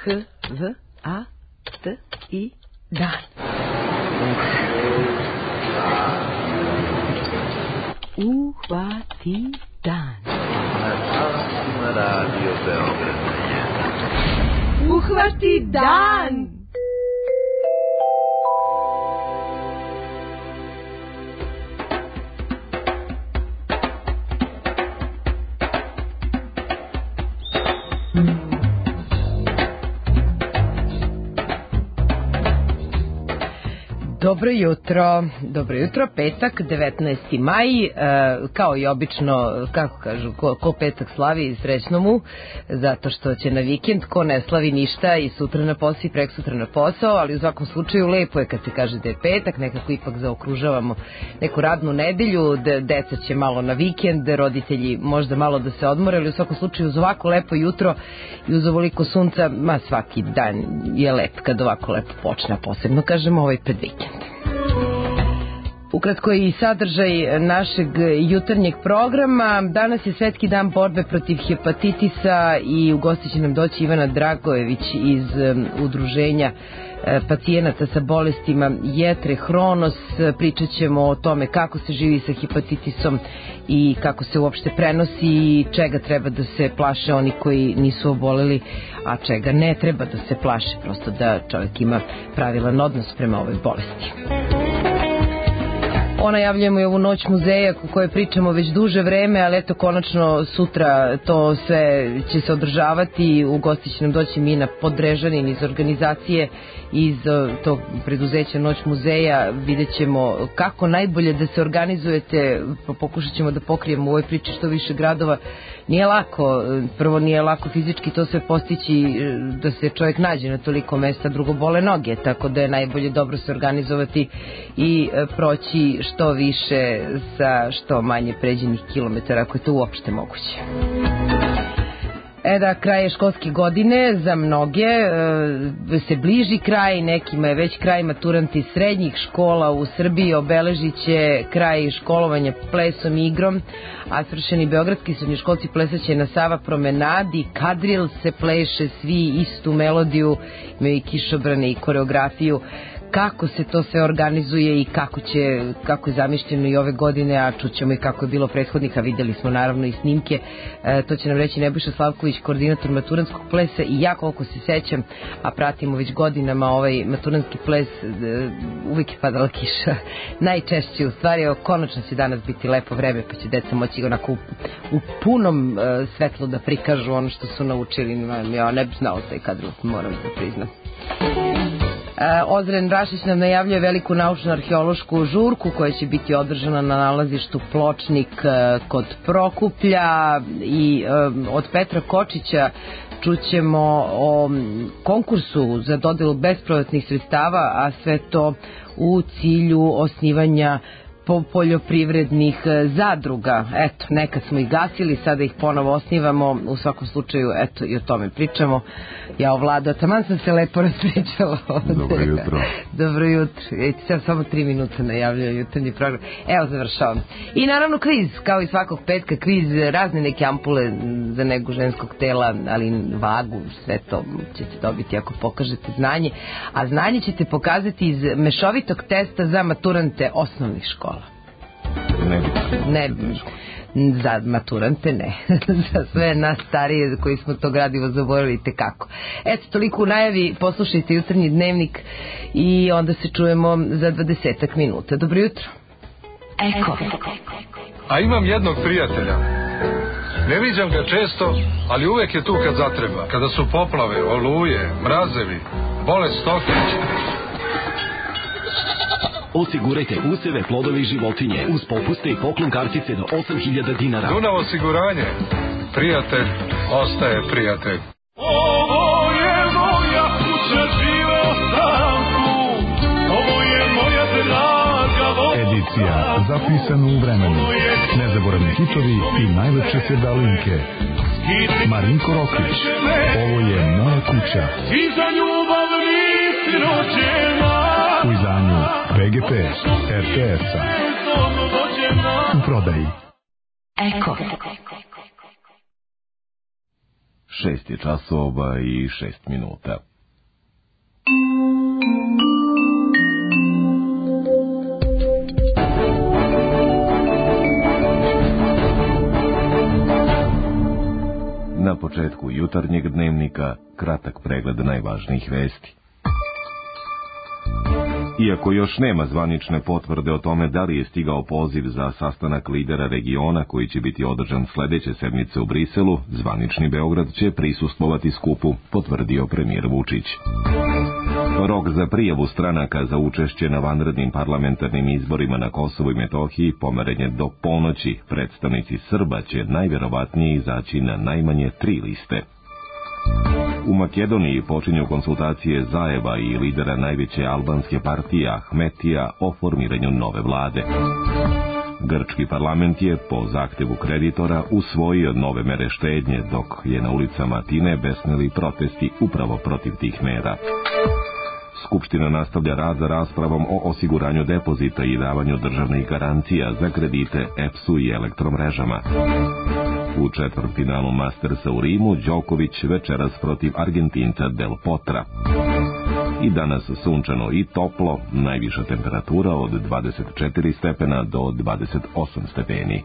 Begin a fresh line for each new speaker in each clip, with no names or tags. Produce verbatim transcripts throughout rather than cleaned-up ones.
H, V, A, T, I, dan. Uhvati dan.
Na Radio Beograd.
Uhvati dan. Dobro jutro, dobro jutro, petak, devetnaesti maj, e, kao i obično, kako kažu, ko, ko petak slavi, srećno mu, zato što će na vikend, ko ne slavi ništa i sutra na posao i prek sutra na posao, ali u svakom slučaju lepo je kad se kaže da je petak, nekako ipak zaokružavamo neku radnu nedelju, de, deca će malo na vikend, roditelji možda malo da se odmore, ali u svakom slučaju uz ovako lepo jutro i uz ovoliko sunca, ma svaki dan je lep kad ovako lepo počne, posebno kažemo ovaj pred vikend. Ukratko i sadržaj našeg jutarnjeg programa. Danas je Svetski dan borbe protiv hepatitisa i u gosti će nam doći Ivana Dragojević iz um, udruženja uh, pacijenata sa bolestima jetre Hronos. Pričat ćemo o tome kako se živi sa hepatitisom i kako se uopšte prenosi i čega treba da se plaše oni koji nisu oboleli, a čega ne treba da se plaše, prosto da čovjek ima pravilan odnos prema ovoj bolesti. Najavljujemo i ovu noć muzeja o kojoj pričamo već duže vreme, ali eto konačno sutra to sve će se održavati. U gosti će nam doći Mina Podrežanin iz organizacije iz tog preduzeća Noć muzeja. Vidjet ćemo kako najbolje da se organizujete, pokušat ćemo da pokrijemo u ovoj priči što više gradova. Nije lako, prvo nije lako fizički to sve postići, da se čovjek nađe na toliko mesta, drugo bole noge, tako da je najbolje dobro se organizovati i proći što više sa što manje pređenih kilometara, ako je to uopšte moguće. E da, kraj je školske godine za mnoge, e, se bliži kraj, nekima je već kraj. Maturanti srednjih škola u Srbiji obeležit će kraj školovanja plesom i igrom, a svršeni beogradski srednjoškolci plesaće na Sava promenadi. Kadril se pleše, svi istu melodiju, imaju i kišobrane i koreografiju. Kako se to sve organizuje i kako će, kako je zamišljeno i ove godine, a čućemo i kako je bilo prethodnika, videli smo naravno i snimke, e, to će nam reći Nebojša Slavković, koordinator maturanskog plesa, i ja koliko se sećam, a pratimo već godinama ovaj maturanski ples, e, uvijek je padala kiša, najčešće u stvari, evo, konačno će danas biti lepo vreme, pa će deca moći onako u, u punom e, svetlu da prikažu ono što su naučili. Ja ne bih znao taj kadril, moram da priznam. Ozren Rašić nam najavljuje veliku naučno-arheološku žurku koja će biti održana na nalazištu Pločnik kod Prokuplja, i od Petra Kočića čućemo o konkursu za dodelu bespovratnih sredstava, a sve to u cilju osnivanja po poljoprivrednih zadruga. Eto, nekad smo ih gasili, sada ih ponovo osnivamo, u svakom slučaju, eto, i o tome pričamo. Ja o Vlado, taman sam se lepo raspričala ovdje.
Dobro jutro.
Dobro jutro. Sam samo tri minuta najavljaju jutarnji program. Evo, završavam. I naravno kviz, kao i svakog petka, kviz, razne neke ampule za negu ženskog tela, ali vagu, sve to ćete dobiti ako pokažete znanje. A znanje ćete pokazati iz mešovitog testa za maturante osnovnih škola.
Ne,
ne, za maturante ne, za sve nas starije koji smo to gradivo zaboravili tekako. Eto, toliko u najavi, poslušajte jutarnji dnevnik i onda se čujemo za dvadesetak minuta. Dobro jutro. Eko.
A imam jednog prijatelja. Ne viđam ga često, ali uvek je tu kad zatreba. Kada su poplave, oluje, mrazevi, bolest stoke.
Osigurajte useve, plodove i životinje uz popuste i poklon kartice do osam hiljada dinara.
Dunav osiguranje. Prijatelj ostaje prijatelj.
Ovo je moja kuća, živeo sam tu. Ovo je moja draga voda.
Edicija zapisana u vremenu. Nezaboravni hitovi i najlepše sedalinke. Marinko Rokvić. Ovo je moja kuća.
I za ljubav nisi rođena.
U izdanju B G P R T S-a. U prodaji.
Eko.
Šest je časova i šest minuta. Na početku jutarnjeg dnevnika kratak pregled najvažnijih vesti. Iako još nema zvanične potvrde o tome da li je stigao poziv za sastanak lidera regiona koji će biti održan sledeće sedmice u Briselu, zvanični Beograd će prisustvovati skupu, potvrdio premijer Vučić. Rok za prijavu stranaka za učešće na vanrednim parlamentarnim izborima na Kosovu i Metohiji pomeren je do ponoći. Predstavnici Srba će najverovatnije izaći na najmanje tri liste. U Makedoniji počinju konsultacije Zajeva i lidera najveće albanske partije Ahmetija o formiranju nove vlade. Grčki parlament je, po zahtevu kreditora, usvojio nove mere štednje, dok je na ulicama Atine besnili protesti upravo protiv tih mera. Skupština nastavlja rad za raspravom o osiguranju depozita i davanju državnih garancija za kredite E P S-u i elektromrežama. U četvrtfinalu Mastersa u Rimu Đoković večeras protiv Argentinca Del Potra. I danas sunčano i toplo, najviša temperatura od dvadeset četiri stepena do dvadeset osam stepeni.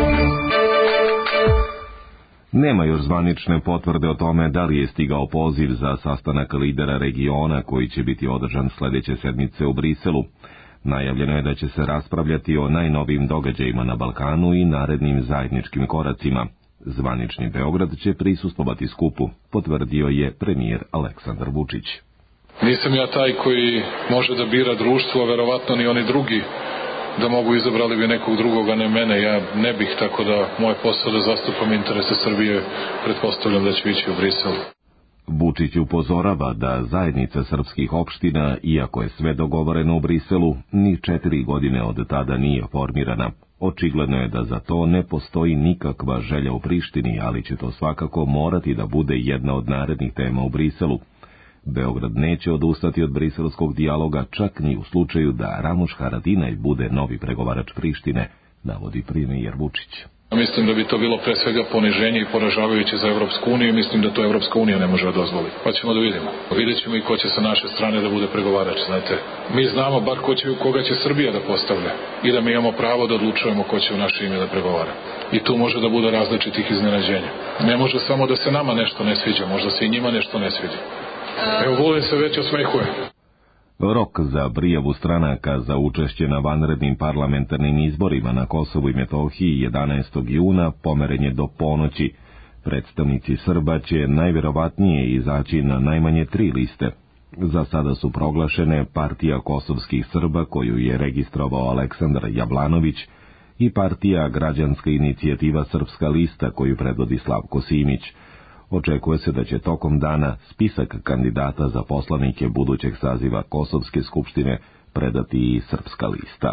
Nema još zvanične potvrde o tome da li je stigao poziv za sastanak lidera regiona koji će biti održan sledeće sedmice u Briselu. Najavljeno je da će se raspravljati o najnovijim događajima na Balkanu i narednim zajedničkim koracima. Zvanični Beograd će prisustvovati skupu, potvrdio je premijer Aleksandar Vučić.
Nisam ja taj koji može da bira društvo, verovatno ni oni drugi da mogu izabrali bi nekog drugog, a ne mene. Ja ne bih, tako da moj posao da zastupam interese Srbije, pretpostavljam da ću ići u Brisel.
Vučić upozorava da zajednica srpskih opština, iako je sve dogovoreno u Briselu, ni četiri godine od tada nije formirana. Očigledno je da za to ne postoji nikakva želja u Prištini, ali će to svakako morati da bude jedna od narednih tema u Briselu. Beograd neće odustati od briselskog dijaloga, čak ni u slučaju da Ramuš Haradinaj bude novi pregovarač Prištine, navodi premijer Vučić.
Mislim da bi to bilo pre svega poniženje i poražavajuće za Evropsku uniju i mislim da to Evropska unija ne može dozvoliti. Pa ćemo da vidimo. Vidjet ćemo i ko će sa naše strane da bude pregovarač, znate. Mi znamo bar ko će, koga će Srbija da postavlja i da mi imamo pravo da odlučujemo ko će u naše ime da pregovara. I tu može da bude različitih iznenađenja. Ne može samo da se nama nešto ne sviđa, možda se i njima nešto ne sviđa. Evo, volim se već osmehuje.
Rok za prijavu stranaka za učešće na vanrednim parlamentarnim izborima na Kosovu i Metohiji jedanaestog juna pomeren je do ponoći. Predstavnici Srba će najverovatnije izaći na najmanje tri liste. Za sada su proglašene Partija kosovskih Srba koju je registrovao Aleksandar Jablanović i Partija Građanska inicijativa Srpska lista koju predvodi Slavko Simić. Očekuje se da će tokom dana spisak kandidata za poslanike budućeg saziva Kosovske skupštine predati i Srpska lista.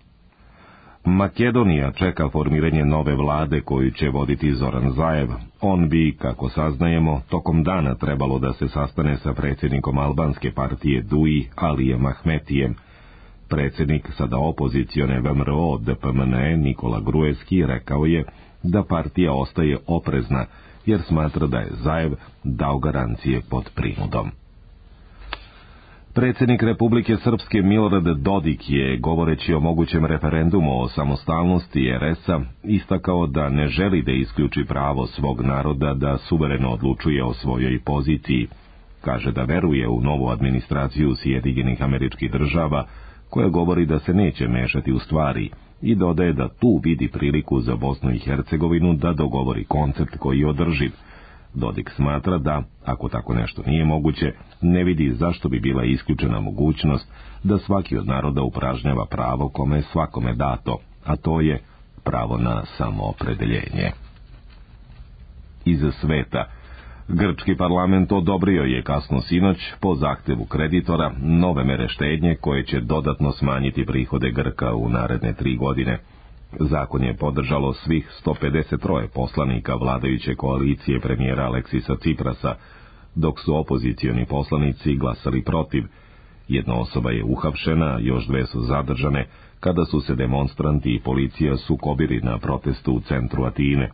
Makedonija čeka formiranje nove vlade koju će voditi Zoran Zaev. On bi, kako saznajemo, tokom dana trebalo da se sastane sa predsjednikom albanske partije D U I Alijem Ahmetijem. Predsjednik sada opozicione V M R O D P M N E Nikola Gruevski rekao je da partija ostaje oprezna jer smatra da je Zaev dao garancije pod prinudom. Predsjednik Republike Srpske Milorad Dodik je, govoreći o mogućem referendumu o samostalnosti R S-a, istakao da ne želi da isključi pravo svog naroda da suvereno odlučuje o svojoj poziciji. Kaže da veruje u novu administraciju Sjedinjenih Američkih Država, koja govori da se neće mešati u stvari, i dodaje da tu vidi priliku za Bosnu i Hercegovinu da dogovori koncept koji je održiv. Dodik smatra da, ako tako nešto nije moguće, ne vidi zašto bi bila isključena mogućnost da svaki od naroda upražnjava pravo kome je svakome dato, a to je pravo na samoopredeljenje. Iz sveta. Grčki parlament odobrio je kasno sinoć, po zahtevu kreditora, nove mere štednje koje će dodatno smanjiti prihode Grka u naredne tri godine. Zakon je podržalo svih sto pedeset tri poslanika vladajuće koalicije premijera Aleksisa Ciprasa, dok su opozicioni poslanici glasali protiv. Jedna osoba je uhapšena, još dve su zadržane, kada su se demonstranti i policija sukobili na protestu u centru Atine.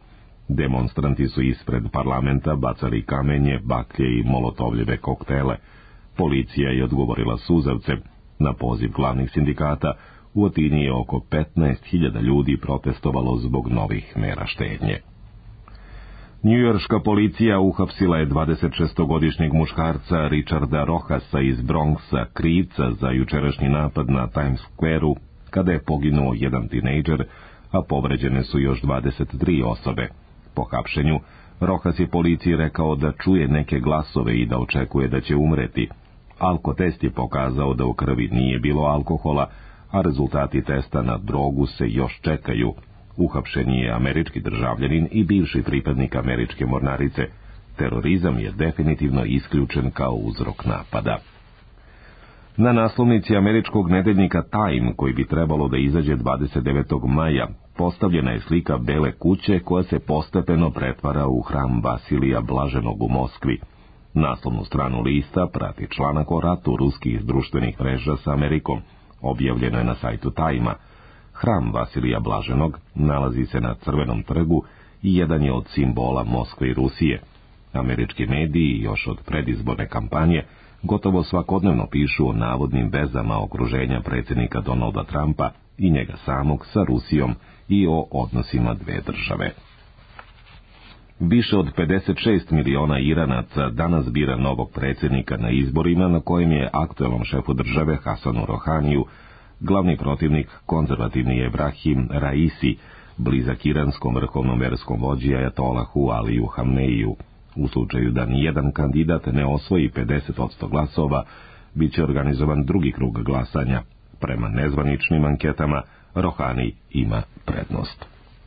Demonstranti su ispred parlamenta bacali kamenje, baklje i molotovljeve koktele. Policija je odgovorila suzavcem. Na poziv glavnih sindikata u Atini je oko petnaest hiljada ljudi protestovalo zbog novih mera štednje. Njujorška policija uhapsila je dvadesetšestogodišnjeg muškarca Richarda Rohasa iz Bronxa, krivca za jučerašnji napad na Times Square-u, kada je poginuo jedan tinejdžer, a povređene su još dvadeset tri osobe. Po hapšenju, Rohas je policiji rekao da čuje neke glasove i da očekuje da će umreti. Alkotest je pokazao da u krvi nije bilo alkohola, a rezultati testa na drogu se još čekaju. Uhapšen je američki državljanin i bivši pripadnik američke mornarice. Terorizam je definitivno isključen kao uzrok napada. Na naslovnici američkog nedeljnika Time, koji bi trebalo da izađe dvadeset devetog maja, postavljena je slika Bele kuće koja se postepeno pretvara u hram Vasilija Blaženog u Moskvi. Naslovnu stranu lista prati članak o ratu ruskih društvenih mreža sa Amerikom. Objavljeno je na sajtu Time-a. Hram Vasilija Blaženog nalazi se na Crvenom trgu i jedan je od simbola Moskve i Rusije. Američki mediji još od predizborne kampanje gotovo svakodnevno pišu o navodnim vezama okruženja predsjednika Donalda Trumpa i njega samog sa Rusijom i o odnosima dve države. Više od pedeset šest miliona Iranaca danas bira novog predsjednika na izborima na kojem je aktuelnom šefu države Hasanu Rohaniju glavni protivnik konzervativni Ebrahim Raisi, blizak iranskom vrhovnom verskom vođi ajatolahu Aliju Hamneiju. U slučaju da nijedan kandidat ne osvoji pedeset posto glasova, bit će organizovan drugi krug glasanja. Prema nezvaničnim anketama, Rohani ima prednost.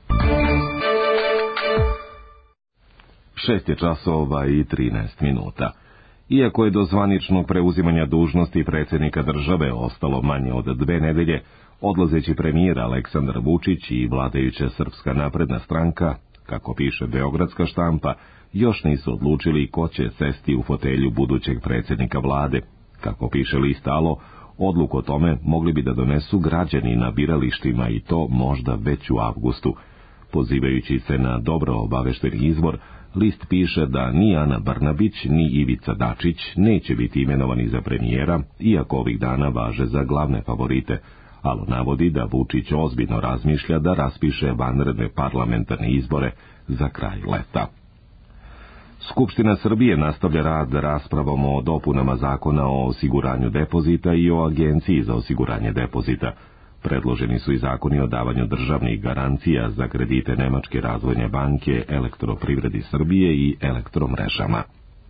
Šest je časova i trinaest minuta. Iako je do zvaničnog preuzimanja dužnosti predsjednika države ostalo manje od dve nedelje, odlazeći premijer Aleksandar Vučić i vladajuća Srpska napredna stranka, kako piše beogradska štampa, još nisu odlučili ko će sesti u fotelju budućeg predsjednika vlade. Kako piše list Alo, odluku o tome mogli bi da donesu građani na biralištima i to možda već u avgustu. Pozivajući se na dobro obavešteni izbor, list piše da ni Ana Brnabić ni Ivica Dačić neće biti imenovani za premijera, iako ovih dana važe za glavne favorite, ali navodi da Vučić ozbiljno razmišlja da raspiše vanredne parlamentarne izbore za kraj leta. Skupština Srbije nastavlja rad raspravom o dopunama zakona o osiguranju depozita i o agenciji za osiguranje depozita. Predloženi su i zakoni o davanju državnih garancija za kredite Nemačke razvojne banke, Elektroprivredi Srbije i Elektromrežama.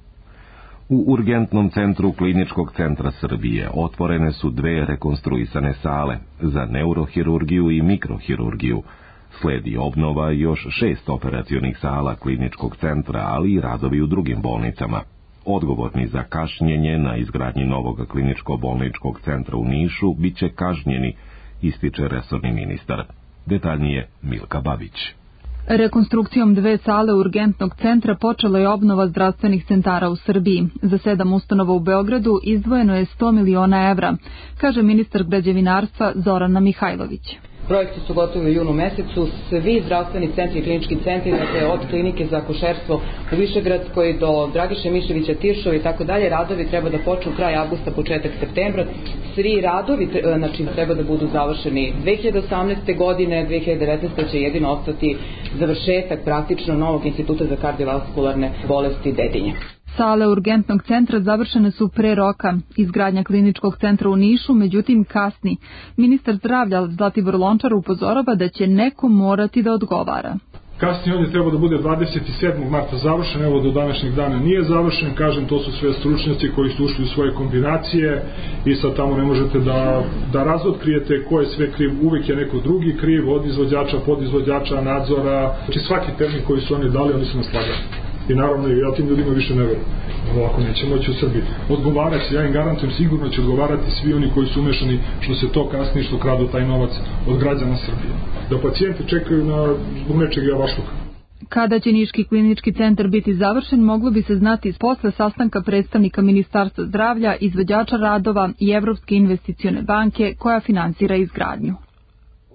U urgentnom centru Kliničkog centra Srbije otvorene su dve rekonstruisane sale za neurohirurgiju i mikrohirurgiju. Sledi obnova još šest operacionih sala kliničkog centra, ali i radovi u drugim bolnicama. Odgovorni za kašnjenje na izgradnji novog kliničko-bolničkog centra u Nišu bit će kažnjeni, ističe resorni ministar. Detaljnije Milka Babić.
Rekonstrukcijom dve sale urgentnog centra počela je obnova zdravstvenih centara u Srbiji. Za sedam ustanova u Beogradu izdvojeno je sto miliona evra, kaže ministar građevinarstva Zorana Mihajlović.
Projekti su gotovi u junu mesecu, svi zdravstveni centri i klinički centri, dakle od klinike za akušerstvo u Višegradskoj do Dragiše Miševića, Tiršova i tako dalje, radovi treba da počnu kraj avgusta, početak septembra. Svi radovi znači, treba da budu završeni dve hiljade osamnaeste godine, dve hiljade devetnaeste će jedino ostati završetak praktično novog instituta za kardiovaskularne bolesti Dedinje.
Sale urgentnog centra završene su pre roka. Izgradnja kliničkog centra u Nišu, međutim, kasni. Ministar zdravlja Zlatibor Lončar upozorava da će neko morati da odgovara.
Kasnije on je trebao da bude dvadeset sedmog marta završen, evo do današnjeg dana nije završen, kažem, to su sve stručnjaci koji su ušli u svoje kombinacije i sad tamo ne možete da, da razotkrijete ko je sve kriv, uvek je neko drugi kriv, od izvođača, podizvođača, nadzora, znači svaki termin koji su oni dali, oni su nas lagali. I naravno, ja tim ljudima više ne verujem. Ovako neće moći u Srbiji. Odgovarati, ja im garantujem, sigurno će odgovarati svi oni koji su umešani što se to kasnije, što kradu taj novac od građana Srbije. Da pacijenti čekaju na zbog nečeg javašluka.
Kada će Niški klinički centar biti završen, moglo bi se znati posle sastanka predstavnika Ministarstva zdravlja, izvođača radova i Evropske investicione banke koja finansira izgradnju.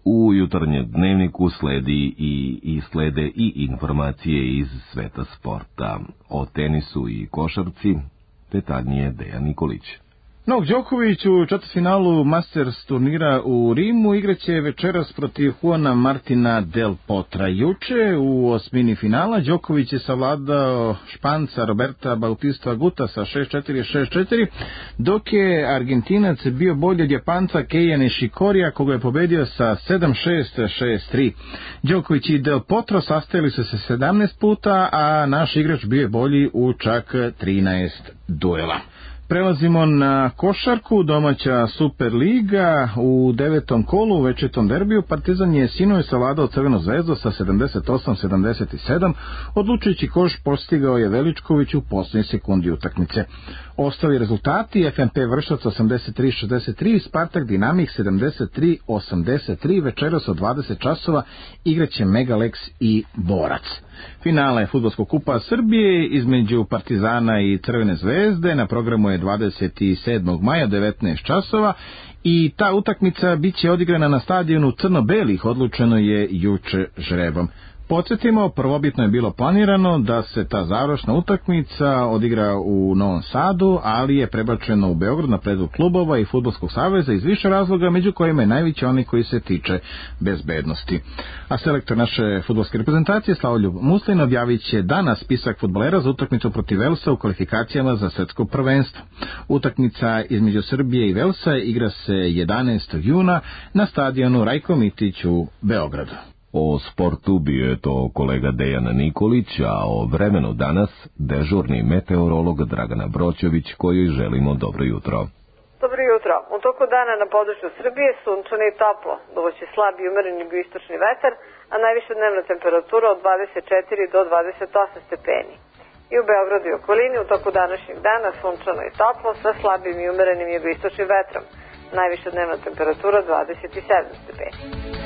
U jutarnjem dnevniku sledi i, i slede i informacije iz sveta sporta. O tenisu i košarci detaljnije Dejan Nikolić.
Novak Đoković u četvrtfinalu Masters turnira u Rimu igraće večeras protiv Juana Martina del Potra. Juče u osmini finala Đoković je savladao Španca Roberta Bautista Aguta sa šest četiri šest četiri, dok je Argentinac bio bolji od Japanca Keija Nishikorija, koga je pobedio sa sedam šest šest tri. Đoković i del Potro sastajali su se sedamnaest puta, a naš igrač bio je bolji u čak trinaest duela. Prelazimo na košarku, domaća Superliga u devetom kolu u večetom derbiju. Partizan je sinoć savladao Crvenu zvezdu sa sedamdeset osam sedamdeset sedam, odlučujući koš postigao je Veličković u posljednjoj sekundi utakmice. Ostali rezultati: F M P Vršac osamdeset tri šezdeset tri, Spartak Dinamik sedamdeset tri osamdeset tri, večeras od dvadeset časova igraće Megalex i Borac. Finale Fudbalskog kupa Srbije između Partizana i Crvene zvezde na programu je dvadeset sedmog maja devetnaest časova i ta utakmica biće odigrana na stadionu Crno-belih, odlučeno je juče žrebom. Podsjetimo, prvobitno je bilo planirano da se ta završna utakmica odigra u Novom Sadu, ali je prebačeno u Beograd na predlog klubova i Fudbalskog saveza iz više razloga, među kojima je najveći oni koji se tiče bezbednosti. A selektor naše fudbalske reprezentacije Slavoljub Muslin objavit će danas spisak fudbalera za utakmicu protiv Velsa u kvalifikacijama za svetsko prvenstvo. Utakmica između Srbije i Velsa igra se jedanaestog juna na stadionu Rajko Mitić u Beogradu.
O sportu bio je to kolega Dejan Nikolić, a o vremenu danas dežurni meteorolog Dragana Broćović, kojoj želimo dobro jutro.
Dobro jutro. U toku dana na području Srbije sunčano i toplo, dovoće slab i umereni jugoistočni vetar, a najviša dnevna temperatura od dvadeset četiri do dvadeset osam stepeni. I u Beogradu i okolini u toku današnjeg dana sunčano i toplo sa slabim i umerenim jugoistočnim vetrom. Najviša dnevna temperatura dvadeset sedam stepeni.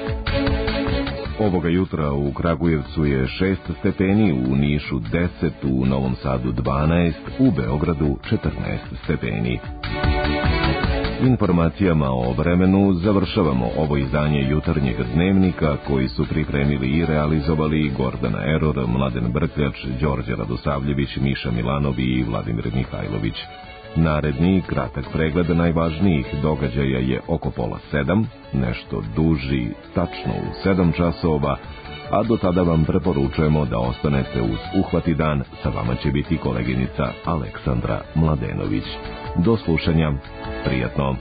Ovoga jutra u Kragujevcu je šest stepeni, u Nišu deset, u Novom Sadu dvanaest, u Beogradu četrnaest stepeni. Informacijama o vremenu završavamo ovo izdanje jutarnjeg dnevnika koji su pripremili i realizovali Gordana Eror, Mladen Brkljač, Đorđe Radosavljević, Miša Milanov i Vladimir Mihajlović. Naredni kratak pregled najvažnijih događaja je oko pola sedam, nešto duži, tačno u sedam časova, a do tada vam preporučujemo da ostanete uz Uhvati dan, sa vama će biti koleginica Aleksandra Mladenović. Do slušanja, prijatno!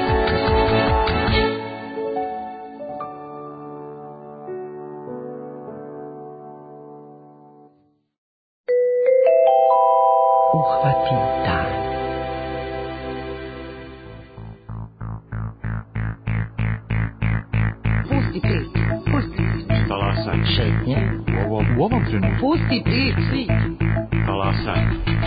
Uhvati dan. Pusti prič, pusti.
Talasaj.
Šetnje.
U ovom, u ovom trenutku.
Pusti prič.
Talasaj.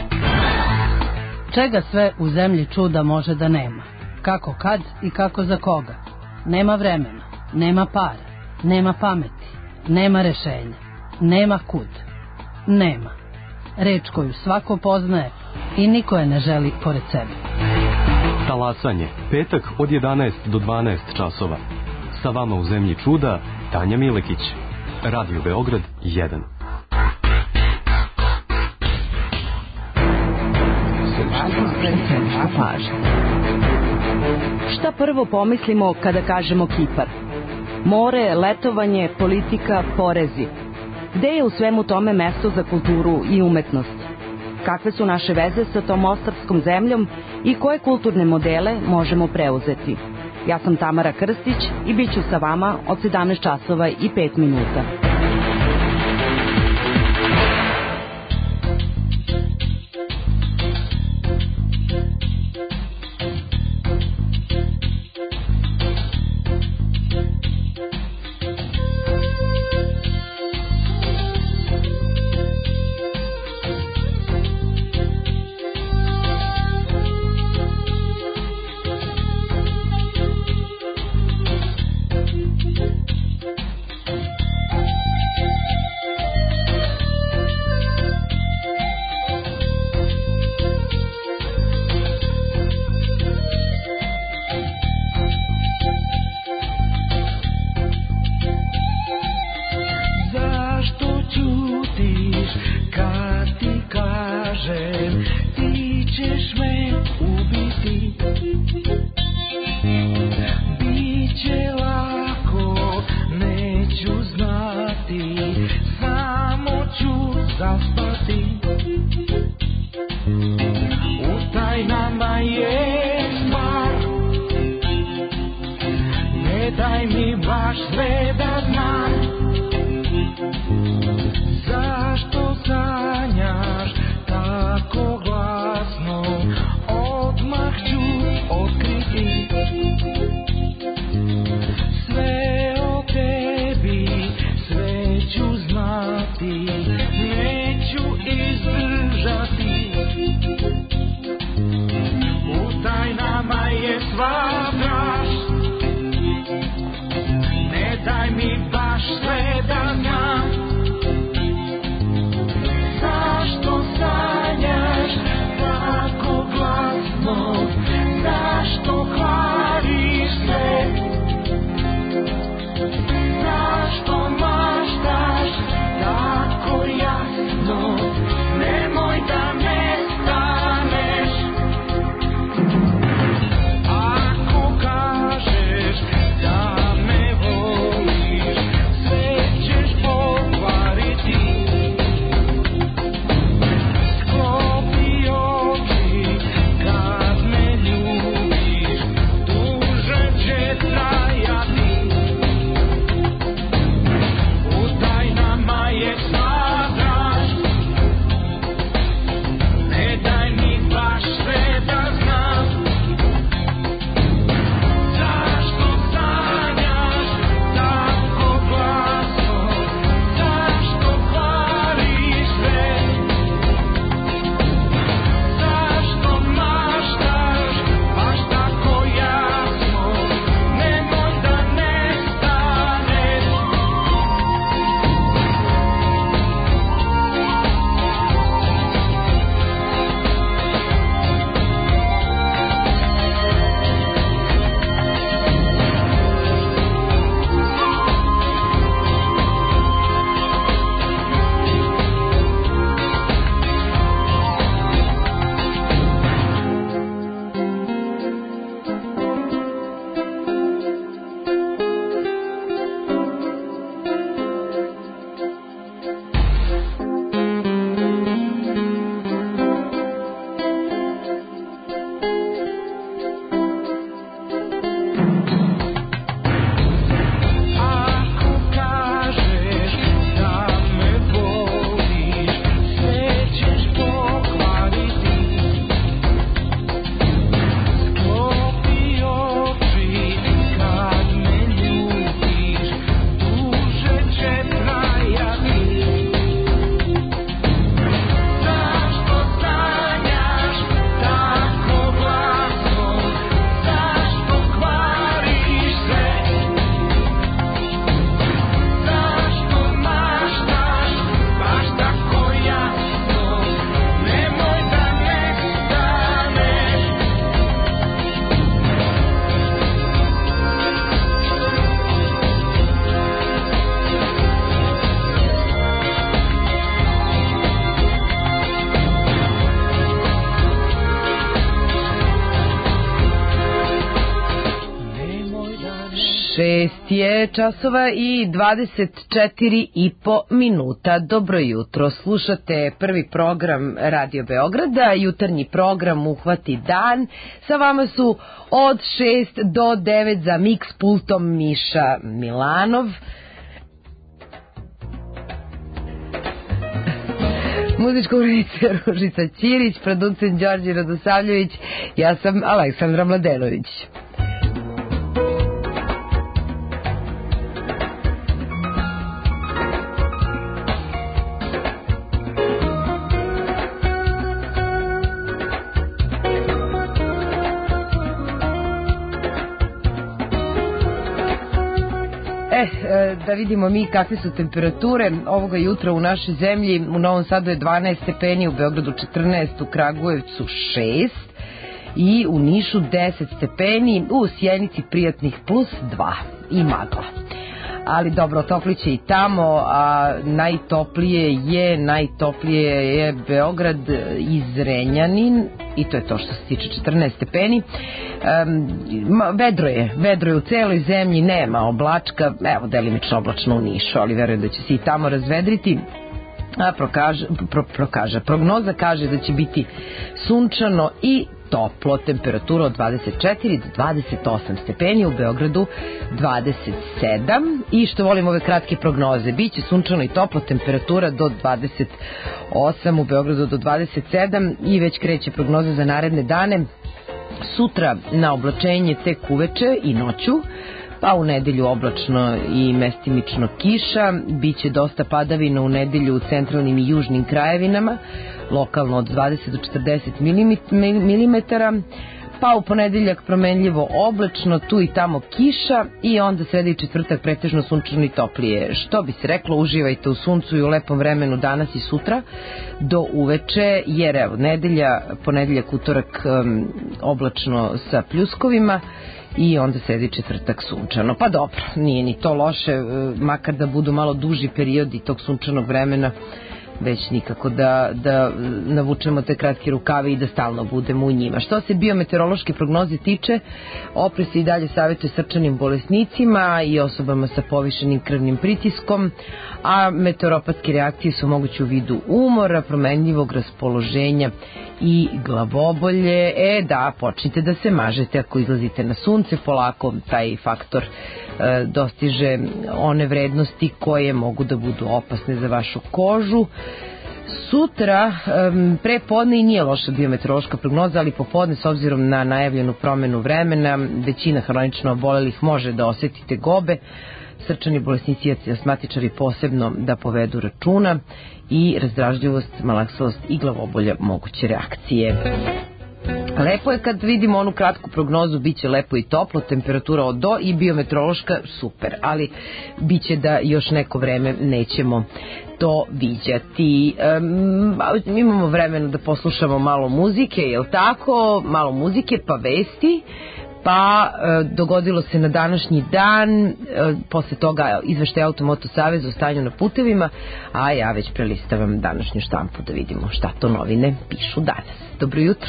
Čega sve u zemlji čuda može da nema? Kako kad i kako za koga? Nema vremena, nema para, nema pameti, nema rešenja, nema kud. Nema. Reč koju svako poznaje i niko je ne želi pored sebe.
Talasanje, petak od jedanaest do dvanaest časova. Sa vama u zemlji čuda, Tanja Milekić. Radio Beograd jedan.
Šta prvo pomislimo kada kažemo Kipar? More, letovanje, politika, porezi. Gde je u svemu tome mesto za kulturu i umetnost? Kakve su naše veze sa tom ostrvskom zemljom i koje kulturne modele možemo preuzeti? Ja sam Tamara Krstić i bit ću sa vama od sedamnaest časova i pet minuta.
daj mi baš sve da znam. Zašto sanjaš tako glasno, odmah ću otkriti sve o tebi, sve ću znati, neću izdržati. U tajnama je sva draž, ne daj mi baš sve da znam. Zašto sanjaš tako glasno, zašto kvariš se, zašto maštaš tako jasno, nemoj da nestaneš. Ako kažeš da me voliš, sve ćeš pokvariti. Sklopi oči kad me ljubiš, duže će trajati. U tajnama je sva draž, ne daj mi baš sve da znam. Zašto sanjaš tako glasno, zašto kvariš sve, zašto maštaš baš tako jasno, nemoj da nestaneš. Ako kažeš da me voliš, sve ćeš pokvariti. Sklopi oči kad me ljubiš, duže će trajati. Zašto sanjaš tako glasno, zašto kvariš se, zašto maštaš baš tako jasno, nemoj da nestaneš.
Šest je časova i dvadeset četiri i po minuta. Dobro jutro, slušate prvi program Radio Beograda, jutarnji program Uhvati dan. Sa vama su od šest do devet za mix pultom Miša Milanov. Muzička urednica Ružica Ćirić, producent Đorđe Radosavljević, ja sam Aleksandra Mladenović. Eh, da vidimo mi kakve su temperature ovoga jutra u našoj zemlji. U Novom Sadu je dvanaest stepeni, u Beogradu četrnaest, u Kragujevcu šest i u Nišu deset stepeni, u Sjenici prijatnih plus dva i magla. Ali dobro, topliće i tamo, a najtoplije je, najtoplije je Beograd i Zrenjanin, i to je to što se tiče četrnaest stepeni. Um, vedro je, vedro je u celoj zemlji, nema oblačka, evo delimično oblačno u Nišu, ali verujem da će se i tamo razvedriti. A prokaže, pro, prokaže, prognoza kaže da će biti sunčano i toplo, temperatura od dvadeset četiri do dvadeset osam stepeni, u Beogradu dvadeset sedam. I što volim ove kratke prognoze, biće sunčano i toplo, temperatura do dvadeset osam, u Beogradu do dvadeset sedam i već kreće prognoza za naredne dane. Sutra na oblačenje tek uveče i noću, pa u nedelju oblačno i mestimično kiša, biće dosta padavina u nedelju u centralnim i južnim krajevinama, lokalno od dvadeset do četrdeset milimetara, pa u ponedeljak promenljivo oblačno, tu i tamo kiša i onda sreda i četvrtak pretežno sunčano i toplije. Što bi se reklo, uživajte u suncu i u lepom vremenu danas i sutra do uveče, jer evo, nedelja, ponedeljak, utorak um, oblačno sa pljuskovima i onda sredi četvrtak sunčano. Pa dobro, nije ni to loše, makar da budu malo duži periodi tog sunčanog vremena, već nikako da, da navučemo te kratke rukave i da stalno budemo u njima. Što se biometeorološke prognoze tiče, oprez se i dalje savjetuje srčanim bolesnicima i osobama sa povišenim krvnim pritiskom, a meteoropatske reakcije su moguće u vidu umora, promenljivog raspoloženja i glavobolje. E da, počnite da se mažete ako izlazite na sunce, polako taj faktor e, dostiže one vrednosti koje mogu da budu opasne za vašu kožu. Sutra, um, pre podne i nije loša biometeorološka prognoza, ali popodne, s obzirom na najavljenu promenu vremena, većina hronično obolelih može da osetite gobe, srčani bolesnici i astmatičari posebno da povedu računa, i razdražljivost, malaksalost i glavobolja moguće reakcije. Lepo je kad vidimo onu kratku prognozu, bit će lepo i toplo, temperatura od do i biometeorološka super, ali bit će da još neko vreme nećemo to viđati. Um, imamo vremena da poslušamo malo muzike, jel tako? Malo muzike, pa vesti. Pa e, dogodilo se na današnji dan, e, posle toga izveštaj Automoto Saveza o stanju na putevima, a ja već prelistavam današnju štampu da vidimo šta to novine pišu danas. Dobro jutro.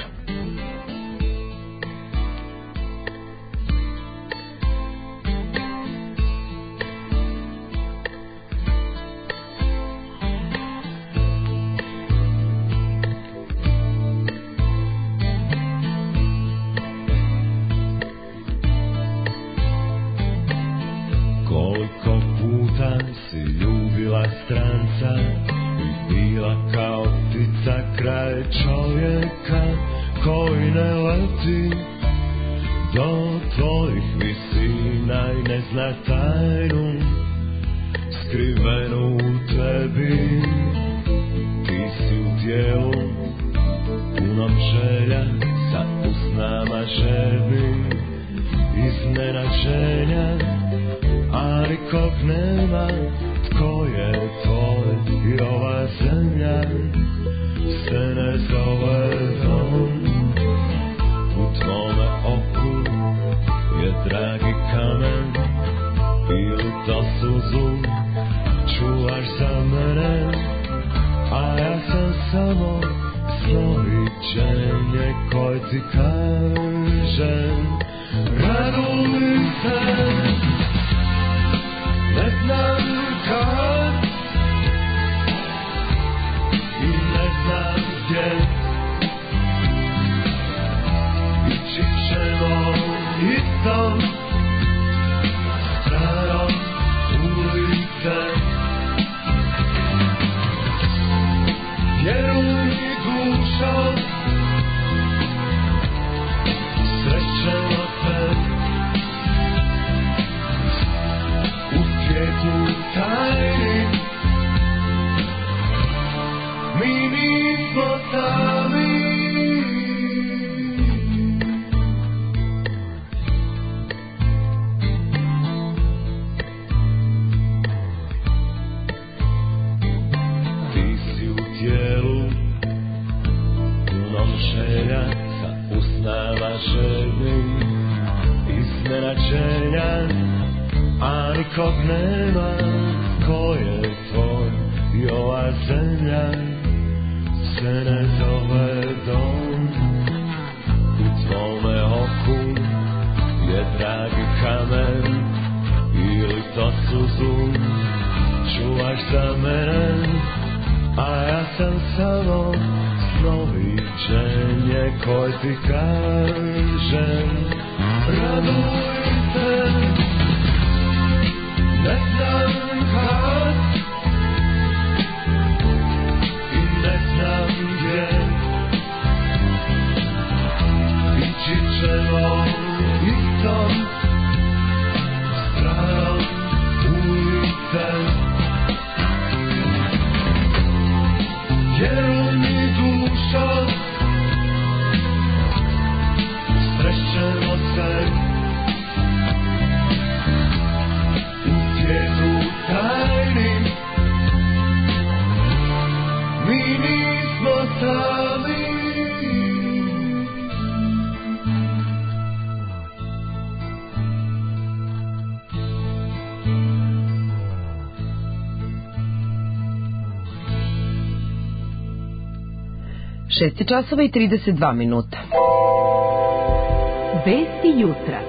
Stranca i bila kao ptica kraj čovjeka koji ne leti do tvojih visina i ne zna tajnu skrivenu u tebi. Ti si u tijelu punom želja, sa usnama želbi, iznenađenja, a nikog nema tko je tvoj i ova zemlja se ne zove dom. U tvome oku je dragi kamen ili to suzu čuvaš za mene, a ja sam samo snoviđenje koje ti kažem raduj se. Ne znam kad i ne znam gdje, ići ćemo istom stranom ulice. Vjeruj dušo, srećemo se u svijetu tajni. Mi nismo sami. Ti si u tijelu punom želja, sa usnama željni, iznenađenja, a nikog nema ko je tvoj i ova zemlja se ne zove dom. U tvome oku je dragi kamen ili to suzu čuvaš za mene, a ja sam samo snoviđenje viđenje koje ti kažem, raduj se, ne znam kad i ne znam gdje, ići ćemo istom stranom ulice. Vjeruj mi dušo, srećemo se u svijetu tajnim, mi nismo sami.
šest časova i trideset dva minuta.
Vesti jutra.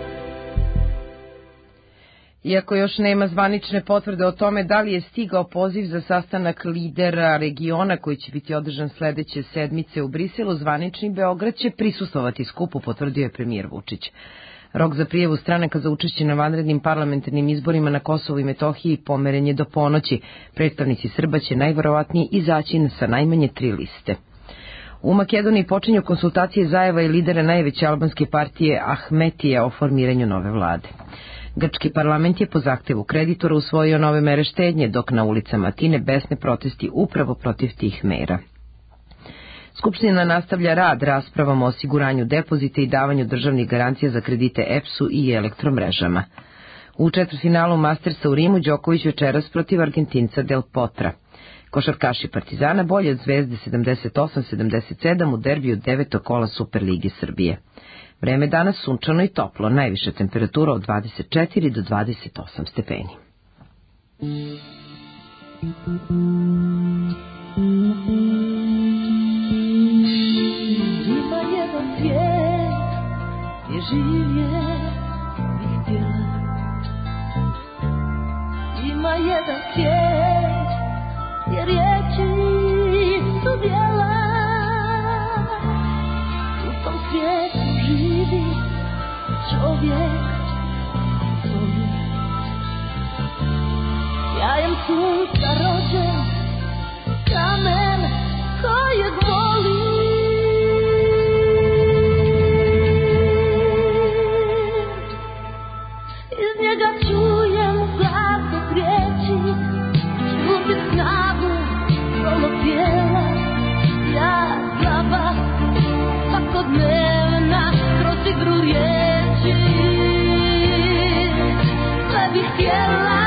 Iako još nema zvanične potvrde o tome da li je stigao poziv za sastanak lidera regiona koji će biti održan sledeće sedmice u Briselu, zvanični Beograd će prisustvovati skupu, potvrdio je premijer Vučić. Rok za prijavu stranaka za učešće na vanrednim parlamentarnim izborima na Kosovu i Metohiji pomeren je do ponoći. Predstavnici Srba će najverovatnije izaći sa najmanje tri liste. U Makedoniji počinju konsultacije Zajeva i lidera najveće albanske partije Ahmetija o formiranju nove vlade. Grčki parlament je po zahtevu kreditora usvojio nove mere štednje, dok na ulicama Atine besne protesti upravo protiv tih mera. Skupština nastavlja rad raspravom o osiguranju depozita i davanju državnih garancija za kredite E P S-u i elektromrežama. U četvrtfinalu Mastersa u Rimu Đoković večeras protiv Argentinca Del Potra. Košarkaši Partizana bolje od Zvezde sedamdeset osam sedamdeset sedam u derbiju devetog kola Superlige Srbije. Vreme danas sunčano i toplo, najviša temperatura od dvadeset četiri do dvadeset osam stepeni.
Ima jedan svijet gdje živjet bih htjela. Ima jedan svijet gdje riječi su djela. U tom svijetu živi čovjek zoli. Jajem sunca rođen, kamen kojeg voli. Iz njega čujem glasok riječi, čutim snagu svog tijela. Ja slaba, svakodnevna, kroz igru riječi, sve bih htjela.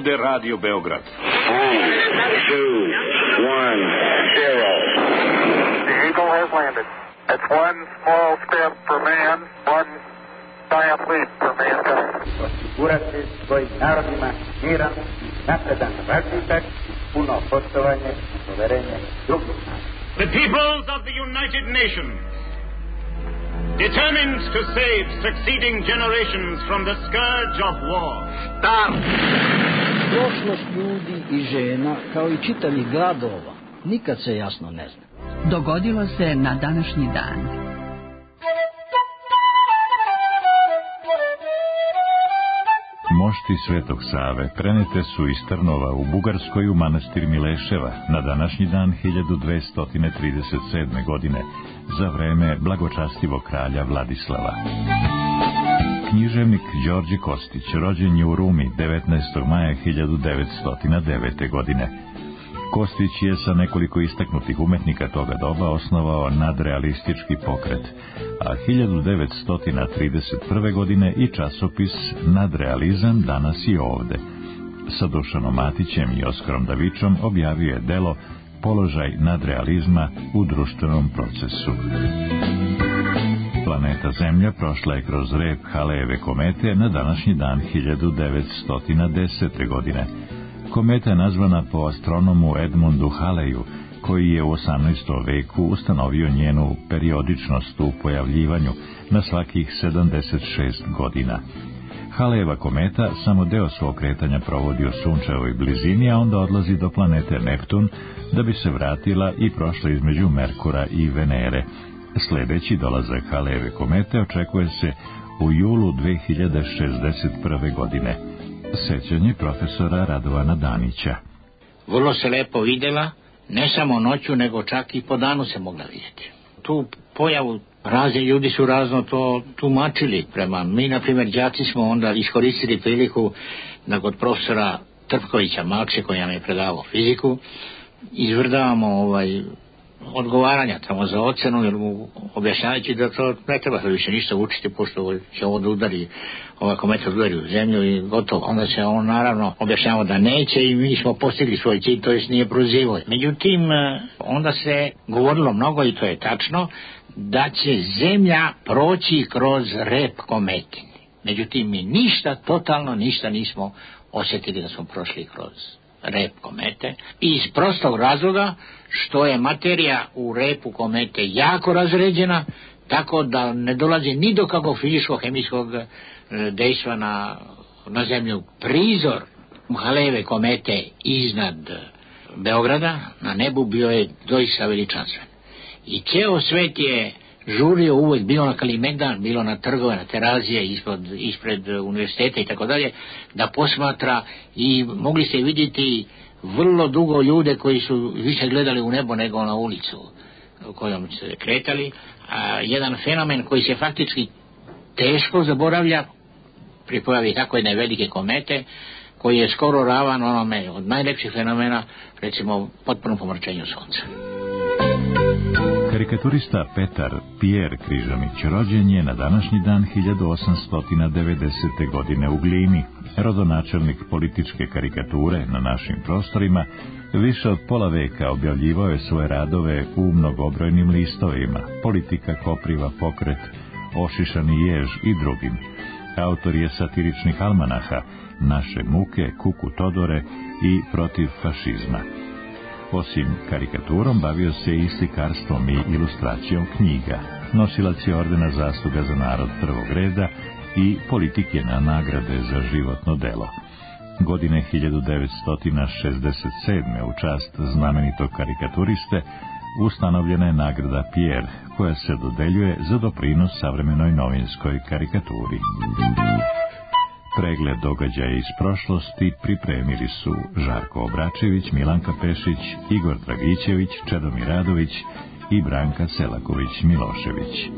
bude Radio Beograd.
Three, two, one, zero. The Eagle has landed. It's one small step for man, one giant leap for mankind.
Osigurati svojim narodima miran, napredan razvitak, puno poštovanje i poverenje drugih.
The peoples of the United Nations, determined to save succeeding generations from the scourge of war. Start!
Prošlost ljudi i žena, kao i čitavih gradova, nikad se jasno ne zna.
Dogodilo se na današnji dan.
Mošti Svetog Save prenete su iz Trnova u Bugarskoj u manastir Mileševa na današnji dan hiljadu dvesta trideset sedme. godine za vreme blagočastivog kralja Vladislava. Književnik Đorđe Kostić rođen je u Rumi devetnaestog maja hiljadu devetsto devete. godine. Kostić je sa nekoliko istaknutih umetnika toga doba osnovao nadrealistički pokret, a hiljadu devetsto trideset prve. godine i časopis Nadrealizam danas i ovde. Sa Dušanom Matićem i Oskarom Davičom objavio je delo Položaj nadrealizma u društvenom procesu. Planeta Zemlja prošla je kroz rep Halejeve komete na današnji dan hiljadu devetsto desete. godine. Kometa je nazvana po astronomu Edmundu Haleju, koji je u osamnaestom veku ustanovio njenu periodičnost u pojavljivanju na svakih sedamdeset šest godina. Halejeva kometa samo deo svog kretanja provodi u sunčevoj blizini, a onda odlazi do planete Neptun da bi se vratila i prošla između Merkura i Venere. Sljedeći dolazak Halejeve komete očekuje se u julu dve hiljade šezdeset prve. godine. Sećanje profesora Radovana Danića.
Vrlo se lepo videla, ne samo noću, nego čak i po danu se mogla vidjeti. Tu pojavu razni ljudi su razno to tumačili. Prema mi, na primjer, đaci smo onda iskoristili priliku da kod profesora Trpkovića Makše, koji nam je predavao fiziku, izvrdavamo ovaj odgovaranja tamo za ocenu, jer mu objašnjavajući da to ne treba više ništa učiti, pošto će ovo da udari, ova kometa udari u zemlju i gotovo. Onda se on naravno objašnjavao da neće i mi smo postigli svoj cilj, to jest nije prozivo. Međutim, onda se govorilo mnogo, i to je tačno, da će zemlja proći kroz rep komete. Međutim, mi ništa, totalno ništa nismo osjetili da smo prošli kroz rep komete, i iz prostog razloga što je materija u repu komete jako razređena, tako da ne dolazi ni do kakvog fizičkog hemijskog dejstva na, na zemlju. Prizor Halejeve komete iznad Beograda na nebu bio je doista veličanstven. I ceo svet je žurio uvek, bilo na Kalemegdan, bilo na trgove, na terazije ispod, ispred univerziteta i tako dalje, da posmatra, i mogli ste vidjeti vrlo dugo ljude koji su više gledali u nebo nego na ulicu kojom se kretali. A jedan fenomen koji se faktički teško zaboravlja pri pojavi tako jedne velike komete, koji je skoro ravan onome od najlepših fenomena, recimo potpunom pomračenju sunca.
Karikaturista Petar Pierre Križanić rođen je na današnji dan hiljadu osamsto devedesete. godine u Glini. Rodonačelnik političke karikature na našim prostorima, više od pola veka objavljivao je svoje radove u mnogobrojnim listovima: Politika, Kopriva, Pokret, Ošišani jež i drugim. Autor je satiričnih almanaha Naše muke, Kuku Todore i Protiv fašizma. Osim karikaturom, bavio se i slikarstvom i ilustracijom knjiga. Nosilac je ordena Zasluga za narod prvog reda i politike na nagrade za životno delo. Godine hiljadu devetsto šezdeset sedme. u čast znamenitog karikaturiste ustanovljena je nagrada Pierre, koja se dodeljuje za doprinos savremenoj novinskoj karikaturi. Pregled događaja iz prošlosti pripremili su Žarko Obračević, Milanka Pešić, Igor Dragićević, Čedomir Radović i Branka Selaković-Milošević.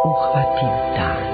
uhvatio dan.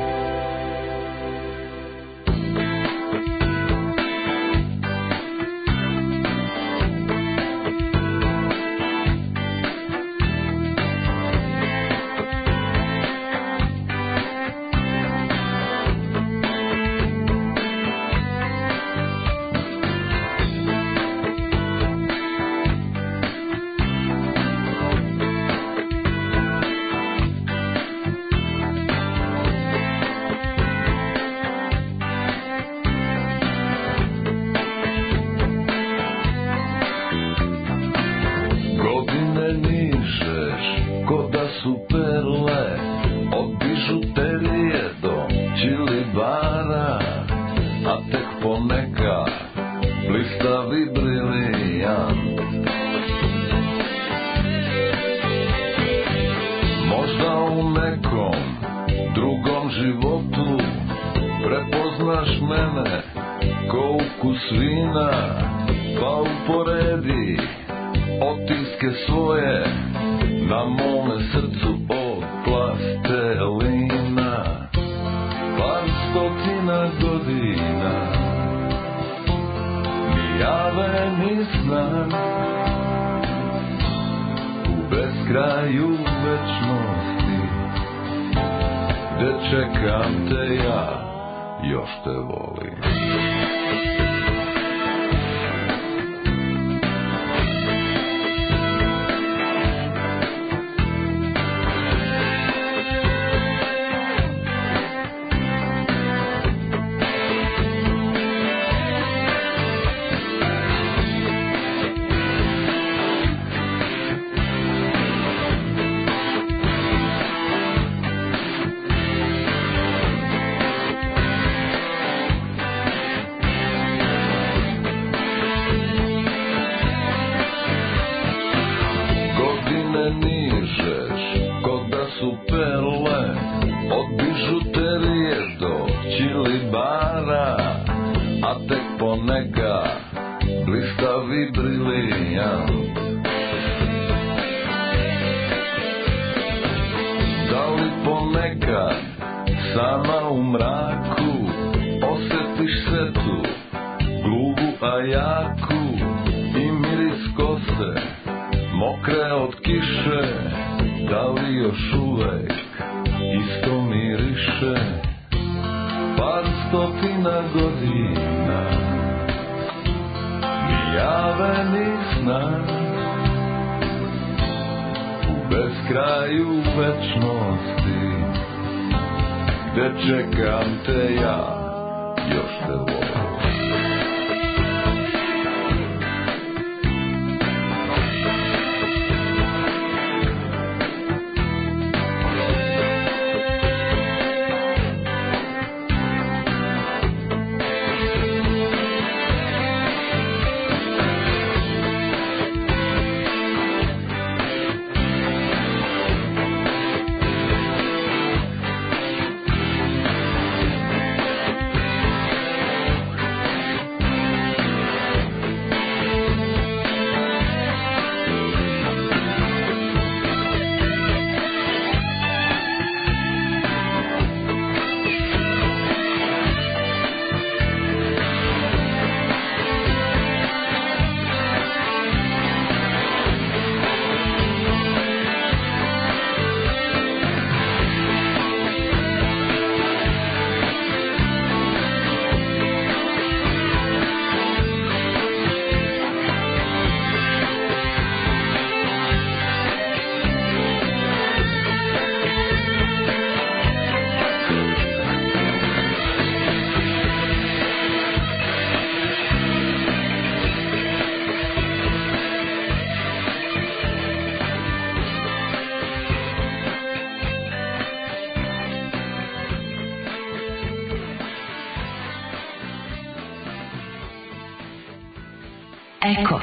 Eko.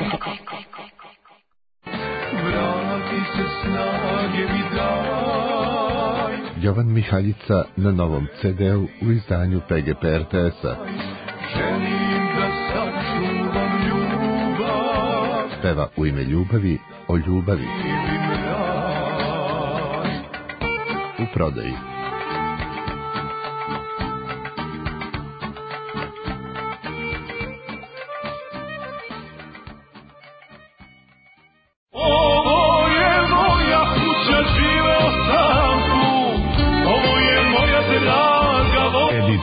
Vrati se snage mi daj.
Jovan Mihaljica na novom ce de u u izdanju pe ge pe er te es-a.
Želim da sačuvam ljubav.
Peva u ime ljubavi o ljubavi. U prodaji.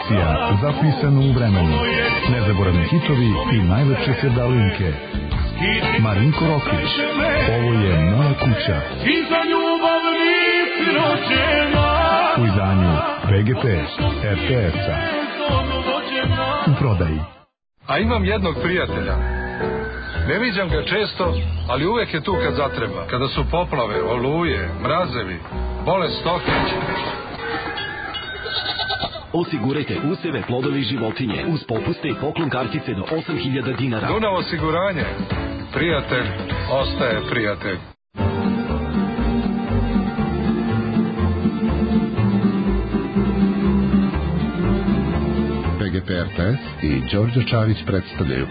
emisija zapisana u vremenu. Nezaboravni hitovi i najlepše sevdalinke. Marinko Rokić, ovo je moja kuća.
I za ljubav nisi rođena.
U izdanju B G P R T S-a. U prodaji.
A imam jednog prijatelja. Ne viđam ga često, ali uvek je tu kad zatreba. Kada su poplave, oluje, mrazevi, bolest stoke.
Osigurajte useve, plodove i životinje uz popuste i poklon kartice do osam hiljada dinara.
Dunav osiguranje. Prijatelj ostaje prijatelj.
B G P R T S i Đorđe Čavić predstavljaju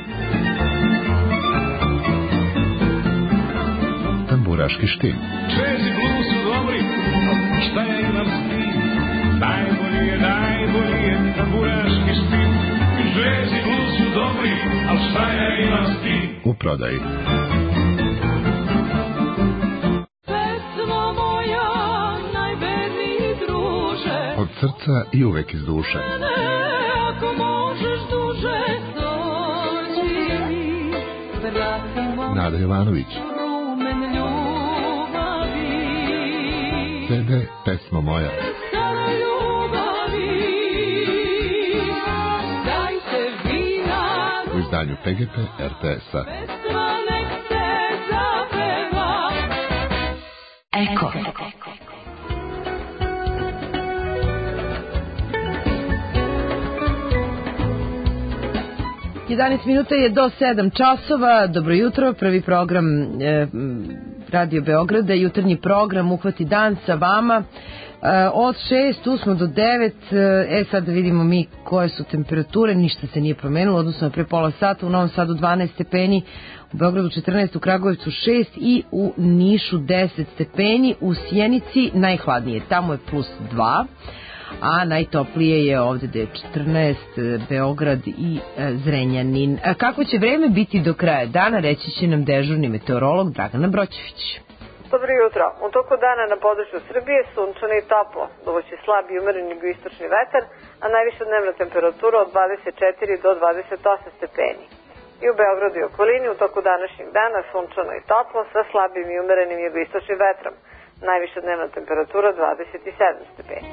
Tamburaški štim.
Jazz i blues su dobri, šta ja imam s tim? Najbolji je, najbolji je tamburaški štim. Jazz i blues su dobri, al šta ja imam s tim?
U prodaji.
Pesmo moja, najverniji druže,
Od srca i uvek iz duše.
ako možeš duže doći mi, vratimo
Nada Jovanović.
rumen ljubavi.
C D Pesma moja.
Stara ljubavi, dajte vina,
U izdanju P G P R T S-a.
pesma nek se zapeva.
Eko.
jedanaest minuta je do sedam časova. Dobro jutro, prvi program e, Radio Beograda, jutarnji program Uhvati dan sa vama. E, od šest tu smo do devet. E sad da vidimo mi koje su temperature, ništa se nije promenilo, odnosno pre pola sata. U Novom Sadu dvanaest stepeni, u Beogradu četrnaest, u Kragujevcu šest i u Nišu deset stepeni. U Sjenici najhladnije, tamo je plus dva. A najtoplije je ovde gde je četrnaest, Beograd i e, Zrenjanin. A kako će vreme biti do kraja dana, reći će nam dežurni meteorolog Dragana Broćević.
Dobro jutro. U toku dana na području Srbije sunčano i toplo. Duvaće slab i umeren jugoistočni vetar, a najviša dnevna temperatura od dvadeset četiri do dvadeset osam stepeni. I u Beogradu i okolini u toku današnjeg dana sunčano i toplo sa slabim i umerenim jugoistočnim vetrom. Najviša dnevna temperatura dvadeset sedam stepeni.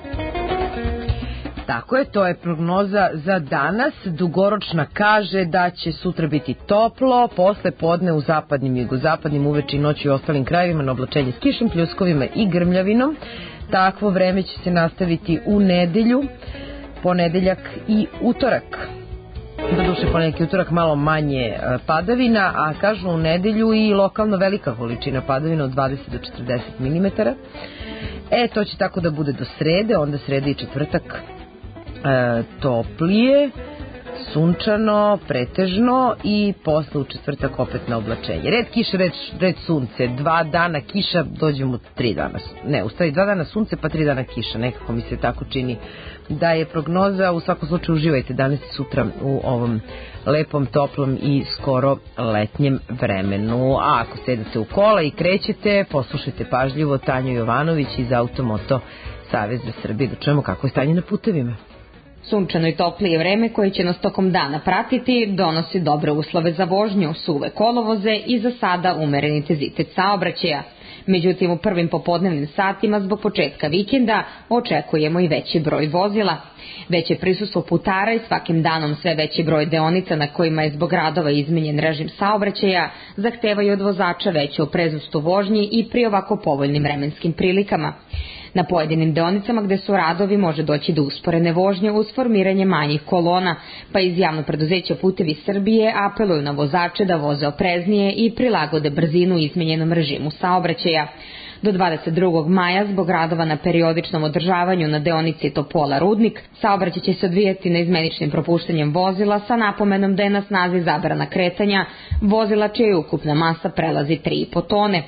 Tako je, to je prognoza za danas. Dugoročna kaže da će sutra biti toplo, posle podne u zapadnim i jugozapadnim, uveče i noći u ostalim krajevima na oblačenje s kišom, pljuskovima i grmljavinom. Takvo vreme će se nastaviti u nedelju, ponedeljak i utorak. Doduše ponedjeljak i utorak malo manje padavina, a kažu u nedelju i lokalno velika količina padavina od dvadeset do četrdeset milimetara. E, to će tako da bude do srede, onda srede i četvrtak e, toplije, sunčano, pretežno i posle u četvrtak opet na oblačenje. Red kiša, red, red sunce, dva dana kiša, dođemo tri dana, ne, u stvari dva dana sunce pa tri dana kiša, nekako mi se tako čini da je prognoza. U svakom slučaju uživajte danas i sutra u ovom lepom, toplom i skoro letnjem vremenu. A ako sedete u kola i krećete, poslušajte pažljivo Tanju Jovanović iz Automoto Saveza Srbije, da čujemo kako je stanje na putevima.
Sunčano i toplije vreme koje će nas tokom dana pratiti donosi dobre uslove za vožnju, suve kolovoze i za sada umeren intenzitet saobraćaja. Međutim, u prvim popodnevnim satima zbog početka vikenda očekujemo i veći broj vozila. Veće prisustvo putara i svakim danom sve veći broj deonica na kojima je zbog radova izmenjen režim saobraćaja zahtevaju od vozača veću opreznost u vožnji i pri ovako povoljnim vremenskim prilikama. Na pojedinim deonicama gde su radovi može doći do usporene vožnje uz formiranje manjih kolona, pa iz javno preduzeća Putevi Srbije apeluju na vozače da voze opreznije i prilagode brzinu izmenjenom režimu saobraćaja. Do dvadeset drugog maja zbog radova na periodičnom održavanju na deonici Topola Rudnik, saobraćaj će se odvijati na izmeničnim propuštanjem vozila sa napomenom da je na snazi zabrana kretanja vozila čija je ukupna masa prelazi tri i po tone.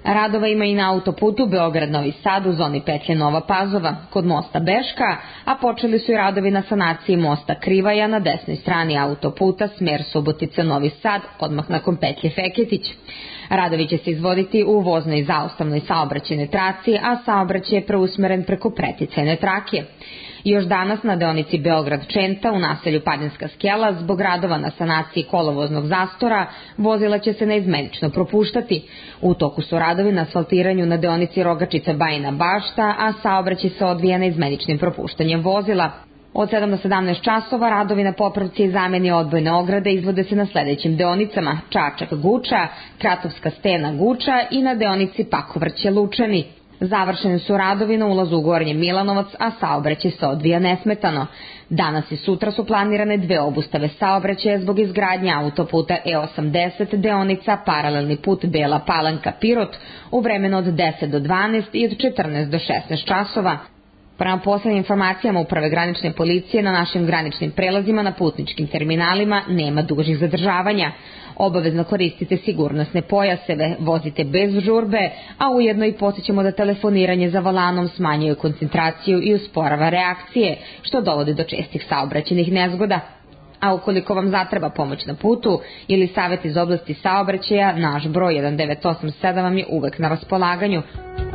Radova ima i na autoputu Beograd-Novi Sad u zoni petlje Nova Pazova, kod mosta Beška, a počeli su i radovi na sanaciji mosta Krivaja na desnoj strani autoputa smer Subotica-Novi Sad, odmah nakon petlje Feketić. Radovi će se izvoditi u voznoj i zaustavnoj saobraćajnoj traci, a saobraćaj je preusmeren preko preticajne trake. Još danas na deonici Beograd-Čenta u naselju Padinska skela zbog radova na sanaciji kolovoznog zastora vozila će se neizmenično propuštati. U toku su radovi na asfaltiranju na deonici Rogačica-Bajina Bašta, a saobraćaj se odvija neizmeničnim propuštanjem vozila. Od sedam do sedamnaest časova radovi na popravci i zameni odbojne ograde izvode se na sledećim deonicama: Čačak-Guča, Kratovska stena-Guča i na deonici Pakovrće-Lučani. Završeni su radovi na ulazu u Gornji Milanovac, a saobraćaj se odvija nesmetano. Danas i sutra su planirane dve obustave saobraćaja zbog izgradnje autoputa E osamdeset deonica paralelni put Bela Palanka-Pirot u vremenu od deset do dvanaest i od četrnaest do šesnaest časova. Prema poslednjim informacijama Uprave granične policije, na našim graničnim prelazima na putničkim terminalima nema dužih zadržavanja. Obavezno koristite sigurnosne pojaseve, vozite bez žurbe, a ujedno i podsjećamo da telefoniranje za volanom smanjuje koncentraciju i usporava reakcije, što dovodi do čestih saobraćajnih nezgoda. A ukoliko vam zatreba pomoć na putu ili savjet iz oblasti saobraćaja, naš broj jedan devet osam sedam vam je uvek na raspolaganju.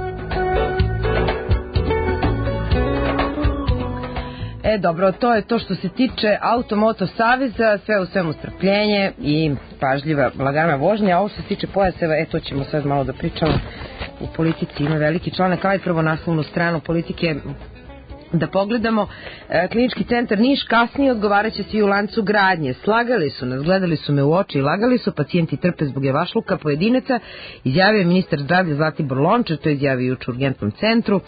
E, dobro, to je to što se tiče Automoto Saveza, sve u svemu strpljenje i pažljiva lagana vožnja, a ovo što se tiče pojaseva, e, to ćemo sad malo da pričamo. U politici ima veliki članak, ali prvo naslovnu stranu politike da pogledamo. E, Klinički centar Niš kasnije odgovarat će svi u lancu gradnje. Slagali su nas, gledali su me u oči i lagali su, pacijenti trpe zbog jevašluka pojedinaca, izjavio je ministar zdravlja Zlatibor Lončar, to je izjavio juče u Urgentnom centru.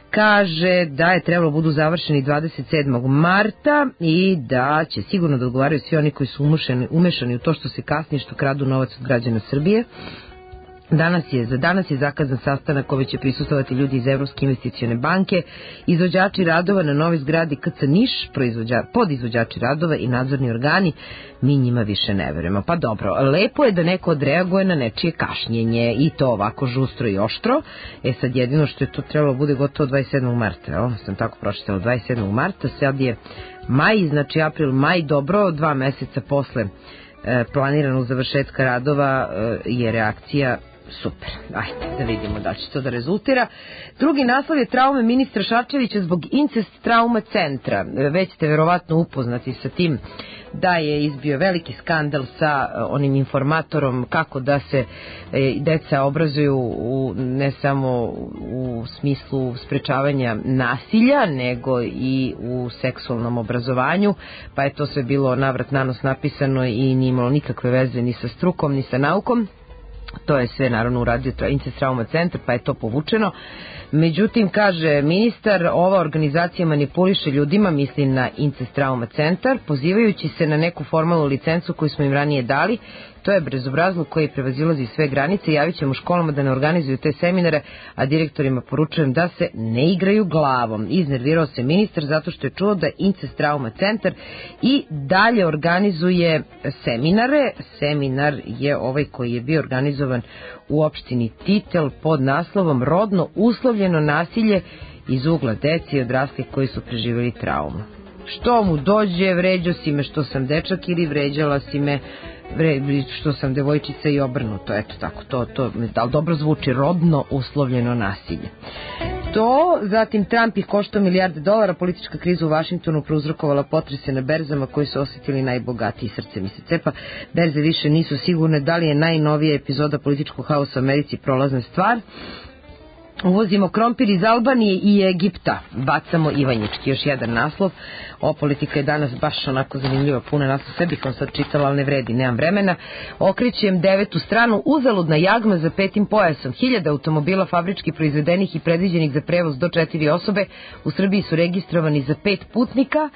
Kaže da je trebalo budu završeni dvadeset sedmog marta i da će sigurno da odgovaraju svi oni koji su umešani, umešani u to što se kasni, što kradu novac od građana Srbije. Danas je, za danas je zakazan sastanak koji će prisustvovati ljudi iz Evropske investicione banke, izvođači radova na novoj zgradi K C Niš, podizvođači radova i nadzorni organi. Mi njima više ne verujemo. Pa dobro, lepo je da neko odreaguje na nečije kašnjenje i to ovako žustro i oštro. E sad jedino što je to trebalo bude gotovo dvadeset sedmog marta, o, sam tako pročitala, dvadeset sedmog marta, sad je maj, znači april, maj, dobro, dva meseca posle e, planiranog završetka radova e, je reakcija super. Ajde, da vidimo da će to da rezultira. Drugi naslov je traume ministra Šarčevića zbog incest trauma centra. Već ste verovatno upoznati sa tim da je izbio veliki skandal sa onim informatorom kako da se deca obrazuju u, ne samo u smislu sprečavanja nasilja, nego i u seksualnom obrazovanju, pa je to sve bilo navrat nanos napisano i nije imalo nikakve veze ni sa strukom, ni sa naukom. To je sve naravno uradio Incest Trauma centar, pa je to povučeno. Međutim, kaže ministar, ova organizacija manipuliše ljudima, misli na Incest Trauma centar, pozivajući se na neku formalnu licencu koju smo im ranije dali. To je bezobrazluk koji prevazilazi sve granice. Javit ćemo školama da ne organizuju te seminare, a direktorima poručujem da se ne igraju glavom. Iznervirao se ministar zato što je čuo da Incest Trauma centar i dalje organizuje seminare. Seminar je ovaj koji je bio organizovan u opštini Titel pod naslovom Rodno uslovljeno nasilje iz ugla dece i odraslih koji su preživjeli traumu. Što mu dođe, vređao si me što sam dečak ili vređala si me što sam devojčica i obrnuto, eto tako, to, to, da li dobro zvuči, rodno uslovljeno nasilje. To, zatim Trump ih koštao milijarde dolara, politička kriza u Vašingtonu prouzrokovala potrese na berzama koji su osjetili najbogatiji, srce mi se cepa, berze više nisu sigurne da li je najnovija epizoda političkog haosa u Americi prolazna stvar. Uvozimo krompir iz Albanije i Egipta, bacamo Ivanjički, još jedan naslov. O, politika je danas baš onako zanimljiva, puna naslov, sve bih vam sad čitala, ali ne vredi, nemam vremena. Okrećem devetu stranu, uzaludna jagma za petim pojasom. Hiljada automobila fabrički proizvedenih i predviđenih za prevoz do četiri osobe u Srbiji su registrovani za pet putnika.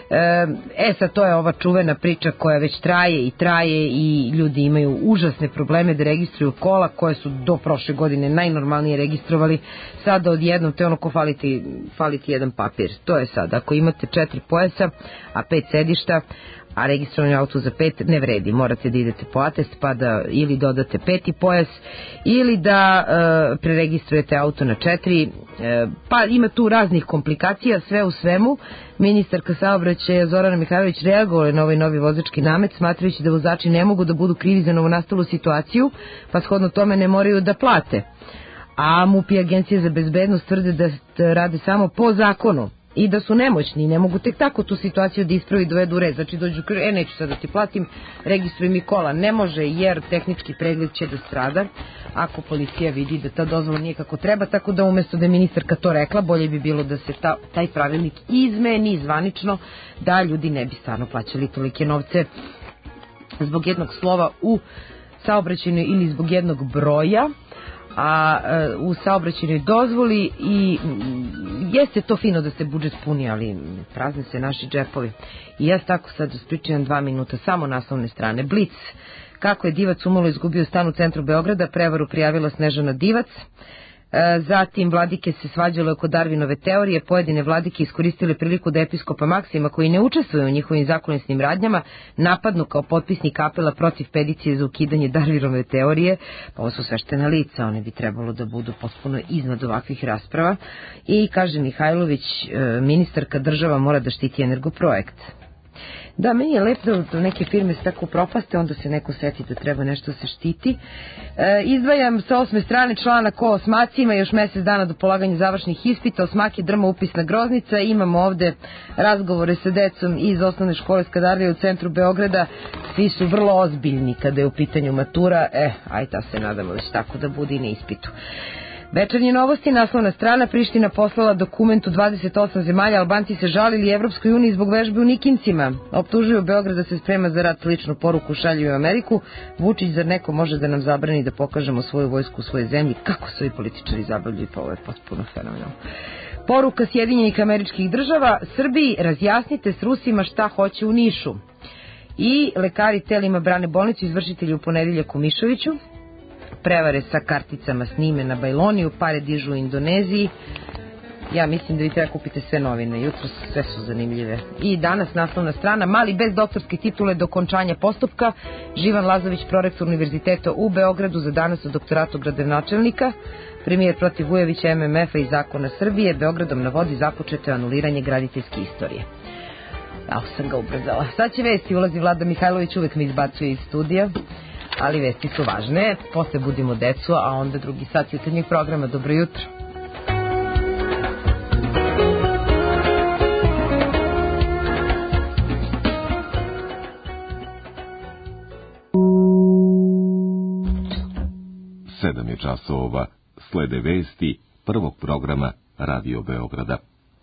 E sad, to je ova čuvena priča koja već traje i traje i ljudi imaju užasne probleme da registruju kola koje su do prošle godine najnormalnije registrovali. Sada odjednom, to je ono ko faliti, faliti jedan papir. To je sad, ako imate četiri pojasa, a pet sedišta, a registrovanje auto za pet ne vredi. Morate da idete po atest pa da ili dodate peti pojas ili da e, preregistrujete auto na četiri, e, pa ima tu raznih komplikacija. Sve u svemu, ministarka saobraćaja Zorana Mihajlović reagovala na ovaj novi vozački namet, smatrajući da vozači ne mogu da budu krivi za novonastalu situaciju, pa shodno tome ne moraju da plate. A MUP i Agencija za bezbednost tvrde da rade samo po zakonu i da su nemoćni i ne mogu tek tako tu situaciju da ispravi i dovedu u red. Znači dođu, e neću sad da ti platim, registruj mi kola. Ne može, jer tehnički pregled će da strada ako policija vidi da ta dozvola nije kako treba, tako da umesto da je ministarka to rekla, bolje bi bilo da se ta, taj pravilnik izmeni zvanično, da ljudi ne bi stvarno plaćali tolike novce zbog jednog slova u saobraćajnoj ili zbog jednog broja, a e, u saobraćajnoj dozvoli. I jeste to fino da se budžet puni, ali prazne se naši džepovi. I ja tako sad ispričavam dva minuta samo naslovne strane. Blic, kako je divac umalo izgubio stan u centru Beograda, prevaru prijavila Snežana Divac. E, zatim vladike se svađale oko Darwinove teorije, pojedine vladike iskoristile priliku da episkopa Maksima, koji ne učestvuje u njihovim zakonitnim radnjama, napadnu kao potpisnik apela protiv peticije za ukidanje Darwinove teorije. Pa ovo su sveštena lica, one bi trebalo da budu potpuno iznad ovakvih rasprava. I kaže Mihajlović, e, ministarka, država mora da štiti Energoprojekt. Da, meni je lepo da neke firme se tako propaste, onda se neko seti da treba nešto se štiti. E, izdvajam sa osme strane članak o osmacima, još mesec dana do polaganja završnih ispita. Osmak je drma upisna groznica. Imamo ovde razgovore sa decom iz osnovne škole Skadarlija u centru Beograda. Svi su vrlo ozbiljni kada je u pitanju matura. E, aj ta se nadamo da će tako da bude i na ispitu. Večernje novosti, naslovna strana, Priština poslala dokument u dvadeset osam zemalja, Albanci se žalili Evropskoj uniji zbog vežbe u Nikincima. Optužuju Beograd da se sprema za rat, sličnu poruku šalju u Ameriku. Vučić, zar neko može da nam zabrani da pokažemo svoju vojsku u svojoj zemlji? Kako su ovi političari zabavljaju, pa ovo je potpuno fenomenalno. Poruka Sjedinjenih Američkih Država, Srbiji razjasnite s Rusima šta hoće u Nišu. I lekari telima brane bolnicu, izvršitelji u ponedeljak u Mišoviću. Prevare sa karticama snime na Bajloniju, pare dižu u Indoneziji. Ja mislim da vi treba kupite sve novine, jutro sve su zanimljive. I danas naslovna strana, Mali bez doktorske titule do okončanja postupka. Živan Lazović, prorektor univerziteta u Beogradu, za danas o doktoratu gradonačelnika. Premijer protiv Vujovića, M M F-a i zakona Srbije. Beogradom na vodi započeto je anuliranje graditeljske istorije. Ao, sam ga ubrzala. Sad će vesti, ulazi Vlada Mihajlović, uvek mi izbacuje iz studija. Ali vesti su važne, posle budimo decu, a onda drugi sat jutarnjeg programa. Dobro jutro.
Sedam je časova, slede vesti prvog programa Radio Beograda.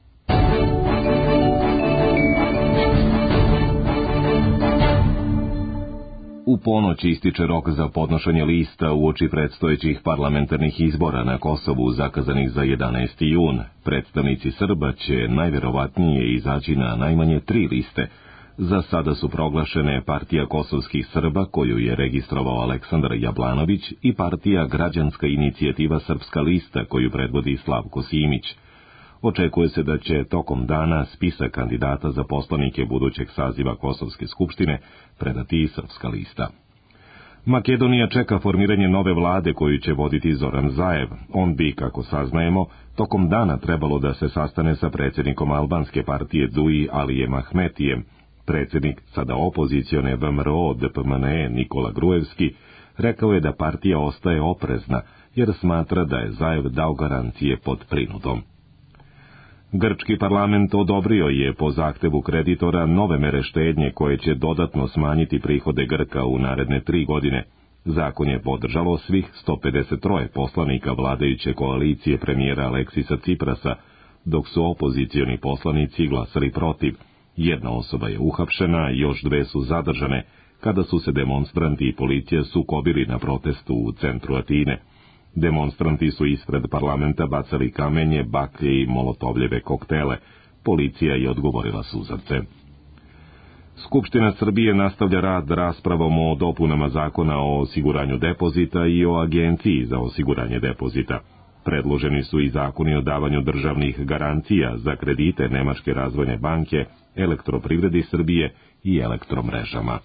U ponoć ističe rok za podnošenje lista uoči predstojećih parlamentarnih izbora na Kosovu zakazanih za jedanaesti jun. Predstavnici Srba će najverovatnije izaći na najmanje tri liste. Za sada su proglašene Partija kosovskih Srba, koju je registrovao Aleksandar Jablanović, i Partija Građanska inicijativa Srpska lista, koju predvodi Slavko Simić. Očekuje se da će tokom dana spisak kandidata za poslanike budućeg saziva Kosovske skupštine predati i Srpska lista. Makedonija čeka formiranje nove vlade koju će voditi Zoran Zaev. On bi, kako saznajemo, tokom dana trebalo da se sastane sa predsjednikom albanske partije D U I Alijem Ahmetijem. Predsjednik sada opozicione V M R O D P M N E Nikola Gruevski rekao je da partija ostaje oprezna jer smatra da je Zaev dao garancije pod prinudom. Grčki parlament odobrio je po zahtevu kreditora nove mere štednje koje će dodatno smanjiti prihode Grka u naredne tri godine. Zakon je podržalo svih sto pedeset tri poslanika vladajuće koalicije premijera Aleksisa Ciprasa, dok su opozicioni poslanici glasali protiv. Jedna osoba je uhapšena, još dve su zadržane, kada su se demonstranti i policija sukobili na protestu u centru Atine. Demonstranti su ispred parlamenta bacali kamenje, baklje i molotovljeve koktele. Policija je odgovorila suzavce. Skupština Srbije nastavlja rad raspravom o dopunama zakona o osiguranju depozita i o agenciji za osiguranje depozita. Predloženi su i zakoni o davanju državnih garancija za kredite Nemačke razvojne banke Elektroprivredi Srbije i elektromrežama.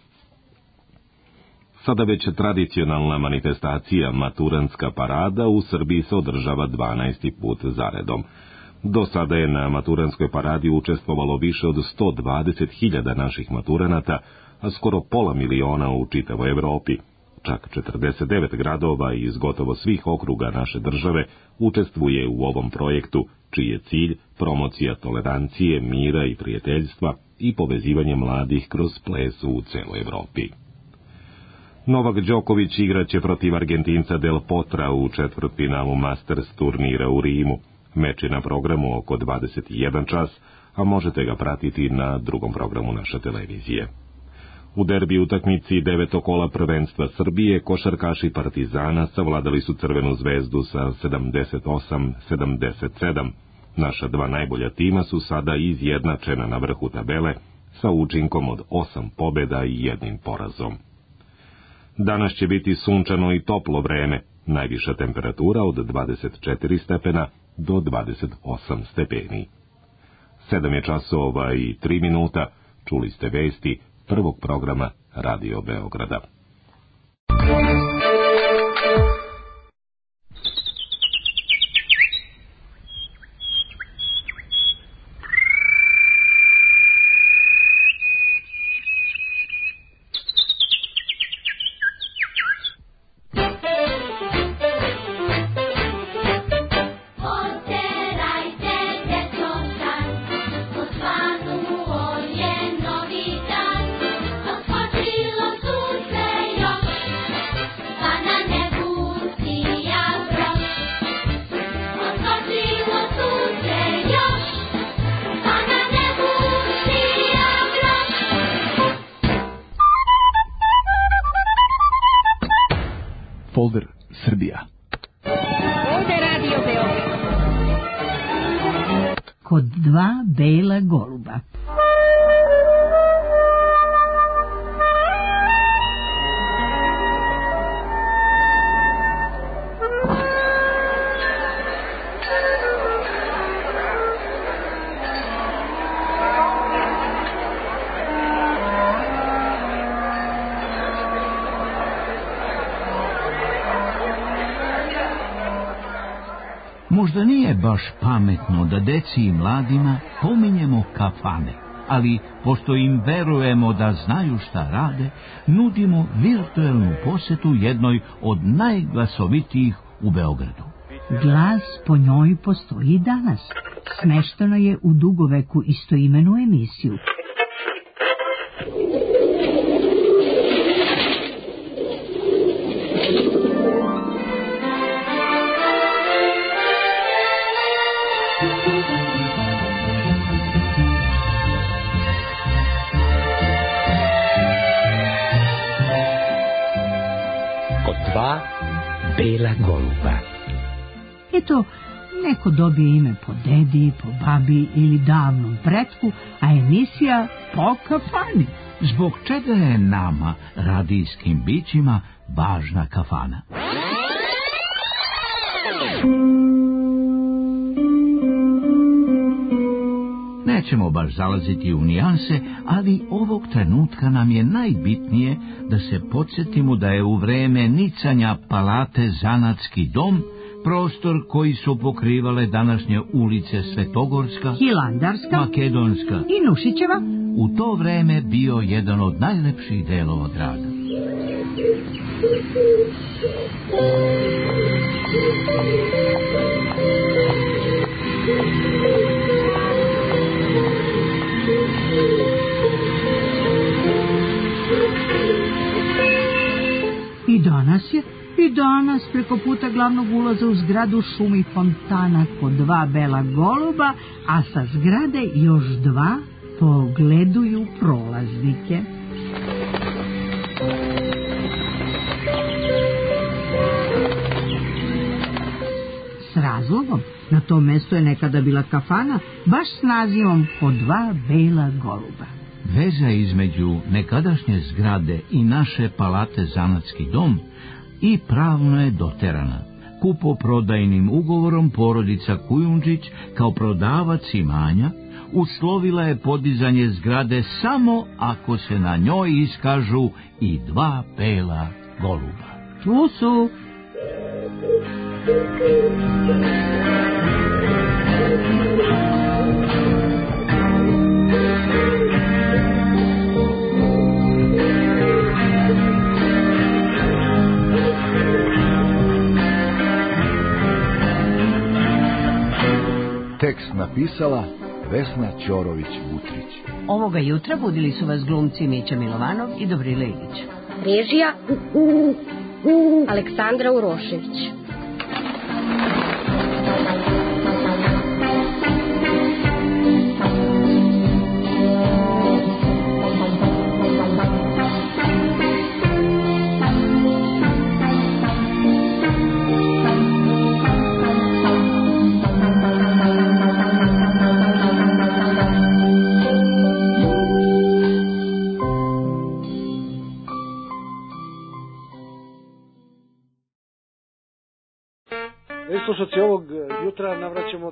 Sada već tradicionalna manifestacija Maturantska parada u Srbiji se održava dvanaesti put zaredom. Do sada je na Maturanskoj paradi učestvovalo više od sto dvadeset hiljada naših maturanata, a skoro pola miliona u čitavoj Evropi. Čak četrdeset devet gradova iz gotovo svih okruga naše države učestvuje u ovom projektu, čiji je cilj promocija tolerancije, mira i prijateljstva i povezivanje mladih kroz ples u celoj Evropi. Novak Đoković igraće protiv Argentinca Del Potra u četvrtfinalu Masters turnira u Rimu. Meč je na programu oko dvadeset jedan čas, a možete ga pratiti na drugom programu naše televizije. U derbi utakmici devetog kola prvenstva Srbije košarkaši Partizana savladali su Crvenu zvezdu sa sedamdeset osam sedamdeset sedam. Naša dva najbolja tima su sada izjednačena na vrhu tabele sa učinkom od osam pobjeda i jednim porazom. Danas će biti sunčano i toplo vreme, najviša temperatura od dvadeset četiri stepena do dvadeset osam stepeni. Sedam je časova i tri minuta, čuli ste vesti prvog programa Radio Beograda.
Folder Srbija.
Ovde Radio Beograd. Kod dva bela goluba.
Možda nije baš pametno da deci i mladima pominjemo kafane, ali pošto im verujemo da znaju šta rade, nudimo virtuelnu posetu jednoj od najglasovitijih u Beogradu.
Glas po njoj postoji i danas. Smešteno je u dugoveku istoimenu emisiju.
Dva bela goluba.
Eto, neko dobije ime po dedi, po babi ili davnom pretku, a emisija po kafani.
Zbog čega je nama, radijskim bićima, važna kafana? Nećemo baš zalaziti u nijanse, ali ovog trenutka nam je najbitnije da se podsjetimo da je u vreme nicanja palate Zanatski dom, prostor koji su pokrivale današnje ulice Svetogorska,
Hilandarska,
Makedonska
i Nušićeva,
u to vreme bio jedan od najlepših delova grada.
I danas je, i danas preko puta glavnog ulaza u zgradu šumi fontana kod dva bela goluba, a sa zgrade još dva pogleduju prolaznike. S razlogom, na tom mjestu je nekada bila kafana, baš s nazivom Po dva bela goluba.
Veza između nekadašnje zgrade i naše palate Zanatski dom i pravno je doterana. Kupoprodajnim ugovorom porodica Kujundžić kao prodavac imanja uslovila je podizanje zgrade samo ako se na njoj iskažu i dva bela goluba.
Tu su.
Tekst napisala Vesna Ćorović-Butrić.
Ovoga jutra budili su vas glumci Mića Milovanov i Dobrila Ilić.
Režija Aleksandra Urošević.
Slušaci, ovog jutra navraćamo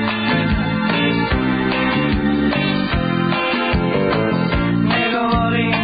Ne govorim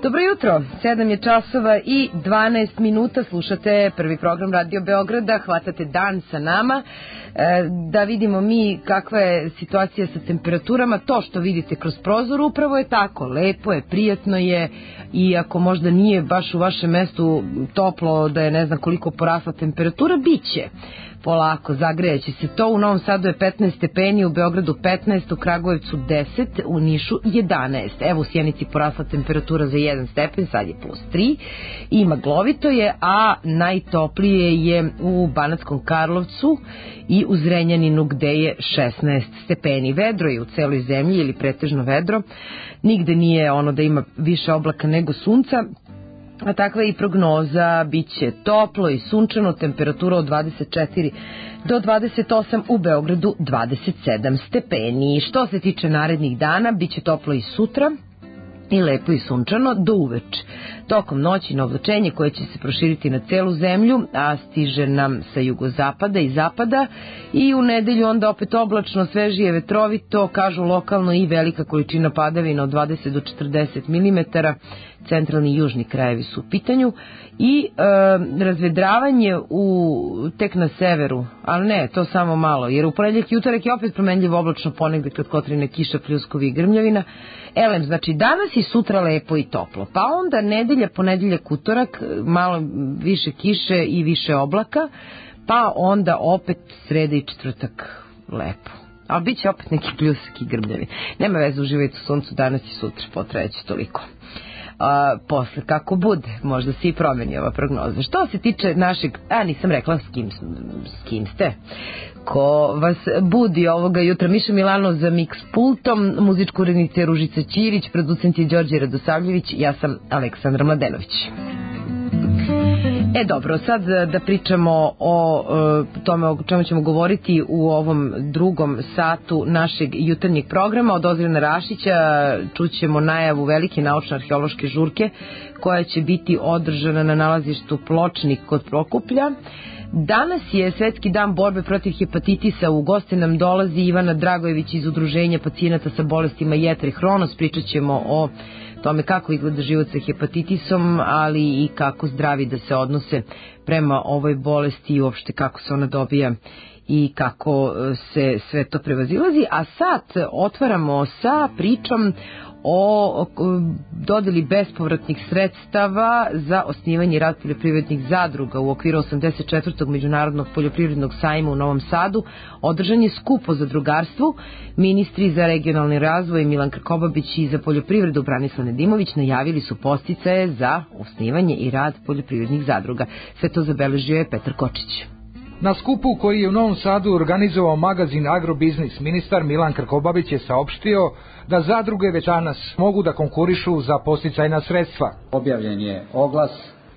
Dobro jutro, sedam je časova i dvanaest minuta, slušate prvi program Radio Beograda, hvatate dan sa nama, e, da vidimo mi kakva je situacija sa temperaturama. To što vidite kroz prozor upravo je tako, lepo je, prijatno je, i ako možda nije baš u vašem mestu toplo, da je ne znam koliko porasla temperatura, bit će. Polako, zagrejeće se to. U Novom Sadu je petnaest stepeni, u Beogradu petnaest, u Kragujevcu deset, u Nišu jedanaest. Evo u Sjenici porasla temperatura za jedan stepen, sad je plus tri. I maglovito je, a najtoplije je u Banatskom Karlovcu i u Zrenjaninu gde je šesnaest stepeni. Vedro je u celoj zemlji ili pretežno vedro. Nigde nije ono da ima više oblaka nego sunca. A takva je i prognoza, bit će toplo i sunčano, temperatura od dvadeset četiri do dvadeset osam, u Beogradu dvadeset sedam stepeni. Što se tiče narednih dana, bit će toplo i sutra i lepo i sunčano do uveče. Tokom noći na oblačenje koje će se proširiti na celu zemlju, a stiže nam sa jugozapada i zapada, i u nedelju onda opet oblačno, svežije, vetrovito, kažu lokalno i velika količina padavina od dvadeset do četrdeset milimetara, centralni i južni krajevi su u pitanju, i e, razvedravanje u, tek na severu, ali ne, to samo malo, jer u ponedjeljak i utorak je opet promenljivo oblačno, ponegde kad kotrine kiša, pljuskovi i grmljavina. Elem, znači danas i sutra lepo i toplo, pa onda nedelja, ponedjeljak, utorak, malo više kiše i više oblaka, pa onda opet sreda i četvrtak lepo. Ali bit će opet neki pljusak i grmljavi. Nema veze, uživajte u suncu danas i sutra, potreće toliko. A, posle kako bude, možda se i promeni ova prognoza. Što se tiče našeg, a nisam rekla s kim, s kim ste, ko vas budi ovoga jutra. Miša Milanov za mix pultom, muzička urednica Ružica Ćirić, producent je Đorđe Radosavljević, ja sam Aleksandra Mladenović. E dobro, sad da pričamo o e, tome o čemu ćemo govoriti u ovom drugom satu našeg jutarnjeg programa. Od Ozirana Rašića čućemo najavu velike naučno-arheološke žurke koja će biti održana na nalazištu Pločnik kod Prokuplja. Danas je Svetski dan borbe protiv hepatitisa. U goste nam dolazi Ivana Dragojević iz Udruženja pacijenata sa bolestima jetre Hronos. Pričat ćemo o tome kako izgleda život sa hepatitisom, ali i kako zdravi da se odnose prema ovoj bolesti i uopšte kako se ona dobija i kako se sve to prevazilazi. A sad otvaramo sa pričom o dodeli bespovratnih sredstava za osnivanje i rad poljoprivrednih zadruga. U okviru osamdeset četvrtog Međunarodnog poljoprivrednog sajma u Novom Sadu održan je skup o zadrugarstvu. Ministri za regionalni razvoj Milan Krkobabić i za poljoprivredu Branislav Nedimović najavili su podsticaje za osnivanje i rad poljoprivrednih zadruga. Sve to zabeležio je Petar Kočić.
Na skupu koji je u Novom Sadu organizovao magazin Agrobiznis, ministar Milan Krkobabić je saopštio da zadruge već danas mogu da konkurišu za podsticajna sredstva.
Objavljen je oglas,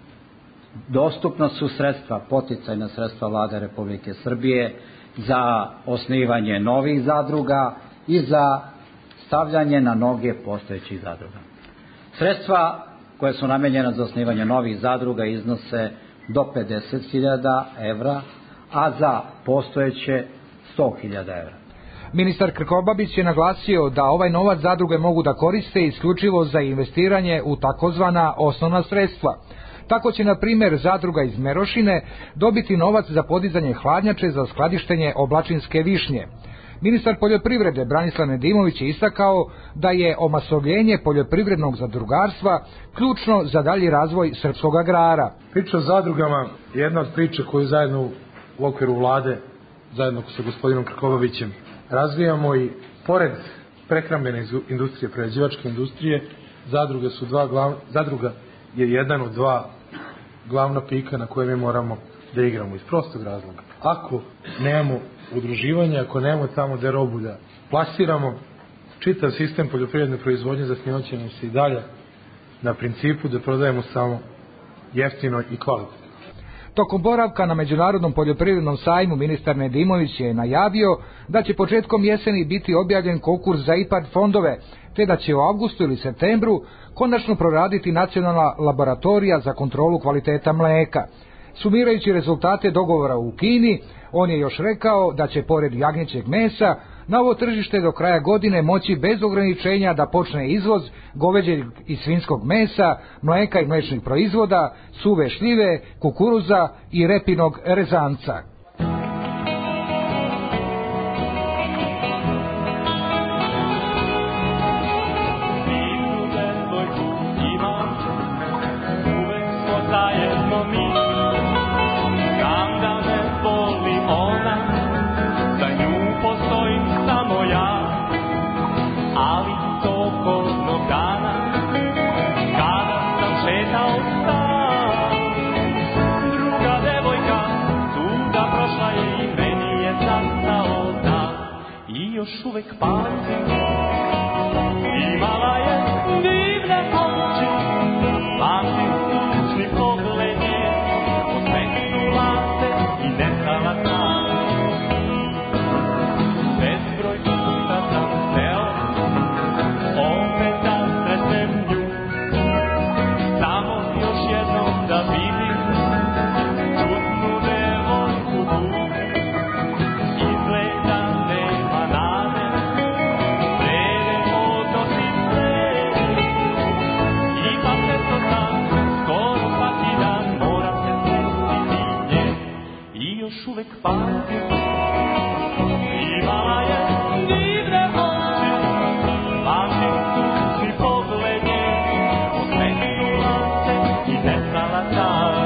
dostupna su sredstva, podsticajna sredstva Vlade Republike Srbije za osnivanje novih zadruga i za stavljanje na noge postojećih zadruga. Sredstva koje su namenjena za osnivanje novih zadruga iznose do pedeset hiljada evra, a za postojeće sto hiljada evra.
Ministar Krkobabić je naglasio da ovaj novac zadruge mogu da koriste isključivo za investiranje u takozvana osnovna sredstva. Tako će, na primjer, zadruga iz Merošine dobiti novac za podizanje hladnjače za skladištenje oblačinske višnje. Ministar poljoprivrede Branislav Nedimović je istakao da je omasovljenje poljoprivrednog zadrugarstva ključno za dalji razvoj srpskog agrara.
Priča o zadrugama je jedna od priča koju zajedno u okviru vlade, zajedno sa gospodinom Krkobabićem, razvijamo, i pored prehrambene industrije, prerađivačke industrije, zadruge su dva glavna, zadruga je jedan od dva glavna pika na koje mi moramo da igramo iz prostog razloga. Ako nemamo udruživanja, ako nemamo tamo gde robu da plasiramo, čitav sistem poljoprivredne proizvodnje zasnivaće nam se i dalje na principu da prodajemo samo jeftino i kvalitetno.
Tokom boravka na Međunarodnom poljoprivrednom sajmu ministar Nedimović je najavio da će početkom jeseni biti objavljen konkurs za IPARD fondove, te da će u avgustu ili septembru konačno proraditi nacionalna laboratorija za kontrolu kvaliteta mleka. Sumirajući rezultate dogovora u Kini, on je još rekao da će pored jagnjećeg mesa na ovo tržište do kraja godine moći bez ograničenja da počne izvoz goveđeg i svinjskog mesa, mleka i mlečnih proizvoda, suve šljive, kukuruza i repinog rezanca.
Još uvek pamtim, imala je divne oči, pamtim tužni pogled nje, osmeknula se i nestala sam. Bezbroj puta sam hteo, opet da sretnem nju, samo još jednom da vidim čudnu devojku tu. Uvek pamtim, imala je divne oči, pamtim tužni pogled nje, osmeknula se i nestala sam.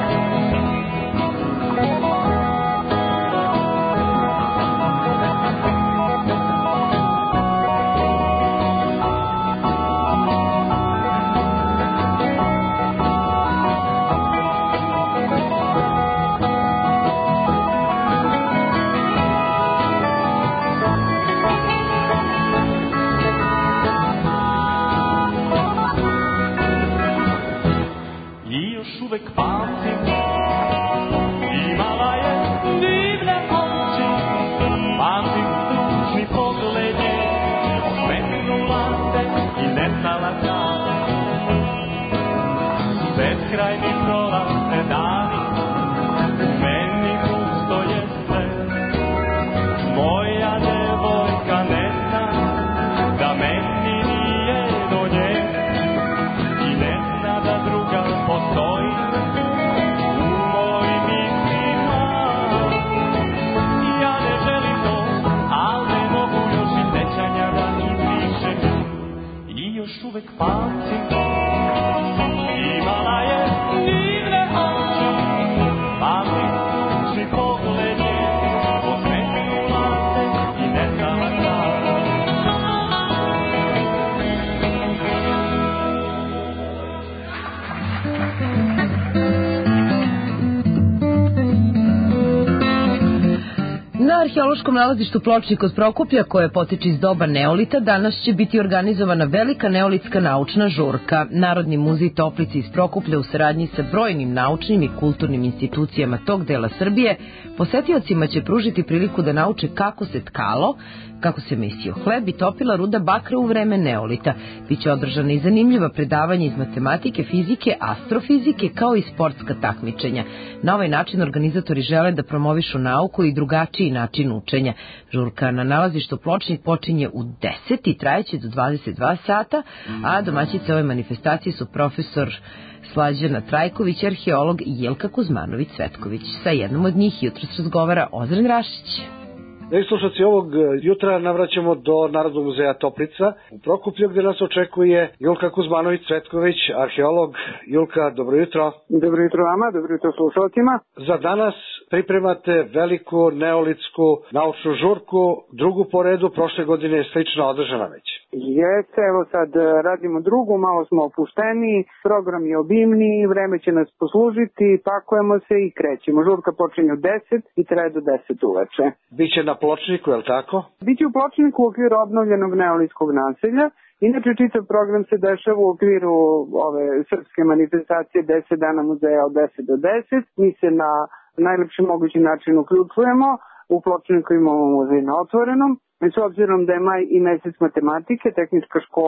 Uvek pamtim, imala je divne oči, pamtim tužni pogled nje, osmeknula se i nestala sam. Beskrajni prolaze dani, meni pusto je sve, moja devojka ne zna da meni nije do nje i ne zna da druga postoji. Još uvek pamtim, imala je divne oči, pamtim tužni pogled nje, osmeknula se i nestala sam.
Na arheološkom nalazištu Pločnik kod Prokuplja, koje potiče iz doba neolita, danas će biti organizovana velika neolitska naučna žurka. Narodni muzej Toplice iz Prokuplja u saradnji sa brojnim naučnim i kulturnim institucijama tog dela Srbije posetiocima će pružiti priliku da nauče kako se tkalo, kako se mesio hleb i topila ruda bakra u vreme neolita. Biće održana i zanimljiva predavanja iz matematike, fizike, astrofizike, kao i sportska takmičenja. Na ovaj način organizatori žele da promovišu nauku i drugačiji način učenja. Žurka na nalazištu Pločnik počinje u deset i trajeće do dvadeset dva sata, a domaćice ove manifestacije su profesor Slađana Trajković, arheolog i Jelka Kuzmanović-Cvetković. Sa jednom od njih jutros razgovara Ozren Rašić.
Dragi slušalci, ovog jutra navraćamo do Narodnog muzeja Toplica u Prokuplju, gde nas očekuje Julka Kuzmanović-Cvetković, arheolog. Julka, dobro jutro.
Dobro jutro vama, dobro jutro slušalcima.
Za danas pripremate veliku neolitsku naučnu žurku, drugu po redu, prošle godine je slično održana već.
Jeste, evo sad radimo drugu, malo smo opušteniji, program je obimniji, vreme će nas poslužiti, pakujemo se i krećemo. Žurka počinje u deset i traje do deset uveče.
Biće na Pločniku, je li tako?
Biće u Pločniku u okviru obnovljenog neolitskog naselja. Inače, čitav program se dešava u okviru ove srpske manifestacije deset dana muzeja od deset do deset. Mi se na najlepši mogući način uključujemo. U Pločniku imamo muzej na otvorenom. I s obzirom da je maj i mesec matematike, tehnička škola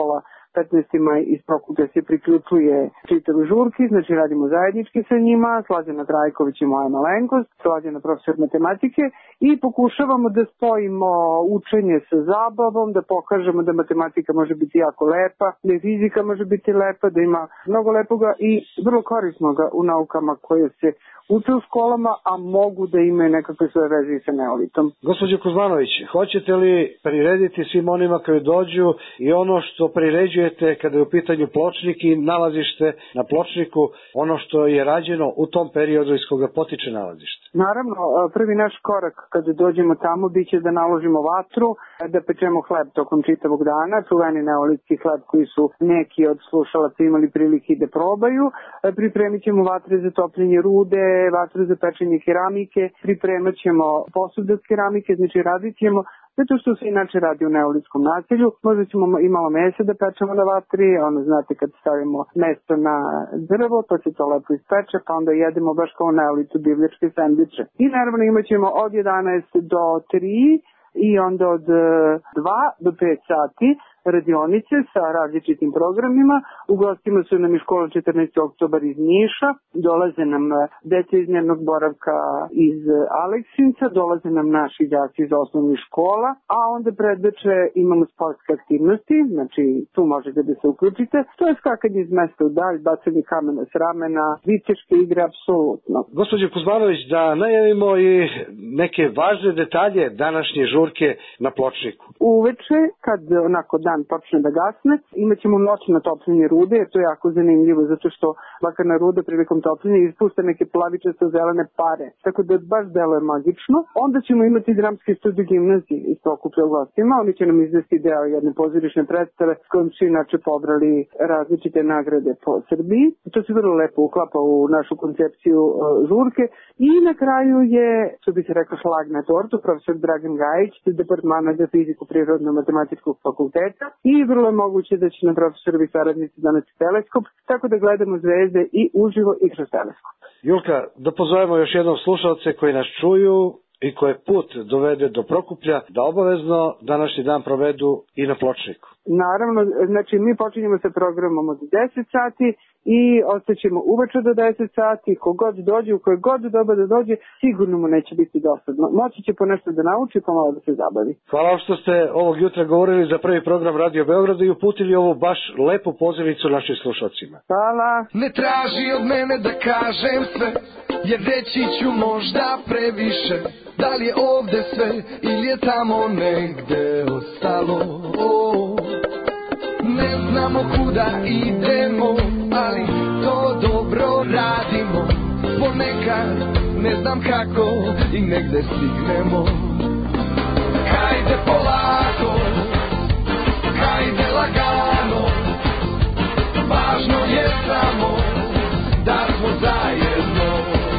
petnaesti maj iz Prokuplja se priključuje čitavu žurki, znači radimo zajednički sa njima, Slađana Trajković i moja malenkost, Slađana profesor matematike i pokušavamo da spojimo učenje sa zabavom, da pokažemo da matematika može biti jako lepa, da i fizika može biti lepa, da ima mnogo lepoga i vrlo korisnoga u naukama koje se uče u školama, a mogu da imaju nekakve svoje veze sa neolitom.
Gospođo Kuzmanović, hoćete li prirediti svim onima koji dođu i ono što priređujete kada je u pitanju pločnik i nalazište na pločniku, ono što je rađeno u tom periodu iz koga potiče nalazište?
Naravno, prvi naš korak kada dođemo tamo biće da naložimo vatru, da pečemo hleb tokom čitavog dana, čuveni neolitski hleb koji su neki od slušalaca imali prilike da probaju. Pripremit ćemo vatre za topljenje rude, vatre za pečenje keramike, pripremat ćemo posud od keramike, znači radit ćemo zato što se inače radi u neolitskom naselju. Možda ćemo i malo mesa da pečemo na vatri, ono znate kad stavimo meso na drvo, to se to lepo ispeče, pa onda jedemo baš kao neolitu divljačke sendviče. I naravno imat ćemo od jedanaest do tri i onda od dva do pet sati radionice sa različitim programima. U gostima su nam i škola četrnaesti oktobar iz Niša, dolaze nam deca iz dnevnog boravka iz Aleksinca, dolaze nam naši đaci iz osnovnih škola, a onda predveče imamo sportske aktivnosti, znači tu možete da se uključite. To je skakanje iz mesta u dalj, bacanje kamena s ramena, viteške igre, apsolutno.
Gospođo Kuzmanović, da najavimo i neke važne detalje današnje žurke na pločniku.
Uveče, kad onako dan počne da gasne, imat ćemo noćno topljenje rude, jer to je jako zanimljivo, zato što bakarna ruda prilikom topljenja ispušta neke plavičasto zelene pare, tako da baš deluje magično. Onda ćemo imati dramski studij gimnazije iz Prokuplja u gostima, oni će nam izvesti deo jedne pozorišne predstave s kojom su inače pobrali različite nagrade po Srbiji. To se vrlo lepo uklapa u našu koncepciju uh, žurke i na kraju je, što bi se rekao, šlag na tortu, profesor Dragan Gajić iz Departmana za fiziku Prirodno-matematičkog fakulteta i vrlo je moguće da će nam profesorovi saradnici doneti teleskop, tako da gledamo zvezde i uživo i kroz teleskop.
Julka, da pozovemo još jednom slušalce koji nas čuju i koje put dovede do Prokuplja, da obavezno današnji dan provedu i na pločniku.
Naravno, znači mi počinjemo sa programom od deset sati i ostaćemo uveče do deset sati, kogod dođe, u koje god doba da dođe, sigurno mu neće biti dosadno. Moći će po nešto da nauči, pa malo da se zabavi.
Hvala što ste ovog jutra govorili za prvi program Radio Beograda i uputili ovu baš lepu pozivnicu našim slušalcima.
Hvala.
Ne traži od mene da kažem sve, jer reći ću možda previše. Da li je ovde sve ili je tamo negde ostalo? Oh. Ne znamo kuda idemo, ali to dobro radimo. Ponekad ne znam kako i negde stignemo. Hajde polako, hajde lagano, važno je samo da smo zajedno.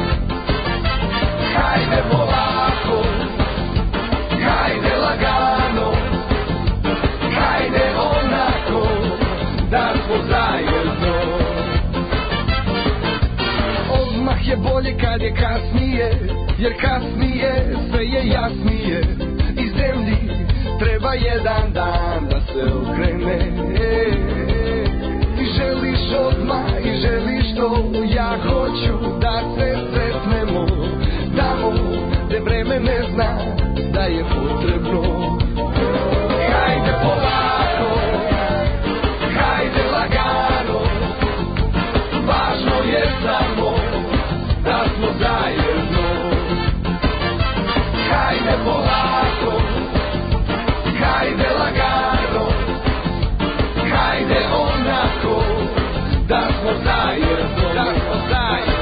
Hajde polako, hajde lagano, hajde onako da smo zajedno. Odmah je bolje kad je kasnije, jer kasnije sve je jasnije. I zemlji treba jedan dan da se okrene. Ti želiš odmah i želiš to, ja hoću da se sretnemo tamo gde vreme ne zna da je potrebno. Hajde polako, hajde lagano, važno je samo da smo zajedno. Hajde polako, hajde lagano, hajde onako da smo zajedno, da smo zajedno.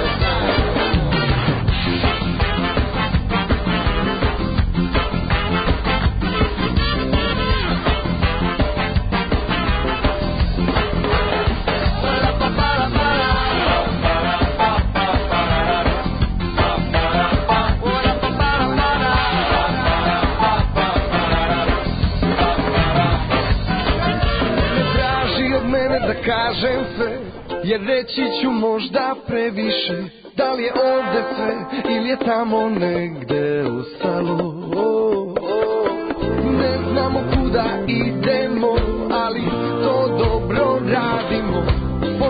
Da kažem sve, jer reći ću možda previše. Da li je ovde sve ili je tamo negde ostalo? Ne znamo kuda idemo, ali to dobro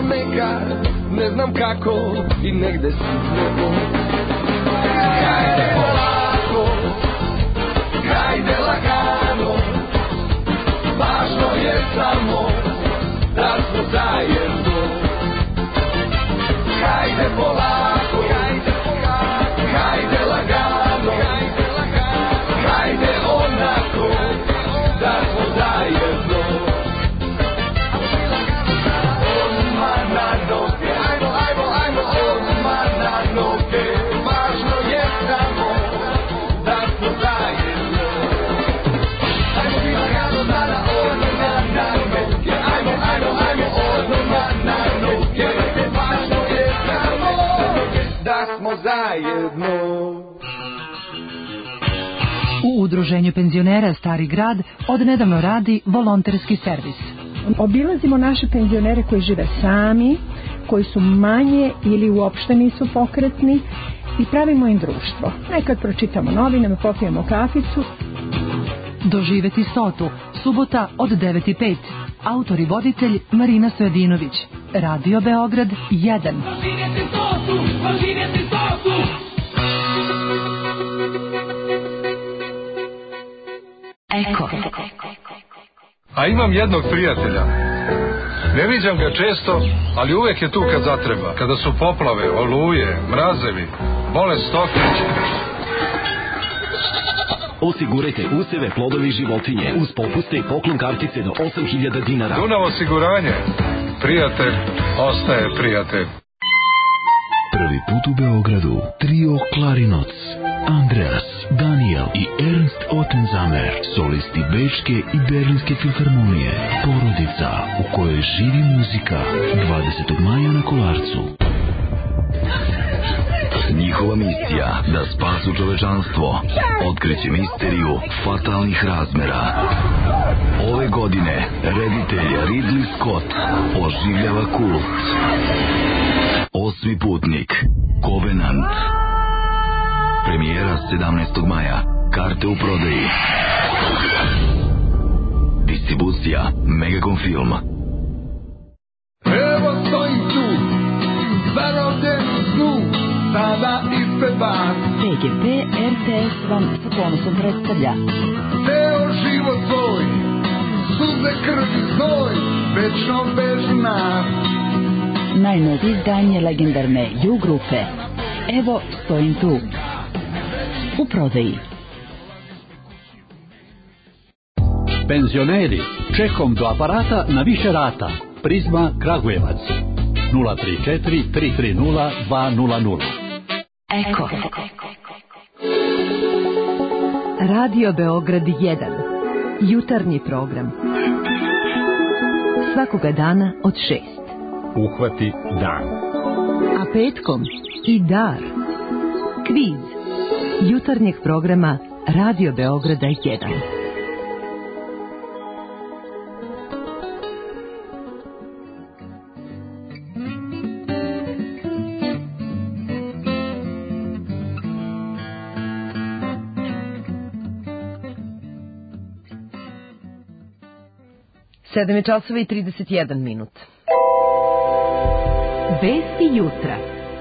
neka, ne znam kako i negde si nebo. Hajde polako, hajde lagano, važno je samo da smo zajedno. Hajde polako, hajde polako, hajde lagano, hajde lagano, hajde onako da smo zajedno. Odmah na noge, ajmo, ajmo, ajmo, odmah na noge, važno je samo da smo zajedno. Ajmo mi lagano sada, odmah na noge, ajmo, ajmo, ajmo, odmah na noge, važno je samo da smo zajedno.
U Udruženju penzionera Stari grad odnedavno radi volonterski servis.
Obilazimo naše penzionere koji žive sami, koji su manje ili uopšte nisu pokretni i pravimo im društvo. Nekad pročitamo novine, popijemo kaficu.
Doživeti stotu, subota od devet i pet. Autor i voditelj Marina Stojadinović. Radio Beograd jedan.
Doživjeti stotu, doživjeti stotu.
Eko.
A imam jednog prijatelja. Ne viđam ga često, ali uvek je tu kad zatreba. Kada su poplave, oluje, mrazevi, bolest stoke.
Osigurajte useve, plodove i životinje uz popuste i poklon kartice do osam hiljada dinara.
Dunav osiguranje. Prijatelj ostaje prijatelj.
Prvi put u Beogradu trio Klarinoc, Andreas, Daniel i Ernst Ottenzamer, solisti Bečke i Berlinske filharmonije. Porodica u kojoj živi muzika. dvadesetog maja na Kolarcu.
Njihova misija da spasu čovečanstvo, otkriće misteriju fatalnih razmera. Ove godine reditelj Ridley Scott oživljava kult. Osmi putnik, Covenant. Premijera sedamnaestog maja. Karte u prodaji. Distribucija Megacom Film.
Evo stojim tu, zarobljen u snu, sada ispred vas.
P G P R T S vam sa ponosom predstavlja
Ceo život svoj, suze, krv i znoj, večno bežu nas.
najnovije izdanje legendarne Ju grupe. Evo stojim tu. U prodaji.
Penzioneri, čekom do aparata na više rata. Prizma Kragujevac. nula tri četiri tri tri nula dva nula nula.
Eko. Radio Beograd jedan. Jutarnji program. Svakoga dana od šest.
Uhvati dan.
A petkom i dar. Kviz. Jutarnjeg programa Radio Beograda jedan.
sedam je časova i trideset jedan minut.
Vesti jutra.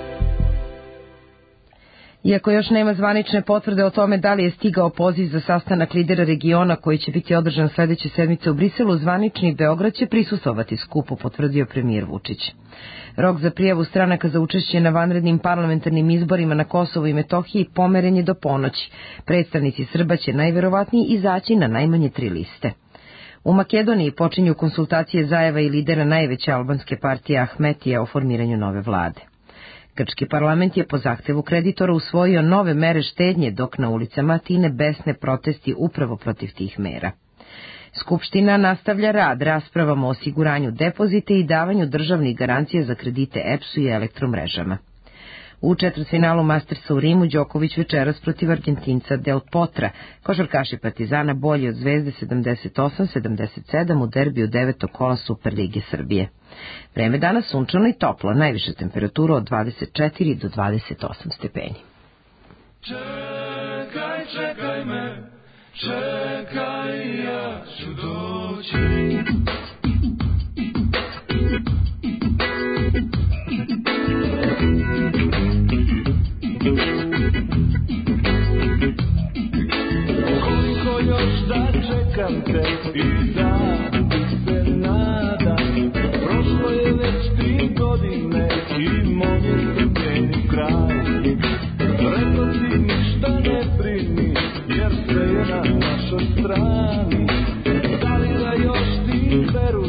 Iako još nema zvanične potvrde o tome da li je stigao poziv za sastanak lidera regiona koji će biti održan sledeće sedmice u Briselu, zvanični Beograd će prisustvovati skupu, potvrdio premijer Vučić. Rok za prijavu stranaka za učešće na vanrednim parlamentarnim izborima na Kosovu i Metohiji pomeren je do ponoći. Predstavnici Srba će najverovatnije izaći na najmanje tri liste. U Makedoniji počinju konsultacije Zajeva i lidera najveće albanske partije Ahmetija o formiranju nove vlade. Grčki parlament je po zahtevu kreditora usvojio nove mere štednje, dok na ulicama Atine besne protesti upravo protiv tih mera. Skupština nastavlja rad raspravama o osiguranju depozita i davanju državnih garancija za kredite E P S-u i elektromrežama. U četvrtfinalu Mastersa u Rimu Đoković večeras protiv Argentinca Del Potra. Košarkaši Partizana bolji od Zvezde sedamdeset osam sedamdeset sedam u derbiju devetog kola Superlige Srbije. Vreme danas sunčano i toplo, najviša temperatura od dvadeset četiri do dvadeset osam stepeni.
Čekaj, čekaj me, čekaj, ja ću doći.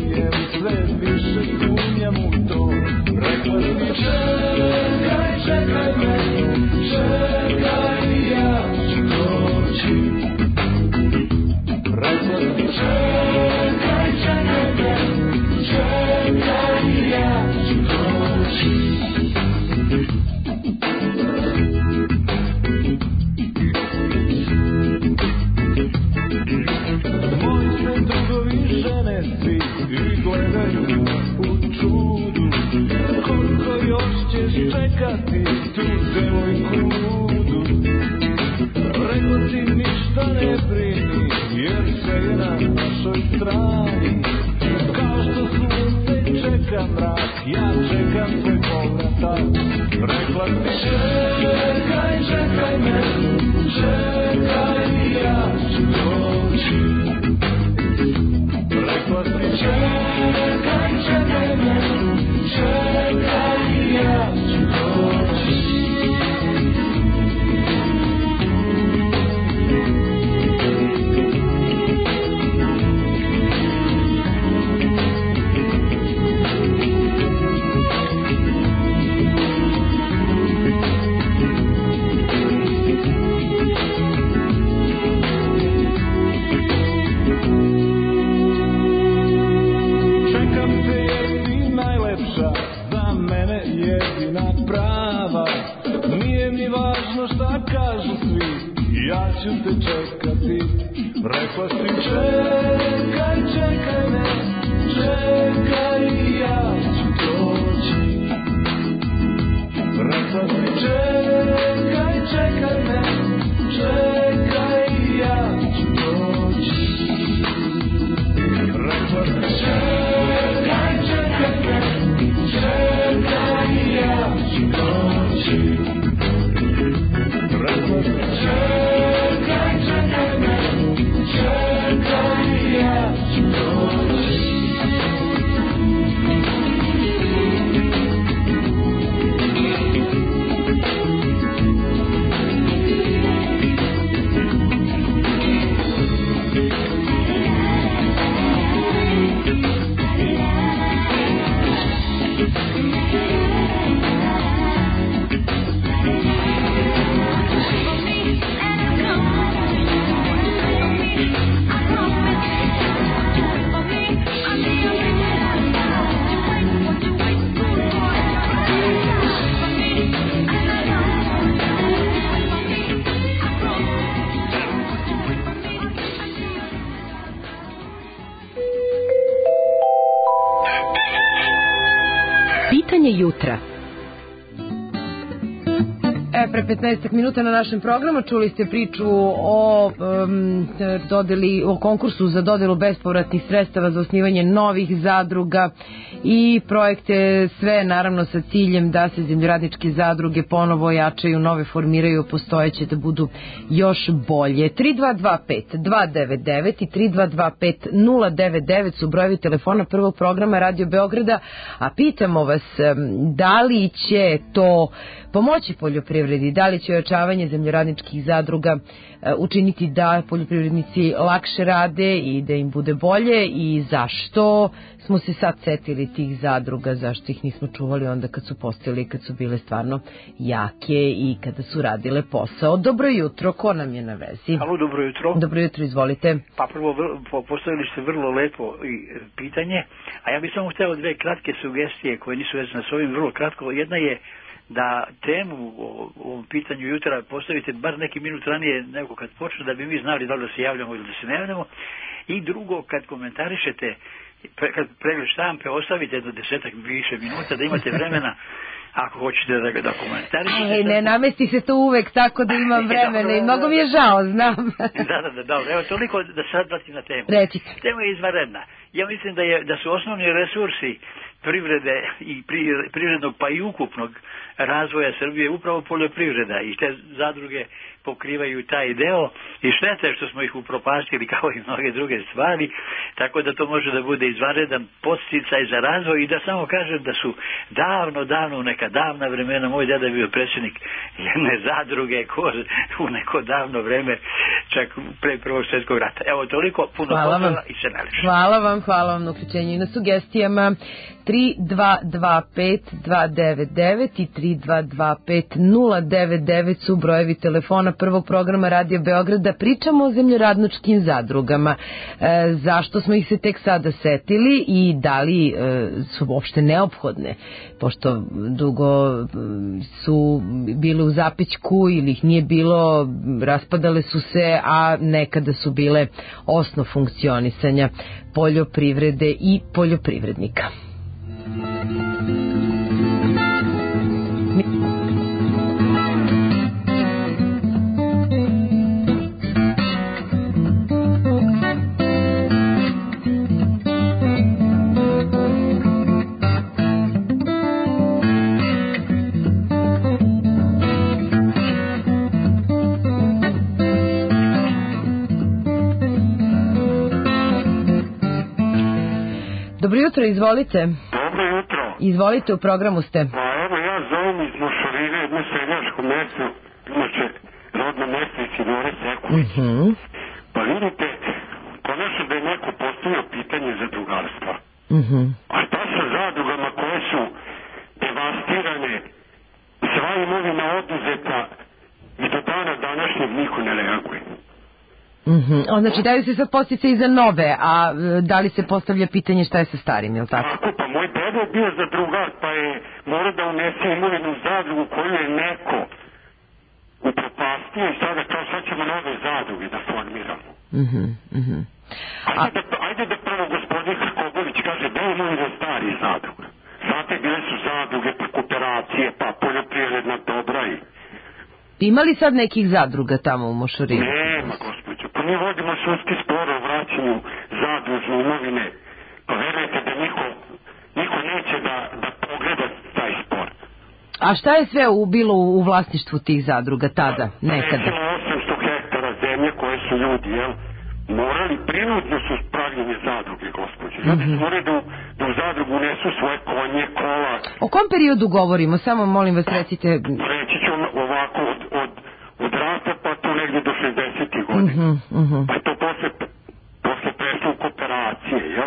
pitanjem sve više sumnjam u to. Rekla si čekaj, čekaj me, čekaj ja ću doći. Rekla si čekaj, čekaj me, čekaj ja ću doći. Moji se drugovi žene svi i gledaju u čudu. Koliko još ćeš čekati tu devojku ludu? Rekla si ništa ne brini, jer sve je na našoj strani. Kao što sunce čeka mrak, ja čekam tvoj povratak. Rekla si čekaj, čekaj me, čekaj ja ću doći. Rekla si čekaj, čekaj me, čekaj ja ću doći. Šta kažu svi, ja ću te čekati. Rekla si čekaj, čekaj me, čekaj ja ću doći. Rekla si čekaj, čekaj me, čekaj ja ću doći. Rekla si čekaj, čekaj me, čekaj ja ću doći. Rekla si čekaj, čekaj me, čekaj ja ću doći.
Pitanje jutra.
E, pre petnaest minuta na našem programu čuli ste priču o um, dodeli, o konkursu za dodelu bespovratnih sredstava za osnivanje novih zadruga i projekte, sve naravno sa ciljem da se zemljoradničke zadruge ponovo jačaju, nove formiraju, postojeće da budu još bolje. tri dva dva pet dva devet devet i tri dva dva pet nula devet devet su brojevi telefona prvog programa Radio Beograda, a pitamo vas da li će to pomoći poljoprivredi, da li će ojačavanje zemljoradničkih zadruga učiniti da poljoprivrednici lakše rade i da im bude bolje i zašto smo se sad setili tih zadruga, zašto ih nismo čuvali onda kad su postali, kad su bile stvarno jake i kada su radile posao. Dobro jutro, ko nam je na vezi?
Halo, dobro jutro.
Dobro jutro, izvolite.
Pa prvo, postavili ste vrlo lepo pitanje, a ja bih samo htio dve kratke sugestije koje nisu vezane s ovim, vrlo kratko. Jedna je da temu o ovom pitanju jutra postavite bar neki minut ranije nego kad počne, da bi mi znali da li da se javljamo ili da se ne javljamo. I drugo, kad komentarišete, pre, kad pregled štampe, ostavite jedno desetak više minuta da imate vremena ako hoćete da, da komentarišete.
Ej, ne namesti se to uvek tako da imam vremena i mnogo mi je žao, znam.
da, da, da, dobro. Evo, toliko da sad vratim na temu.
Recite.
Tema je izvanredna. Ja mislim da, je, da su osnovni resursi privrede i privrednog pa i ukupnog razvoja Srbije upravo poljoprivreda i te zadruge pokrivaju taj deo i šteta je što smo ih upropastili kao i mnoge druge stvari, tako da to može da bude izvanredan podsticaj za razvoj i da samo kažem da su davno, davno u neka davna vremena, moj deda je bio predsjednik jedne zadruge ko, u neko davno vreme, čak pre prvog svjetskog rata. Evo toliko, puno pozdrava i se najlepše.
Hvala vam, hvala vam na uključenju i na sugestijama. tri dva dva pet dva devet devet i tri dva dva pet nula devet devet su brojevi telefona prvog programa Radio Beograda. Pričamo o zemljoradničkim zadrugama. E, zašto smo ih se tek sada setili i da li e, su uopšte neophodne? Pošto dugo su bile u zapećku ili ih nije bilo, raspadale su se, a nekada su bile osnov funkcionisanja poljoprivrede i poljoprivrednika. Dobro jutro, izvolite.
Dobro jutro.
Izvolite, u programu ste.
Pa evo ja zovem iz Mošarine, jedno seljaško mesto, inače rodno mesto iz Sidore Sekulić.
Mm-hmm.
Pa vidite, konačno da je neko postavio pitanje zadrugarstva.
Mm-hmm.
A šta sa zadrugama koje su devastirane, sva imovina oduzeta i do dana današnjeg niko ne reaguje.
Mm-hmm. O, znači daju se sad postice i za nove, a da li se postavlja pitanje šta je sa starim, je li tako?
Tako, pa moj deda je bio zadrugar, pa je morao da unese imovinu zadrugu koju je neko upropastio i sada kao sad ćemo nove zadruge da formiramo.
Mhm, mhm.
Ajde, da, ajde da prvo gospodin Krkobović kaže da je imovina stari zadruga. Znate, bile su zadruge, pa kooperacije, pa poljoprivredna dobra i...
Ima li sad nekih zadruga tamo u Mošarinu?
Nema, gospođo. Pa mi vodimo sudski spor o vraćanju zadružne imovine. Pa verujete da niko, niko neće da, da pogleda taj spor.
A šta je sve u, bilo u vlasništvu tih zadruga tada, nekada?
Recimo osamsto hektara zemlje koje su ljudi, jel, morali, prinudno su pravljene zadruge, gospođe. Ljudi mm-hmm. morali da, da u zadrugu nesu svoje konje, kola.
O kom periodu govorimo? Samo molim vas recite...
Reći ću ovako od, od, od rata pa to negdje do šezdesetih godina.
Mm-hmm, mm-hmm.
Pa to posle, posle prešlo u kooperacije, jel?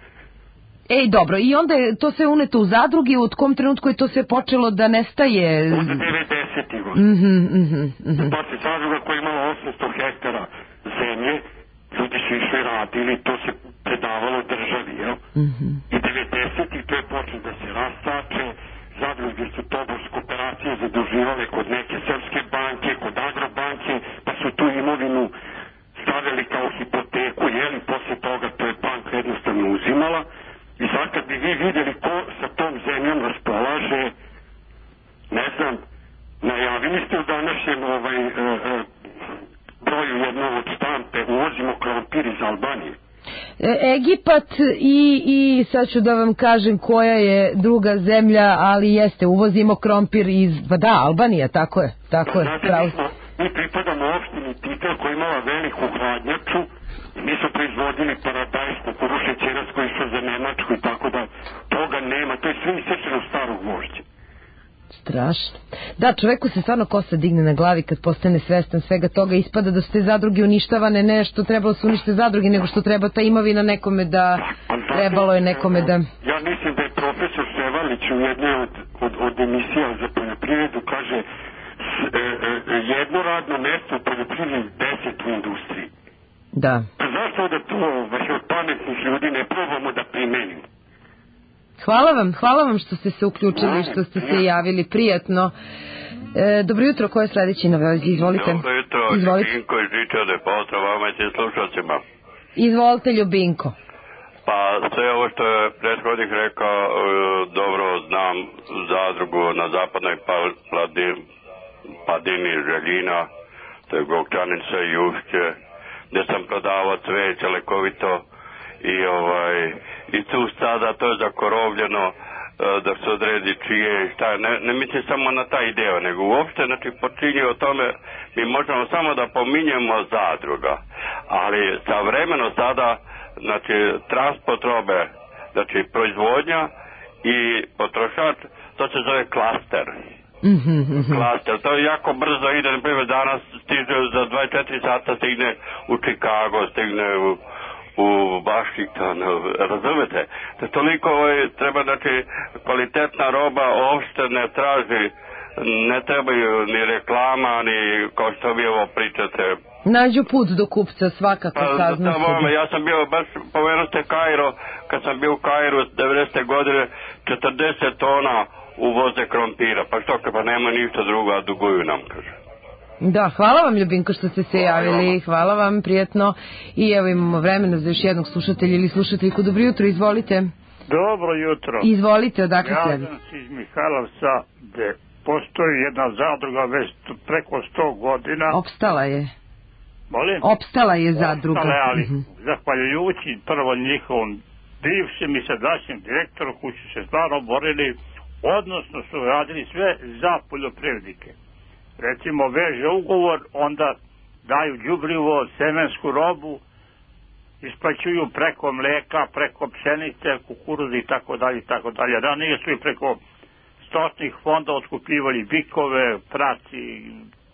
Ej, dobro, i onda je to sve uneto u zadrugi, od kom trenutku je to sve počelo da nestaje?
Od devedesetih godina.
Mm-hmm, mm-hmm, mm-hmm.
Pa se zadruga koja imala osamsto hektara zemlje, ljudi su išli radili, to se predavalo državi, jel?
Mm-hmm.
I devedesetih to je počelo da se rastače, zadruge su tobož kooperacije zaduživale kod neke srpske banke, kod agrobanke, pa su tu imovinu stavili kao hipoteku, jel? I posle toga to je banka jednostavno uzimala. I sad kad bi vi vidjeli ko sa tom zemljom raspolaže, ne znam, najavili ste u današnjem ovaj, e, e, broju jednog od štampe, uvozimo krompir iz Albanije.
Egipat i, i sad ću da vam kažem koja je druga zemlja, ali jeste, uvozimo krompir iz, pa da, Albanija, tako je, tako je.
Znate, mi, smo, mi pripadamo opštini Titel koja imala veliku hladnjaču, mi smo proizvodili paradajz, kukuruš, šećerac koji su za Nemačku i tako da toga nema, to je sve isečeno starog vožđa.
Strašno. Da, čoveku se stvarno kosa digne na glavi kad postane svestan svega toga, ispada da su te zadruge uništavane, ne što trebalo su unište zadruge, nego što treba ta imovina nekome da, trebalo je nekome da...
Ja mislim da je profesor Ševalić u jednoj od, od, od emisija za poljoprivredu kaže s, e, e, jedno radno mesto u poljoprivredi, deset u industriji.
Da.
Pa zašto da to od pametnih ljudi ne probamo da primenimo?
Hvala vam, hvala vam što ste se uključili, što ste se javili, prijatno. E, dobro jutro, ko je sledeći na vezi? Izvolite.
Dobro jutro,
Izvolite.
Ljubinko iz Žičare, pozdrav vama i svim slušalcima.
Izvolite, Ljubinko.
Pa sve ovo što je prethodnik rekao, dobro znam zadrugu na zapadnoj padini Željina, to je Govčanica i Jušće, gde sam prodavao cveće lekovito i ovaj i tu sada to je zakorovljeno da se odredi čije i šta. Ne, ne mislim samo na taj deo, nego uopšte, znači, počinje o tome, mi možemo samo da pominjemo zadruga, ali savremeno sada, znači, transport robe, znači, proizvodnja i potrošač, to se zove klaster.
Mm-hmm.
Klaster, to je jako brzo ide, na primjer, danas stiže za dvadeset četiri sata, stigne u Chicago, stigne u u Washington, razumete? To toliko ovaj, treba, znači, kvalitetna roba uopšte ne traži, ne trebaju ni reklama, ni kao što vi ovo pričate.
Nađu put do kupca, svakako
pa,
kaznu
sebi. Ja sam bio, baš pomenuste Kairo, kad sam bio u Kairu devedesete godine, četrdeset tona uvoze krompira, pa što, pa nema ništa drugo, a duguju nam, kaže.
Da, hvala vam, Ljubinko, što ste se javili, hvala vam, prijatno. I evo imamo vremena za još jednog slušatelja ili slušateljku. Dobro jutro, izvolite.
Dobro jutro.
Izvolite, odakle se?
Ja sam iz Mihajlovca, gde postoji jedna zadruga već preko sto godina.
Opstala je.
Molim?
Opstala je zadruga.
Opstala je, ali mm-hmm. zahvaljujući prvo njihovom bivšem i sadašnjem direktoru koji su se stvarno borili, odnosno su radili sve za poljoprivrednike. Recimo, veže ugovor, onda daju đubrivo, semensku robu, isplaćuju preko mleka, preko pšenice, kukuruza i tako dalje i tako dalje. Ranije su i preko stočnih fonda otkupljivali bikove, praci,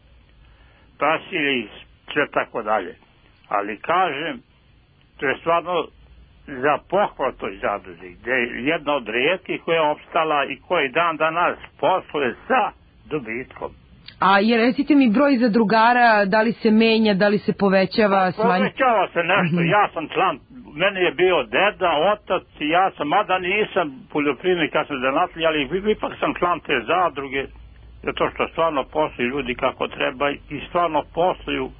prasilje i sve tako dalje. Ali kažem, to je stvarno za pohval toj zadruzi, gde je jedna od rijetkih koja je opstala i koji dan danas posluje sa dobitkom.
A je, recite mi, broj zadrugara, da li se menja, da li se povećava? Smanj...
Povećava se nešto, mm-hmm. ja sam član, meni je bio deda, otac i ja sam, mada nisam poljoprivrednik, ja sam zanatlji, ali ipak sam član te zadruge, zato što stvarno posluju ljudi kako treba i stvarno posluju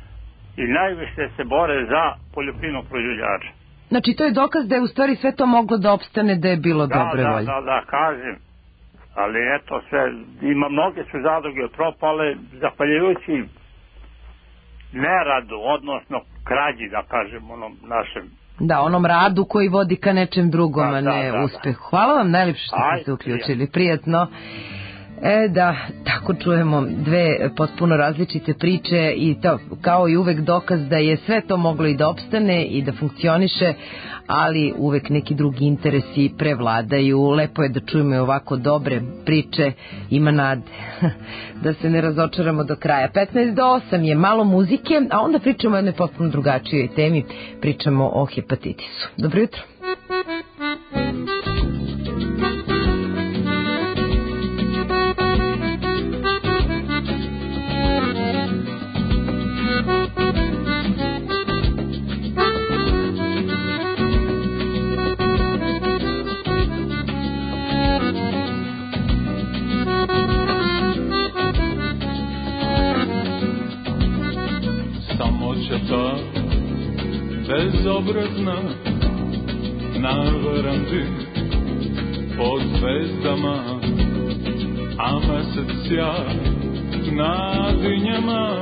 i najviše se bore za poljoprivrednog proizvođača.
Znači, to je dokaz da je u stvari sve to moglo da opstane, da je bilo
da,
dobre
da,
volje.
Da, da, da, kažem. Ali eto sve, ima mnoge su zadruge propale, zahvaljujući neradu, odnosno krađi, da kažem, onom našem.
Da, onom radu koji vodi ka nečem drugom, da, a ne da, da, uspehu. Hvala vam najljepše što ste se uključili, prijatno. E da, tako čujemo dve potpuno različite priče i to kao i uvek dokaz da je sve to moglo i da opstane i da funkcioniše, ali uvek neki drugi interesi prevladaju. Lepo je da čujemo ovako dobre priče, ima nade da se ne razočaramo do kraja. petnaest do osam je malo muzike, a onda pričamo o jednoj potpuno drugačijoj temi, pričamo o hepatitisu. Dobro jutro.
Bezobrazna na verandi pod zvezdama, a mesec sjaj na dinjama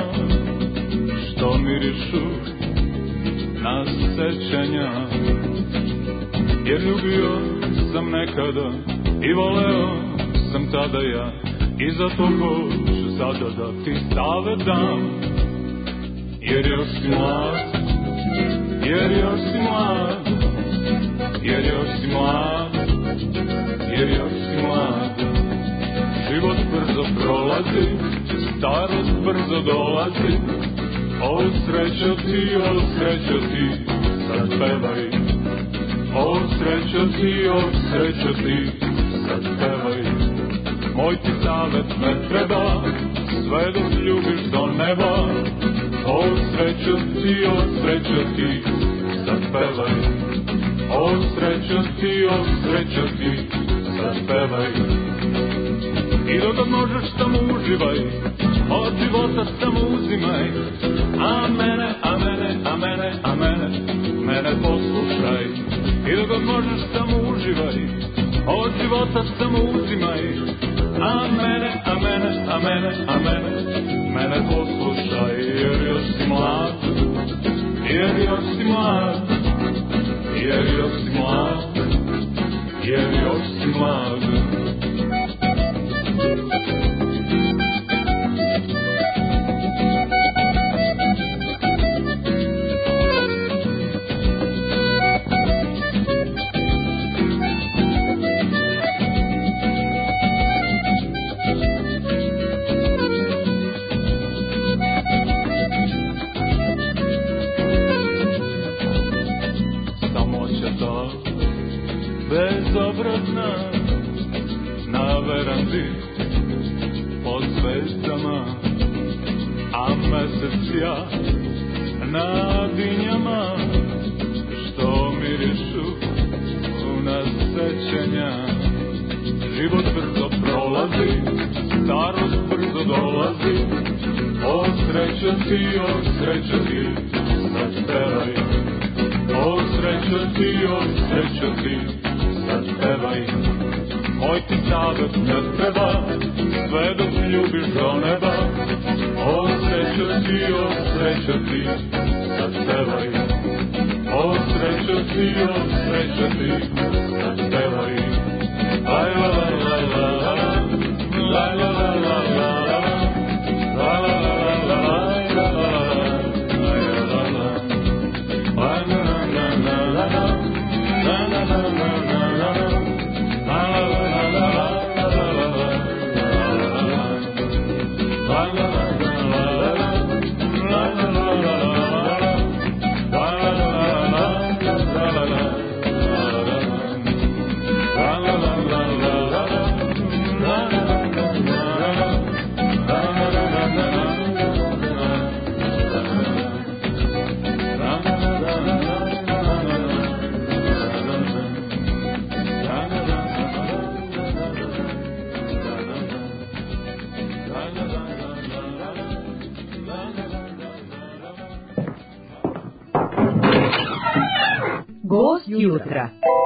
što mirišu na sećanja. Jer ljubio sam nekada i voleo sam tada ja, i zato hoću sada da ti savet dam. Jer još si mlad, jer još si mlad, jer još si mlad, jer još si mlad. Život brzo prolazi, starost brzo dolazi, o srećo ti, o srećo ti, sad pevaj. O srećo ti, o srećo ti, sad pevaj. Moj ti savjet ne treba, sve dok ljubiš do neba. O srećo ti, o srećo ti, sad pevaj. O srećo ti, o srećo ti, sad pevaj. I dok možeš samo uživaj, od života samo uzimaj. A mene, a mene, a mene, a mene, mene poslušaj. I dok možeš samo uživaj, od života samo uzimaj. A mene, a mene, a mene, a mene, mene poslušaj. Jer još si mlad, jer još si mlad, jer još si mlad. jer još si mlad. Bezobrazna na verandi pod zvezdama, a mesec ja na dinjama što mirišu na sećanja. Život brzo prolazi, starost brzo dolazi, o srećo ti, o srećo ti, sad pevaj. O srećo ti, o srećo ti, sad pevaj. Moj ti savjet ne treba, sve dok ljubiš do neba. O srećo ti, o srećo ti, sad pevaj. O srećo ti, o srećo ti, sad pevaj. Laj la la la la la, laj la la la la la, laj la la la la, laj la la la la, laj la la la la.
Gost jutra.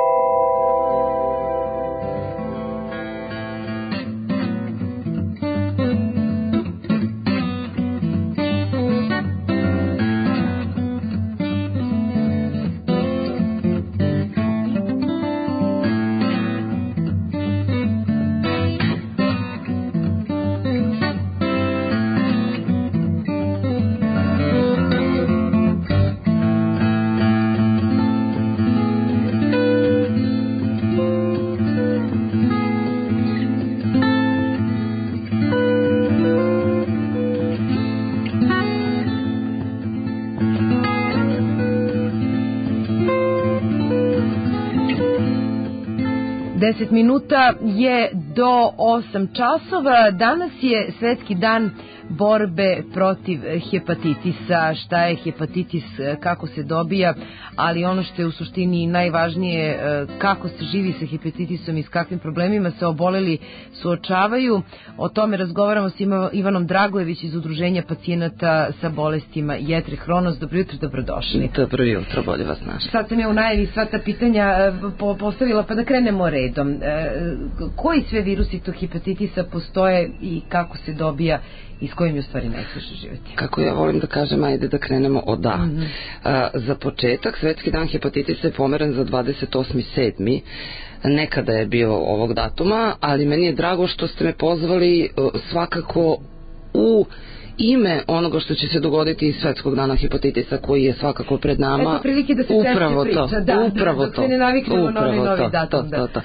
deset minuta je do osam časova. Danas je Svetski dan borbe protiv hepatitisa. Šta je hepatitis, kako se dobija, ali ono što je u suštini najvažnije, kako se živi sa hepatitisom i s kakvim problemima se oboleli suočavaju. O tome razgovaramo s Ivanom Dragojević iz Udruženja pacijenata sa bolestima Jetre Hronos. Dobro jutro, dobrodošli.
Dobro jutro, bolje vas našli.
Sad sam ja u najavi sva ta pitanja postavila, pa da krenemo redom. Koji sve virusi tog hepatitisa postoje i kako se dobija i s kojim je u stvari najteže živjeti?
Kako ja volim da kažem, ajde da krenemo od da. Mm-hmm. A, za početak, Svetski dan hepatitisa je pomeren za dvadeset osmi sedmi Nekada je bio ovog datuma, ali meni je drago što ste me pozvali svakako u ime onoga što će se dogoditi iz Svetskog dana hepatitisa koji je svakako pred nama.
Eto prilike da se
upravo
češće priča,
to,
da,
upravo
da,
to,
da se ne naviknemo na novi, novi datum.
To, to, to.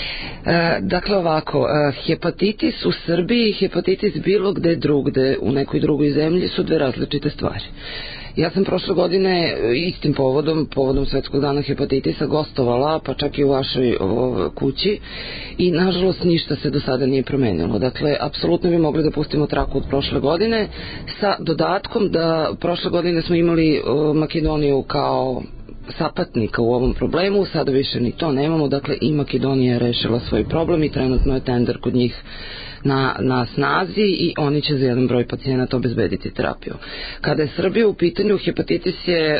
E, dakle ovako, e, hepatitis u Srbiji i hepatitis bilo gde drugde u nekoj drugoj zemlji su dve različite stvari. Ja sam prošle godine istim povodom, povodom Svetskog dana hepatitisa gostovala, pa čak i u vašoj o, kući i nažalost ništa se do sada nije promenilo. Dakle, apsolutno bi mogli da pustimo traku od prošle godine sa dodatkom da prošle godine smo imali o, Makedoniju kao sapatnika u ovom problemu, sada više ni to nemamo, dakle i Makedonija je rešila svoj problem i trenutno je tender kod njih na, na snazi i oni će za jedan broj pacijenata obezbediti terapiju. Kada je Srbija u pitanju, hepatitis je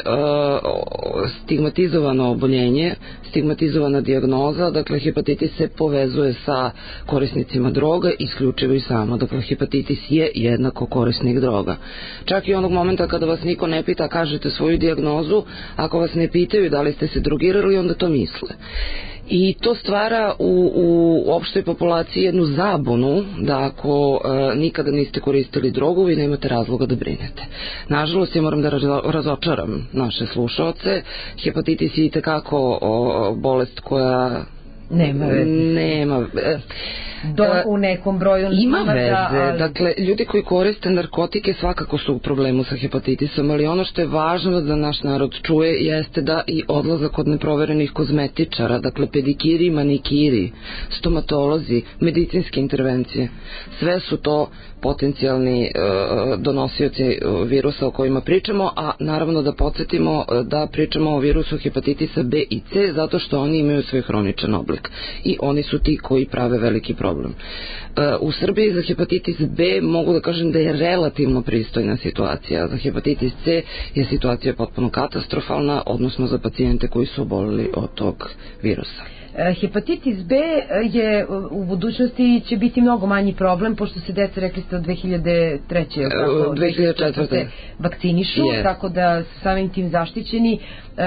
uh, stigmatizovano oboljenje, stigmatizovana dijagnoza, dakle hepatitis se povezuje sa korisnicima droga isključivo i samo, dakle hepatitis je jednako korisnik droga. Čak i onog momenta kada vas niko ne pita, kažete svoju dijagnozu, ako vas ne pitaju da li ste se drogirali, onda to misle. I to stvara u, u opštoj populaciji jednu zabunu da ako e, nikada niste koristili drogu, vi nemate razloga da brinete. Nažalost, ja moram da razo, razočaram naše slušaoce. Hepatitis je itekako o, bolest koja
nema veze.
Nema. E,
Do, u nekom broju
ima
nema
veze,
da, ali...
dakle ljudi koji koriste narkotike svakako su u problemu sa hepatitisom, ali ono što je važno da naš narod čuje jeste da i odlazak kod neproverenih kozmetičara, dakle pedikiri, manikiri, stomatolozi, medicinske intervencije, sve su to potencijalni e, donosioci virusa o kojima pričamo, a naravno da podsjetimo da pričamo o virusu hepatitisa B i C zato što oni imaju svoj hroničan oblik i oni su ti koji prave veliki problem. E, u Srbiji za hepatitis B mogu da kažem da je relativno pristojna situacija. Za hepatitis C je situacija potpuno katastrofalna, odnosno za pacijente koji su obolili od tog virusa.
Hepatitis B je u budućnosti će biti mnogo manji problem, pošto se deca, rekli ste, od dve hiljade treće
dve hiljade četvrte
vakcinišu,
yes.
tako da su samim tim zaštićeni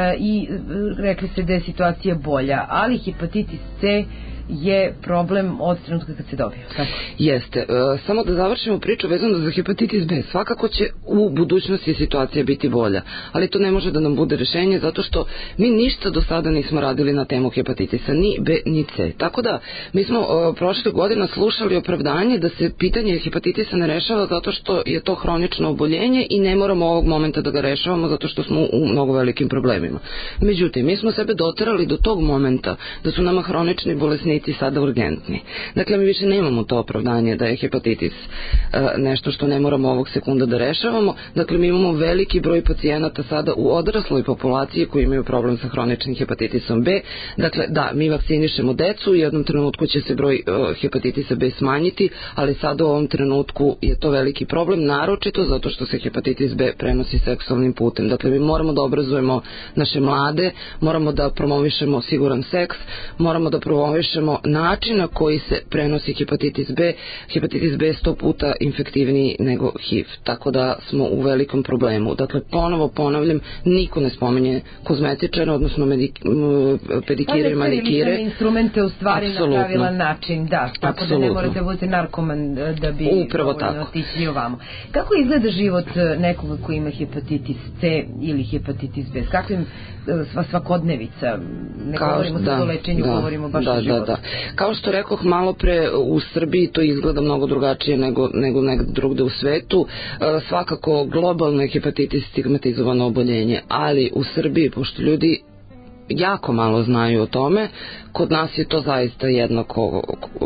i rekli ste da je situacija bolja, ali hepatitis C je problem od trenutka kad se dobije. Tako?
Jeste. E, samo da završimo priču vezano za hepatitis B. Svakako će u budućnosti situacija biti bolja, ali to ne može da nam bude rešenje zato što mi ništa do sada nismo radili na temu hepatitisa, ni B ni C. Tako da mi smo e, prošle godina slušali opravdanje da se pitanje hepatitisa ne rešava zato što je to hronično oboljenje i ne moramo ovog momenta da ga rešavamo zato što smo u mnogo velikim problemima. Međutim, mi smo sebe doterali do tog momenta da su nama hronični bolesnici sada urgentni. Dakle, mi više nemamo to opravdanje da je hepatitis e, nešto što ne moramo ovog sekunda da rešavamo. Dakle, mi imamo veliki broj pacijenata sada u odrasloj populaciji koji imaju problem sa hroničnim hepatitisom B. Dakle, da, mi vakcinišemo decu, u jednom trenutku će se broj e, hepatitisa B smanjiti, ali sada u ovom trenutku je to veliki problem, naročito zato što se hepatitis B prenosi seksualnim putem. Dakle, mi moramo da obrazujemo naše mlade, moramo da promovišemo siguran seks, moramo da promovišemo način na koji se prenosi hepatitis B. Hepatitis B je sto puta infektivniji nego H I V, tako da smo u velikom problemu. Dakle, ponovo ponavljam, niko ne spominje kozmetičare, odnosno medik, pedikire i manikire.
Pa instrumente u stvari Absolutno. Na pravilan način, da, tako Absolutno. Da ne morate budete narkoman da bi
upravo tako
otišli ovamo. Kako izgleda život nekoga koji ima hepatitis C ili hepatitis B? S kakvim sva svakodnevica? Ne Kao, govorimo da, o lečenju, da, govorimo baš
da,
o životu.
Da, da. Kao što rekoh malo pre, u Srbiji to izgleda mnogo drugačije nego, nego negde drugde u svetu. E, svakako globalno je hepatitis stigmatizovano oboljenje, ali u Srbiji, pošto ljudi jako malo znaju o tome, kod nas je to zaista jednako,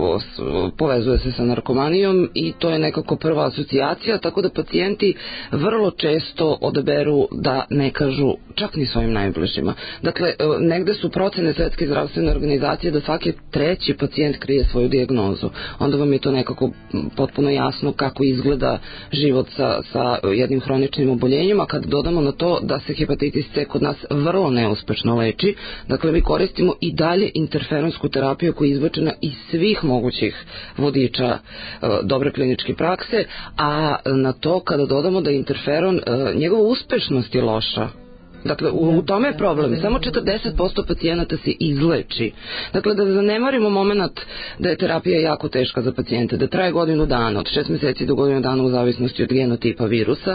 povezuje se sa narkomanijom i to je nekako prva asocijacija, tako da pacijenti vrlo često odaberu da ne kažu čak ni svojim najbližima. Dakle, negde su procene Svetske zdravstvene organizacije da svaki treći pacijent krije svoju dijagnozu. Onda vam je to nekako potpuno jasno kako izgleda život sa, sa jednim hroničnim oboljenjem, a kad dodamo na to da se hepatitis C kod nas vrlo neuspešno leči, dakle mi koristimo i dalje interferonsku terapiju koja je izbačena iz svih mogućih vodiča e, dobre kliničke prakse, a na to kada dodamo da interferon, e, njegova uspešnost je loša. Dakle, u, u tome je problem. Samo četrdeset posto pacijenata se izleči. Dakle, da zanemarimo moment da je terapija jako teška za pacijente, da traje godinu dana, od šest meseci do godinu dana u zavisnosti od genotipa virusa.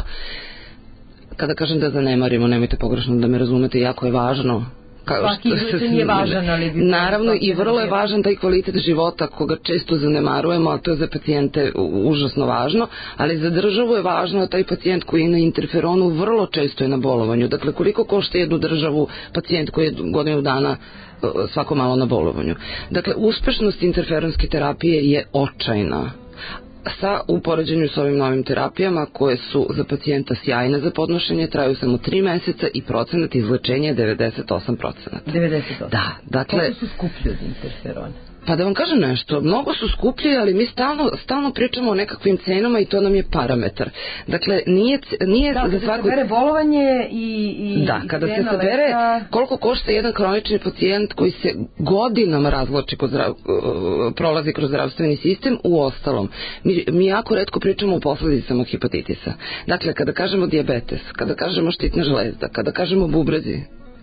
Kada kažem da zanemarimo, nemojte pogrešno da me razumete, jako je važno.
Svaki izlečen je važan, ali bi...
Naravno, i vrlo je važan taj kvalitet života koga često zanemarujemo, a to je za pacijente užasno važno, ali za državu je važno da taj pacijent koji je na interferonu vrlo često je na bolovanju. Dakle, koliko košta jednu državu pacijent koji je godinu dana svako malo na bolovanju. Dakle, uspešnost interferonske terapije je očajna. Sa upoređenju s ovim novim terapijama koje su za pacijenta sjajne za podnošenje, traju samo tri meseca i procenat izlečenja je devedeset osam posto.
devedeset osam?
Da, dakle...
Koliko su skuplji od interferona?
Pa da vam kažem nešto, mnogo su skuplji, ali mi stalno, stalno pričamo o nekakvim cenama i to nam je parametar. Dakle, nije, nije
da,
za
svako... Da, kada se sabere bolovanje i, i
Da,
i
kada se sabere leka... koliko košta jedan hronični pacijent koji se godinama razvlači kod zdrav, prolazi kroz zdravstveni sistem, u ostalom. Mi, mi jako retko pričamo o posledicama hepatitisa. Dakle, kada kažemo dijabetes, kada kažemo štitna žlezda, kada kažemo bubrezi,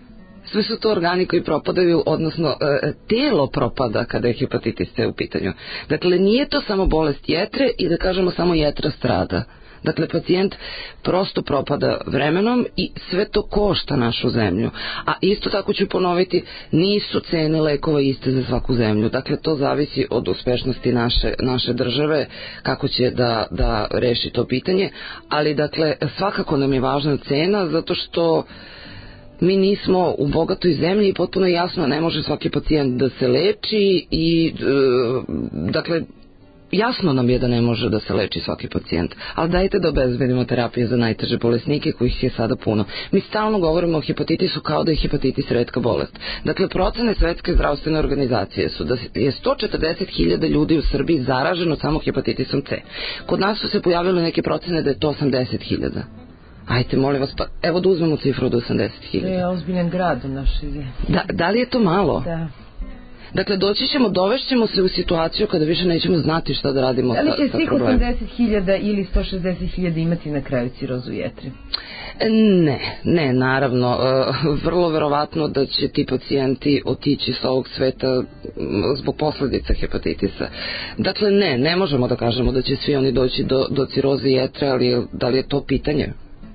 Sve su to organi koji propadaju, odnosno e, telo propada kada je hepatitis C u pitanju. Dakle, nije to samo bolest jetre i da kažemo samo jetra strada. Dakle, pacijent prosto propada vremenom i sve to košta našu zemlju. A isto tako ću ponoviti, nisu cene lekova iste za svaku zemlju. Dakle, to zavisi od uspešnosti naše, naše države, kako će da, da reši to pitanje. Ali, dakle, svakako nam je važna cena, zato što mi nismo u bogatoj zemlji i potpuno jasno ne može svaki pacijent da se leči i, e, dakle, jasno nam je da ne može da se leči svaki pacijent, ali dajte da obezbedimo terapije za najteže bolesnike kojih je sada puno. Mi stalno govorimo o hepatitisu kao da je hepatitis retka bolest. Dakle, procene Svetske zdravstvene organizacije su da je sto četrdeset hiljada ljudi u Srbiji zaraženo samo hepatitisom C. Kod nas su se pojavile neke procene da je to osamdeset hiljada. Ajte, molim vas, pa evo da uzmemo cifru od osamdeset hiljada.
To je ozbiljan grad u našoj zemlji.
Da, da li je to malo?
Da.
Dakle, doći ćemo, dovešćemo se u situaciju kada više nećemo znati šta da radimo sa, sa problemom.
Da li će svih osamdeset hiljada ili sto šezdeset hiljada imati na kraju cirozu jetre?
Ne, ne, naravno. Vrlo verovatno da će ti pacijenti otići sa ovog sveta zbog posledica hepatitisa. Dakle, ne, ne možemo da kažemo da će svi oni doći do, do ciroze jetre, ali da li je to pitanje?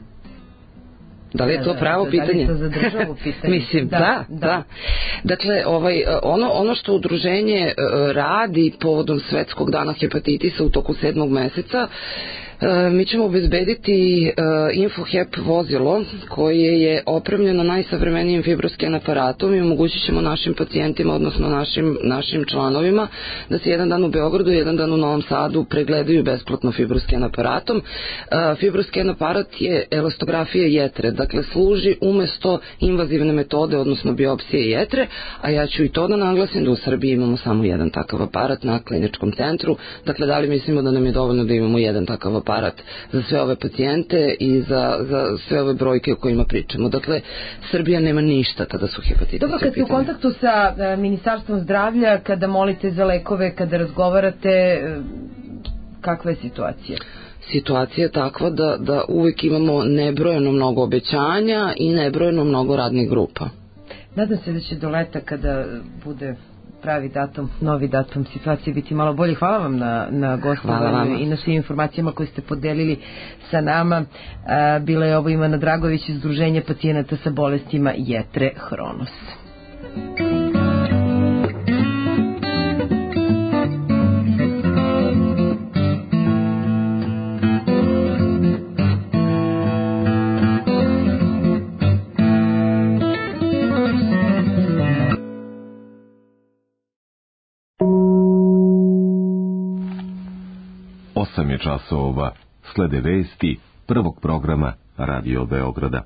Da li je to pravo
da,
pitanje?
Da li je to za državu pitanje?
Mislim, da, da, da. da. Dakle, ovaj, ono, ono što udruženje radi povodom Svetskog dana hepatitisa u toku sedmog meseca, mi ćemo obezbediti InfoHep vozilo koje je opremljeno najsavremenijim fibrosken aparatom i omogućit ćemo našim pacijentima, odnosno našim, našim članovima, da se jedan dan u Beogradu, jedan dan u Novom Sadu pregledaju besplatno fibrosken aparatom. Fibrosken aparat je elastografija jetre, dakle služi umesto invazivne metode, odnosno biopsije jetre, a ja ću i to da naglasim da u Srbiji imamo samo jedan takav aparat na kliničkom centru. Dakle, da li mislimo da nam je dovoljno da imamo jedan takav aparat za sve ove pacijente i za, za sve ove brojke o kojima pričamo. Dakle, Srbija nema ništa kada su hepatitisi.
Dobro, kad ste u kontaktu sa uh, Ministarstvom zdravlja, kada molite za lekove, kada razgovarate, uh, kakva je situacija?
Situacija je takva da, da uvijek imamo nebrojeno mnogo obećanja i nebrojeno mnogo radnih grupa.
Nadam se da će do leta, kada bude pravi datum, novi datum, situacije biti malo bolje. Hvala vam na, na gostovanju i na svim informacijama koje ste podelili sa nama. A, bila je ovo Ivana Dragović iz Udruženja pacijenata sa bolestima jetre Hronos.
osam je časova, slede vesti prvog programa Radio Beograda.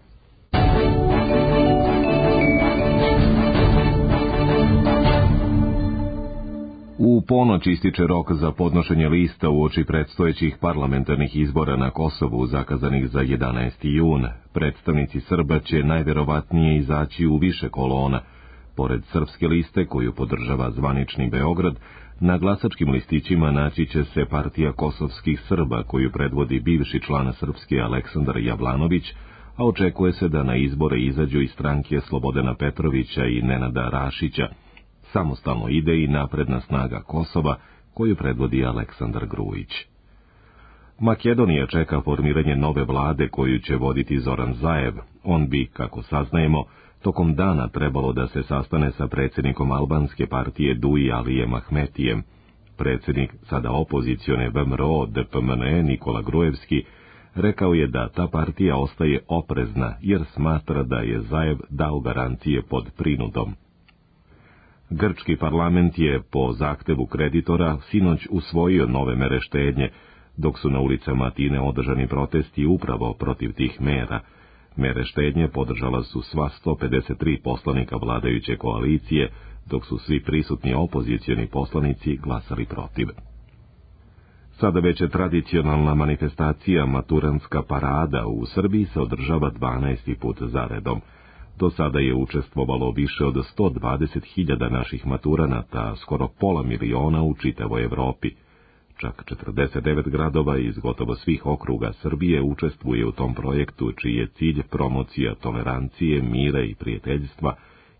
U ponoć ističe rok za podnošenje lista uoči predstojećih parlamentarnih izbora na Kosovu zakazanih za jedanaesti jun. Predstavnici Srba će najverovatnije izaći u više kolona. Pored srpske liste koju podržava zvanični Beograd, na glasačkim listićima naći će se partija kosovskih Srba koju predvodi bivši član Srpske Aleksandar Jablanović, a očekuje se da na izbore izađu i stranke Slobodana Petrovića i Nenada Rašića. Samostalno ide i napredna snaga Kosova koju predvodi Aleksandar Grujić. Makedonija čeka formiranje nove vlade koju će voditi Zoran Zaev. On bi, kako saznajemo, tokom dana trebalo da se sastane sa predsjednikom albanske partije Duji Alijem Ahmetijem. Predsjednik sada opozicione V M R O D P M N E Nikola Grujevski rekao je da ta partija ostaje oprezna jer smatra da je Zaev dao garancije pod prinudom. Grčki parlament je po zahtevu kreditora sinoć usvojio nove mere štednje, dok su na ulicama Atine održani protesti upravo protiv tih mera. Mere štednje podržala su sva sto pedeset tri poslanika vladajuće koalicije, dok su svi prisutni opozicijeni poslanici glasali protiv. Sada već je tradicionalna manifestacija Maturantska parada u Srbiji se održava dvanaesti put zaredom. Do sada je učestvovalo više od sto dvadeset hiljada naših maturanata, skoro pola miliona u čitavoj Evropi. Čak četrdeset devet gradova iz gotovo svih okruga Srbije učestvuje u tom projektu, čiji je cilj promocija tolerancije, mira i prijateljstva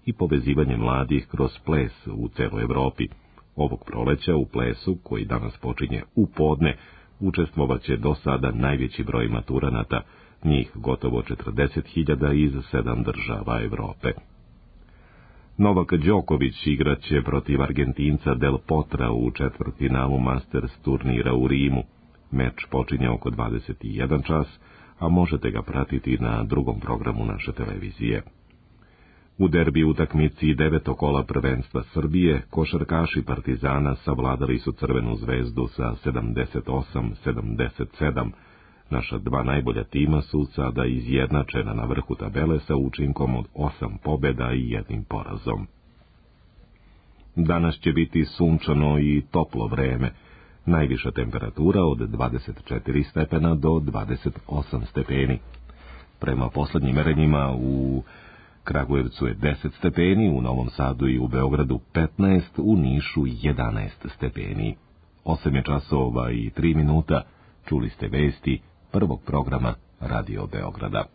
i povezivanje mladih kroz ples u celoj Evropi. Ovog proleća u plesu, koji danas počinje u podne, učestvovaće do sada najveći broj maturanata, njih gotovo četrdeset hiljada iz sedam država Evrope. Novak Đoković igraće protiv Argentinca Del Potra u četvrtfinalu Masters turnira u Rimu. Meč počinje oko dvadeset jedan čas, a možete ga pratiti na drugom programu naše televizije. U derbi utakmici devetog kola prvenstva Srbije, košarkaši Partizana savladali su Crvenu zvezdu sa sedamdeset osam sedamdeset sedam. Naša dva najbolja tima su sada izjednačena na vrhu tabele sa učinkom od osam pobjeda i jednim porazom. Danas će biti sunčano i toplo vreme, najviša temperatura od dvadeset četiri stepena do dvadeset osam stepeni. Prema poslednjim merenjima u Kragujevcu je deset stepeni, u Novom Sadu i u Beogradu petnaest, u Nišu jedanaest stepeni. osam je časova i tri minuta, čuli ste vesti prvog programa Radio Beograda.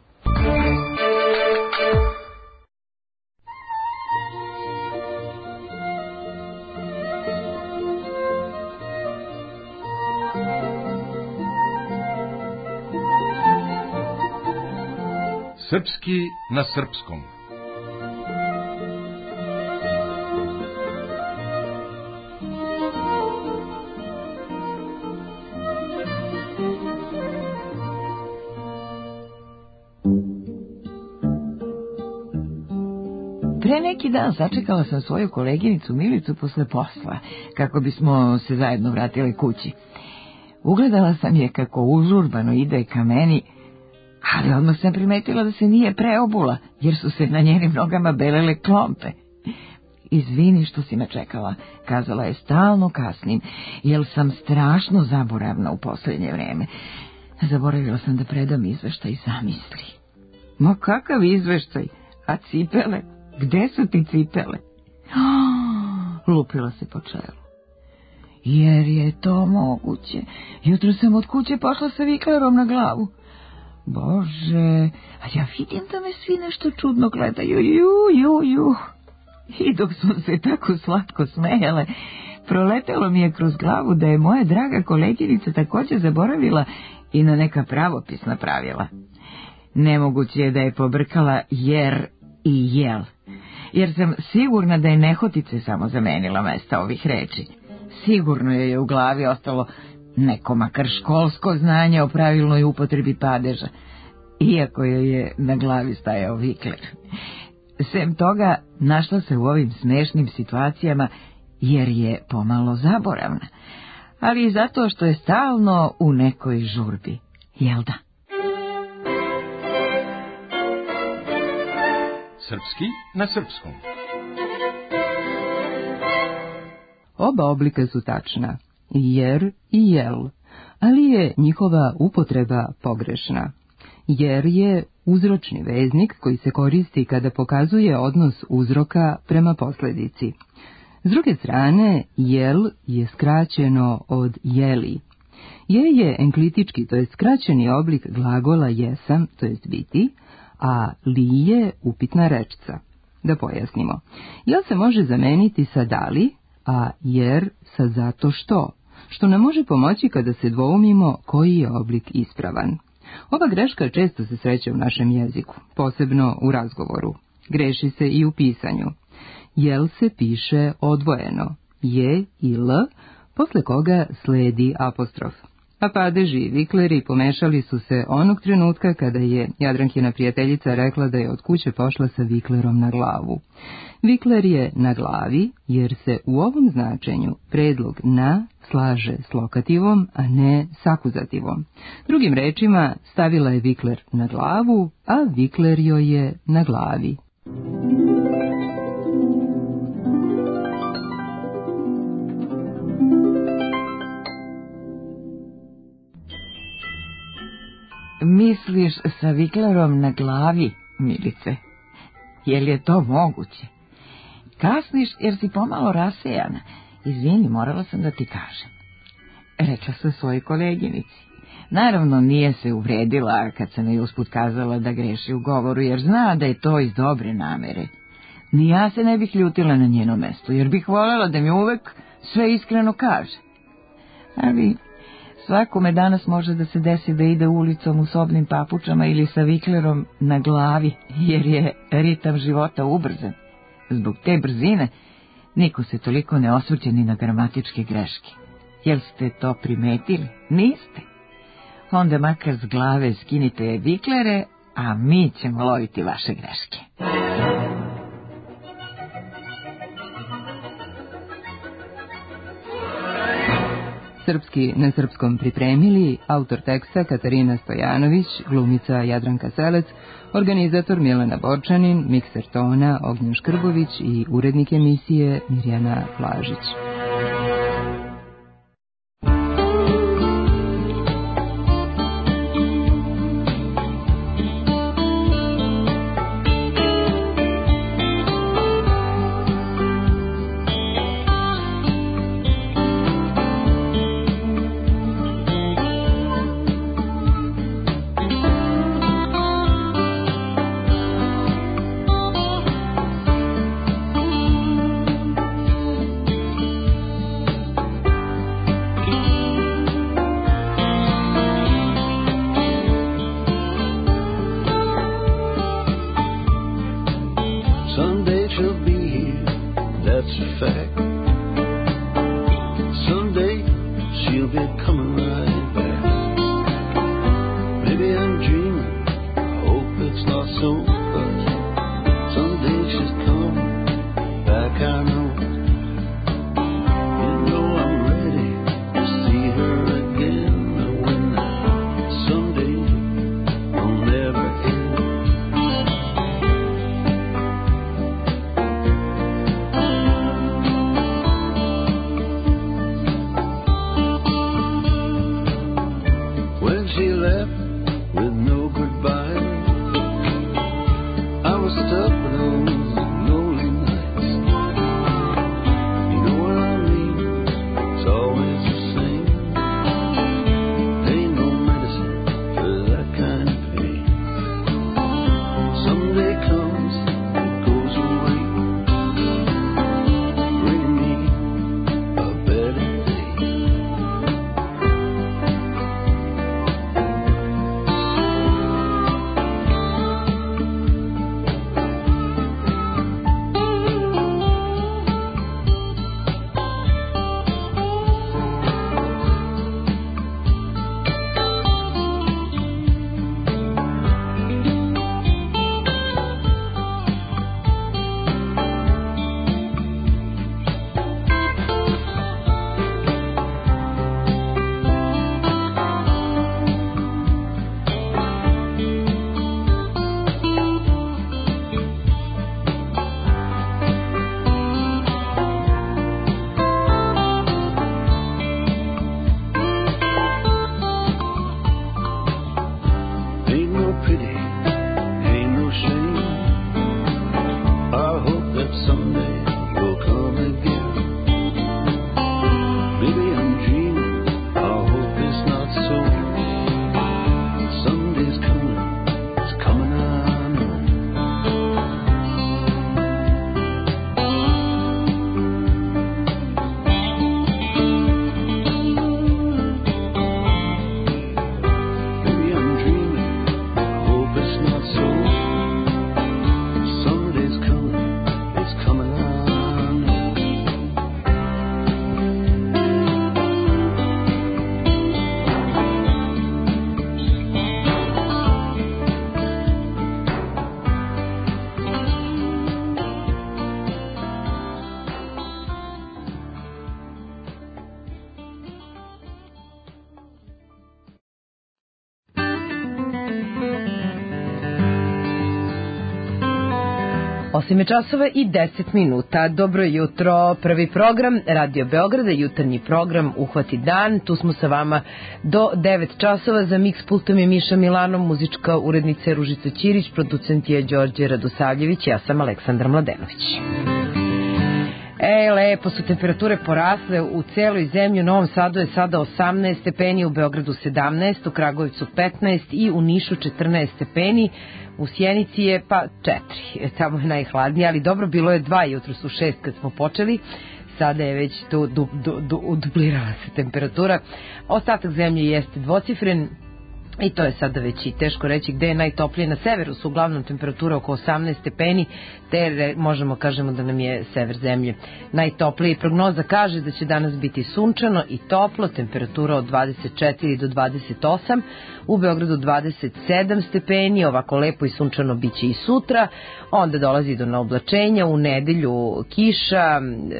Srpski na srpskom.
Pre neki dan sačekala sam svoju koleginicu Milicu posle posla, kako bismo se zajedno vratili kući. Ugledala sam je kako užurbano ide ka meni, ali odmah sam primetila da se nije preobula, jer su se na njenim nogama belele klompe. Izvini što si me čekala, kazala je, stalno kasnim, jer sam strašno zaboravna u posljednje vreme. Zaboravila sam da predam izveštaj i zamisli. Ma kakav izveštaj? A cipele? Gde su ti cipele? Oh, lupila se po čelu. Jer je to moguće. Jutro sam od kuće pošla sa viklerom na glavu. Bože, a ja vidim da me svi nešto čudno gledaju. Ju, ju, ju. I dok su se tako slatko smejale, proletelo mi je kroz glavu da je moja draga koleginica također zaboravila i na neka pravopisna pravila. Nemoguće je da je pobrkala jer i jel, jer sam sigurna da je nehotice samo zamenila mesta ovih reči. Sigurno joj je u glavi ostalo neko makar školsko znanje o pravilnoj upotrebi padeža, iako joj je na glavi stajao vikler. Sem toga, našla se u ovim smešnim situacijama jer je pomalo zaboravna, ali i zato što je stalno u nekoj žurbi, jel da?
Srpski na srpskom.
Oba oblika su tačna, jer i jel, ali je njihova upotreba pogrešna. Jer je uzročni veznik koji se koristi kada pokazuje odnos uzroka prema posljedici. S druge strane, jel je skraćeno od jeli. Je je enklitički, to je skraćeni oblik glagola jesam, to jest biti, a li je upitna rečca. Da pojasnimo. Jel se može zameniti sa dali, a jer sa zato što, što nam može pomoći kada se dvoumimo koji je oblik ispravan. Ova greška često se sreće u našem jeziku, posebno u razgovoru. Greši se i u pisanju. Jel se piše odvojeno, je i l, posle koga sledi apostrof. A padeži i vikleri pomešali su se onog trenutka kada je Jadrankina prijateljica rekla da je od kuće pošla sa viklerom na glavu. Vikler je na glavi jer se u ovom značenju predlog na slaže s lokativom, a ne s akuzativom. Drugim rečima, stavila je vikler na glavu, a vikler joj je na glavi.
Misliš sa viklerom na glavi, Milice? Je li je to moguće? Kasniš jer si pomalo rasejana. Izvini, morala sam da ti kažem. Rekla sam svojoj koleginici. Naravno, nije se uvredila kad sam joj usput kazala da greši u govoru, jer zna da je to iz dobre namere.
Ni ja se ne bih ljutila na njeno mesto, jer bih voljela da mi uvek sve iskreno kaže. Ali svakome danas može da se desi da ide ulicom u sobnim papučama ili sa viklerom na glavi, jer je ritam života ubrzan. Zbog te brzine niko se toliko ne osvrće ni na gramatičke greške. Jel ste to primetili? Niste? Onda makar s glave skinite viklere, a mi ćemo loviti vaše greške. Srpski na srpskom pripremili autor teksta Katarina Stojanović, glumica Jadranka Selec, organizator Milana Borčanin, mikser tona Ognjen Škrbović i urednik emisije Mirjana Blažić.
osam je časova i deset minuta. Dobro jutro, prvi program Radio Beograda, jutarnji program Uhvati dan. Tu smo sa vama do devet časova. Za miks pultom je Miša Milanov, muzička urednica je Ružica Ćirić, producent je Đorđe Radosavljević, ja sam Aleksandra Mladenović. E, lepo su temperature porasle u celoj zemlji. U Novom Sadu je sada osamnaest stepeni, u Beogradu sedamnaest, u Kragujevcu petnaest i u Nišu četrnaest stepeni. U Sjenici je pa četiri, tamo je najhladnije, ali dobro, bilo je dva, jutro su šest kad smo počeli. Sada je već tu du, du, du, uduplirala se temperatura. Ostatak zemlje jeste dvocifren i to je sada već i teško reći gde je najtoplije. Na severu su uglavnom temperatura oko osamnaest stepeni, te možemo kažemo da nam je sever zemlje najtopliji. Prognoza kaže da će danas biti sunčano i toplo, temperatura od dvadeset četiri do dvadeset osam, u Beogradu dvadeset sedam stepeni, ovako lepo i sunčano biće i sutra, onda dolazi do naoblačenja, u nedelju kiša,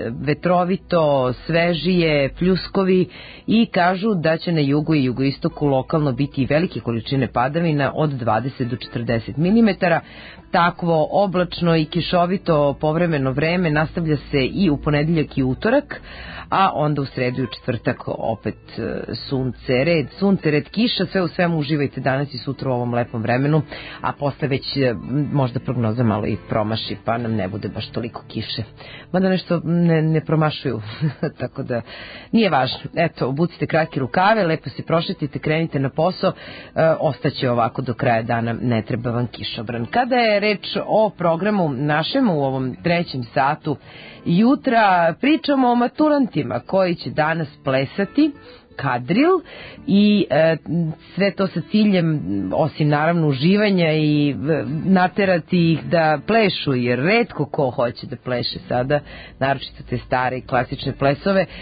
vetrovito, svežije, pljuskovi i kažu da će na jugu i jugoistoku lokalno biti i velike količine padavina od dvadeset do četrdeset milimetara. Takvo oblačno i kišovito povremeno vreme nastavlja se i u ponedeljak i utorak, a onda u sredu i četvrtak opet sunce, red, sunce, red, kiša, sve u svemu uživajte danas i sutra u ovom lepom vremenu, a posle već možda prognoza malo i promaši, pa nam ne bude baš toliko kiše. Mada nešto ne, ne promašuju, tako da nije važno. Eto, obucite kratke rukave, lepo se prošetite, krenite na posao, e, ostaće ovako do kraja dana, ne treba vam kišobran. Kada je reč o programu našem u ovom trećem satu jutra, pričamo o maturantima koji će danas plesati kadril i e, sve to sa ciljem, osim naravno uživanja, i e, naterati ih da plešu, jer retko ko hoće da pleše sada, naročito te stare klasične plesove. E,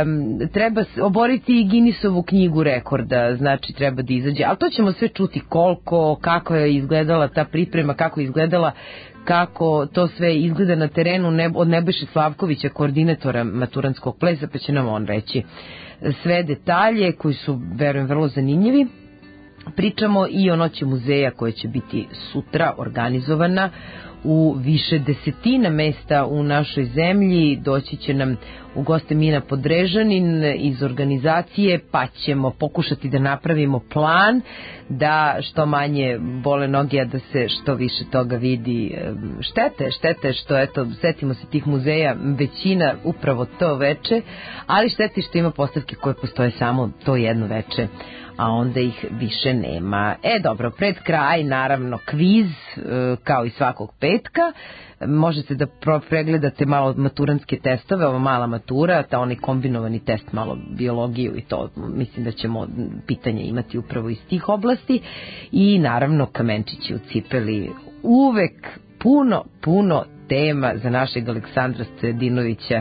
treba oboriti i Guinnessovu knjigu rekorda, znači treba da izađe, ali to ćemo sve čuti koliko, kako je izgledala ta priprema, kako je izgledala, kako to sve izgleda na terenu od Nebojše Slavkovića, koordinatora maturanskog plesa, pa će nam on reći sve detalje koji su, verujem, vrlo zanimljivi. Pričamo i o noći muzeja koja će biti sutra organizovana u više desetina mesta u našoj zemlji. Doći će nam u goste Mina Podrežanin iz organizacije, pa ćemo pokušati da napravimo plan da što manje bole noge, a da se što više toga vidi. Štete, štete što, eto, setimo se tih muzeja, većina upravo to veče, ali šteti što ima postavke koje postoje samo to jedno veče, a onda ih više nema. E, dobro, pred kraj, naravno, kviz, kao i svakog petka. Možete da pregledate malo maturanske testove, ova mala matura, ta onaj kombinovani test, malo biologiju i to. Mislim da ćemo pitanje imati upravo iz tih oblasti. I naravno, kamenčići u cipeli. Uvek puno, puno tema za našeg Aleksandra Stojadinovića.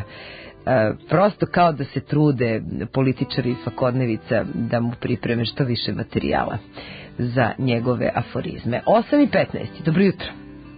Prosto kao da se trude političari iz svakodnevica da mu pripreme što više materijala za njegove aforizme. osam i petnaest. Dobro jutro.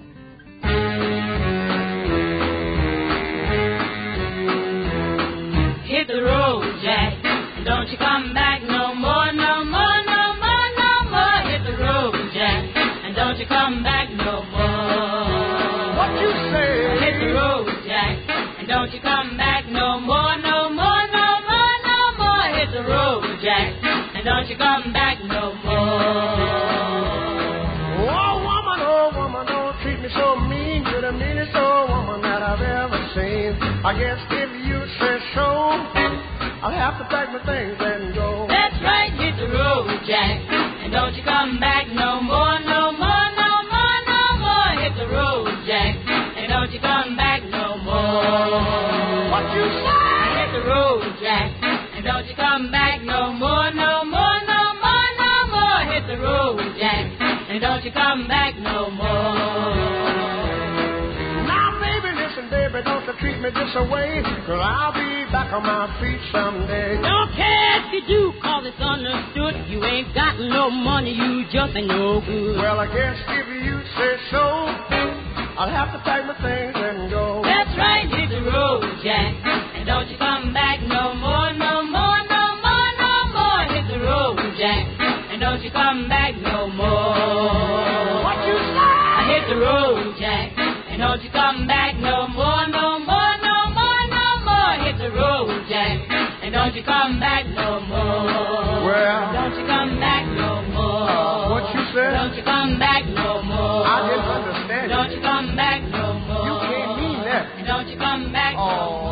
Hit the road, Jack. Don't you come back no more, no more, no more, no more. Hit the road, Jack. And don't you come back no more.
What you say?
Hit the road, Jack. And don't you come back no more, no more, no more, no more. Hit the road, Jack. And don't you come back no more.
Oh, woman, oh, woman, don't treat me so mean. You're the meanest old woman that I've ever seen. I guess if you say so, I'll have to pack my things and go.
That's right, hit the road, Jack. And don't you come back no more, no more, no more, no more. Hit the road, Jack. And don't you come back no more.
What you say?
Hit the road, Jack. And don't you come back no more, no more, no more, no more. Hit the road, Jack. And don't you come back no more.
Now, baby, listen, baby, don't you treat me this away, 'cause I'll be back on my feet someday.
Don't care if you do, 'cause it's understood. You ain't got no money, you just ain't no good.
Well, I guess if you say so, I'll have to pack my things and go.
That's right, hit the road, Jack. And don't you come back no more, no more, no more, no more. Hit the road, Jack. And don't you come back no more.
What you say?
I hit the road, Jack. And don't you come back no more, no more, no more, no more. Hit the road, Jack. And don't you come back no more.
Well,
don't you come back no more.
What you say?
Don't you come back no more.
I didn't understand.
Don't you come back no more.
You can't mean that.
And don't you come back no more.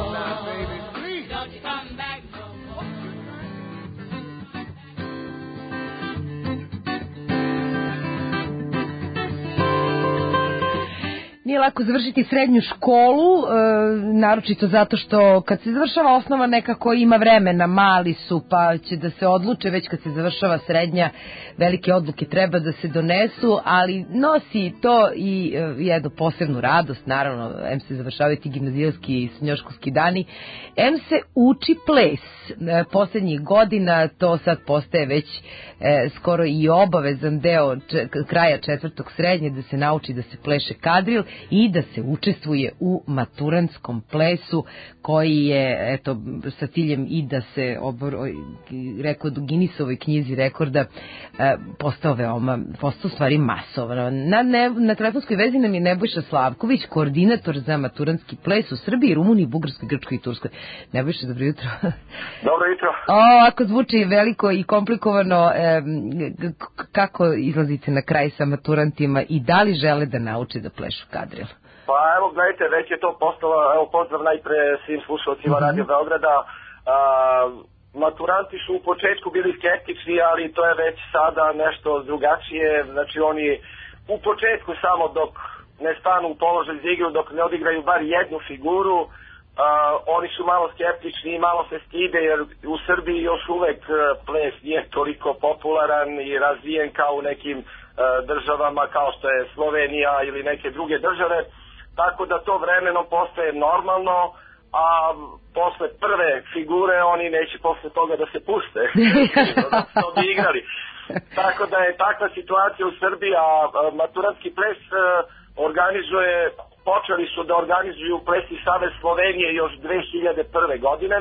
lako završiti srednju školu, e, naročito zato što kad se završava osnova nekako ima vremena, mali su, pa će da se odluče, već kad se završava srednja, velike odluke treba da se donesu, ali nosi to i e, jednu posebnu radost, naravno, em se završavaju ti gimnazijalski i srednjoškolski dani, em se uči ples. E, poslednjih godina to sad postaje već e, skoro i obavezan deo č, kraja četvrtog srednje, da se nauči da se pleše kadril i da se učestvuje u maturantskom plesu koji je, eto, sa ciljem i da se obor, rekao u Guinnessovoj knjizi rekorda e, postao veoma, postao stvari masovno. Na, ne, na telefonskoj vezi nam je Nebojša Slavković, koordinator za maturantski ples u Srbiji, Rumuniji, Bugarskoj, Grčkoj i Turskoj. Nebojša, dobro jutro.
Dobro jutro.
O, ako zvuči veliko i komplikovano, e, kako izlazite na kraj sa maturantima i da li žele da nauče da plešu kadril?
Pa evo, gledajte, već je to postalo, evo, pozdrav najpre svim slušalcima mm-hmm. Radio Beograda. A, maturanti su u početku bili skeptični, ali to je već sada nešto drugačije. Znači, oni u početku samo dok ne stanu u položaj za igru, dok ne odigraju bar jednu figuru, Uh, oni su malo skeptični i malo se stide, jer u Srbiji još uvek uh, ples nije toliko popularan i razvijen kao u nekim uh, državama kao što je Slovenija ili neke druge države, tako da to vremenom postaje normalno, a posle prve figure oni neće posle toga da se puste, da se odigrali. Tako da je takva situacija u Srbiji, a maturantski ples uh, organizuje počeli su da organizuju Plesni savez Slovenije još dve hiljade prve. godine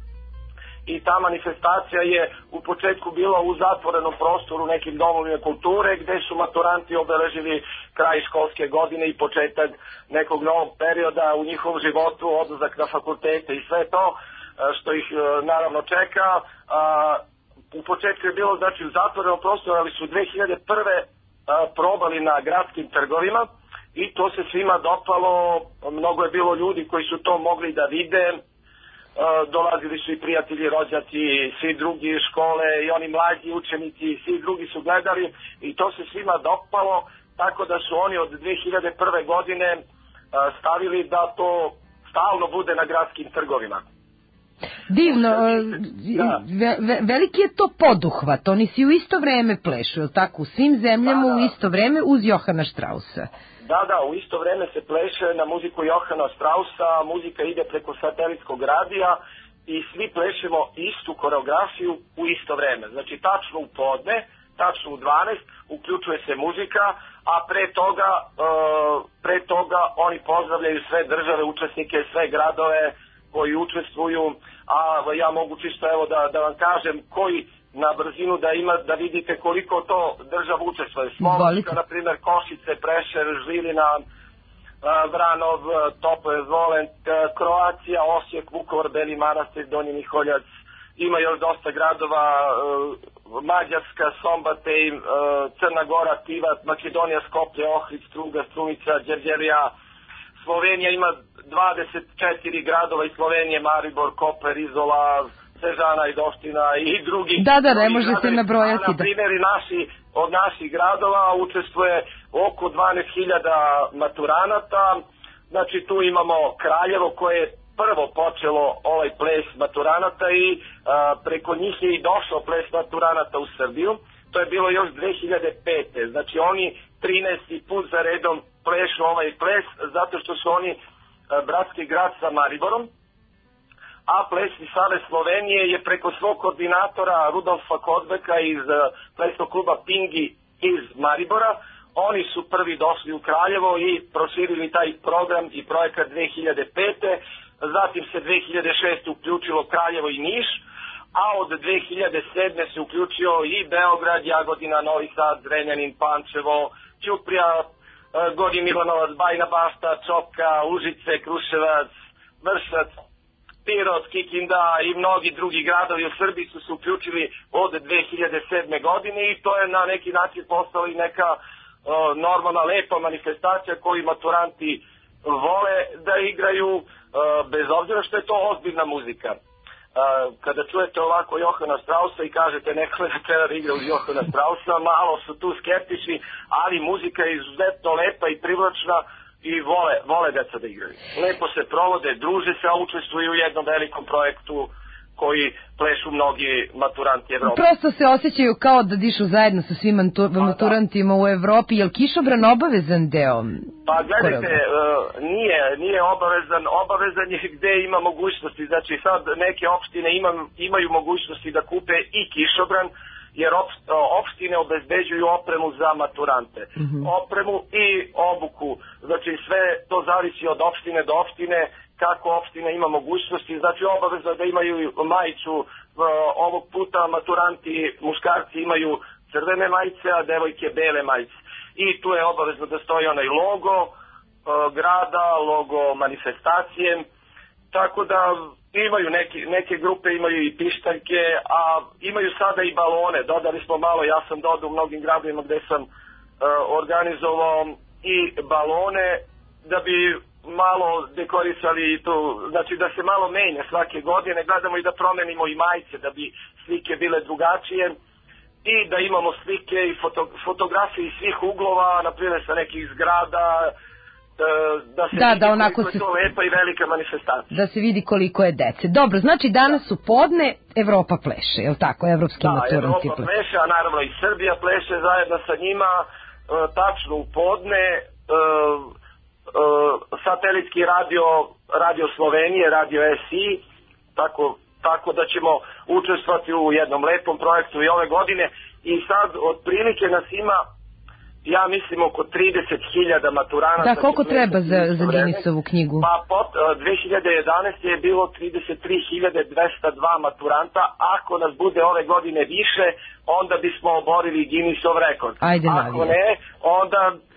i ta manifestacija je u početku bila u zatvorenom prostoru nekim domovima kulture gde su maturanti obeležili kraj školske godine i početak nekog novog perioda u njihovom životu, odlazak na fakultete i sve to što ih naravno čeka. U početku je bilo znači u zatvorenom prostoru, ali su dve hiljade prve. probali na gradskim trgovima i to se svima dopalo, mnogo je bilo ljudi koji su to mogli da vide, e, dolazili su i prijatelji, rođaci, svi drugi iz škole i oni mlađi učenici, svi drugi su gledali i to se svima dopalo, tako da su oni od dve hiljade prve. godine e, stavili da to stalno bude na gradskim trgovima.
Divno, ve, ve, veliki je to poduhvat, oni si u isto vreme plešu, je li tako, u svim zemljama da, da. u isto vreme uz Johana Strausa.
Da, da, u isto vreme se pleše na muziku Johana Strausa, muzika ide preko satelitskog radija i svi plešemo istu koreografiju u isto vreme. Znači tačno u podne, tačno u dvanaest uključuje se muzika, a pre toga, uh, pre toga oni pozdravljaju sve države, učesnike, sve gradove koji učestvuju, a ja mogu čisto evo da, da vam kažem koji na brzinu da ima, da vidite koliko to država učestvuje. Slovenska, na primjer, Košice, Prešer, Žilina, Vranov, Topoje, Zvolent, Kroacija, Osijek, Vukovar, Beli Manastir, Donji Miholjac, ima još dosta gradova, Mađarska, Sombate, Crna Gora, Tivat, Makedonija, Skoplje, Ohrid, Struga, Strumica, Đerđerija. Slovenija ima dvadeset četiri gradova iz Slovenije, Maribor, Koper, Izola, Sežana i Doština i drugi.
Da, da, ne možete nabrojati.
Na primjer, i naši, od naših gradova učestvuje oko dvanaest hiljada maturanata. Znači tu imamo Kraljevo koje je prvo počelo ovaj ples maturanata i a, preko njih je i došao ples maturanata u Srbiju. To je bilo još dve hiljade pete. Znači oni trinaesti put za redom plešu ovaj ples zato što su oni a, bratski grad sa Mariborom. A Plesni savez Slovenije je preko svog koordinatora Rudolfa Kozbeka iz uh, plesnog kluba Pingi iz Maribora. Oni su prvi došli u Kraljevo i proširili taj program i projekat dve hiljade pete. Zatim se dve hiljade šeste. uključilo Kraljevo i Niš, a od dve hiljade sedme. se uključio i Beograd, Jagodina, Novi Sad, Zrenjanin, Pančevo, Ćuprija, uh, Gornji Milanovac, Bajina Bašta, Čoka, Užice, Kruševac, Vršac, Pirot, Kikinda i mnogi drugi gradovi u Srbiji su se uključili od dve hiljade sedme. godine i to je na neki način postala i neka o, normalna, lepa manifestacija koju maturanti vole da igraju, o, bez obzira što je to ozbiljna muzika. O, kada čujete ovako Johana Strausa i kažete nekome da treba da igra uz Johana Strausa, malo su tu skeptični, ali muzika je izuzetno lepa i privlačna i vole, vole deca da igraju. Lepo se provode, druže se, a učestvuju u jednom velikom projektu koji plešu mnogi maturanti Evrope.
Prosto se osjećaju kao da dišu zajedno sa svim maturantima u Evropi. Je li kišobran obavezan deo?
Pa gledajte, uh, nije, nije obavezan, obavezan je gde ima mogućnosti. Znači sad neke opštine ima, imaju mogućnosti da kupe i kišobran, jer opštine obezbeđuju opremu za maturante. Mm-hmm. Opremu i obuku. Znači sve to zavisi od opštine do opštine, kako opština ima mogućnosti. Znači obavezno da imaju majicu, ovog puta maturanti, muškarci imaju crvene majice, a devojke bele majice. I tu je obavezno da stoji onaj logo grada, logo manifestacije, tako da imaju neke, neke grupe, imaju i pištaljke, a imaju sada i balone. Dodali smo malo, ja sam dodao u mnogim gradovima gde sam uh, organizovao i balone da bi malo dekorisali tu, znači da se malo menja svake godine, gledamo i da promenimo i majice da bi slike bile drugačije i da imamo slike i foto, fotografije iz svih uglova, na primjer sa nekih zgrada, da se
da,
vidi
da, onako
koliko je to lepa i velika manifestacija.
Da se vidi koliko je dece. Dobro, znači danas u podne Evropa pleše, je li tako, evropski
da,
maturanti
Evropa pleše, a naravno i Srbija pleše zajedno sa njima, e, tačno u podne, e, e, satelitski radio, radio Slovenije, radio S I, tako, tako da ćemo učestvovati u jednom lepom projektu i ove godine i sad otprilike nas ima, ja mislim, oko trideset hiljada maturanata.
Da, koliko treba za, za Guinnessovu knjigu?
Pa pot, dve hiljade jedanaeste. je bilo trideset tri hiljade dvesta dva maturanta. Ako nas bude ove godine više, onda bismo oborili Guinnessov rekord.
Ajde,
ako ne, onda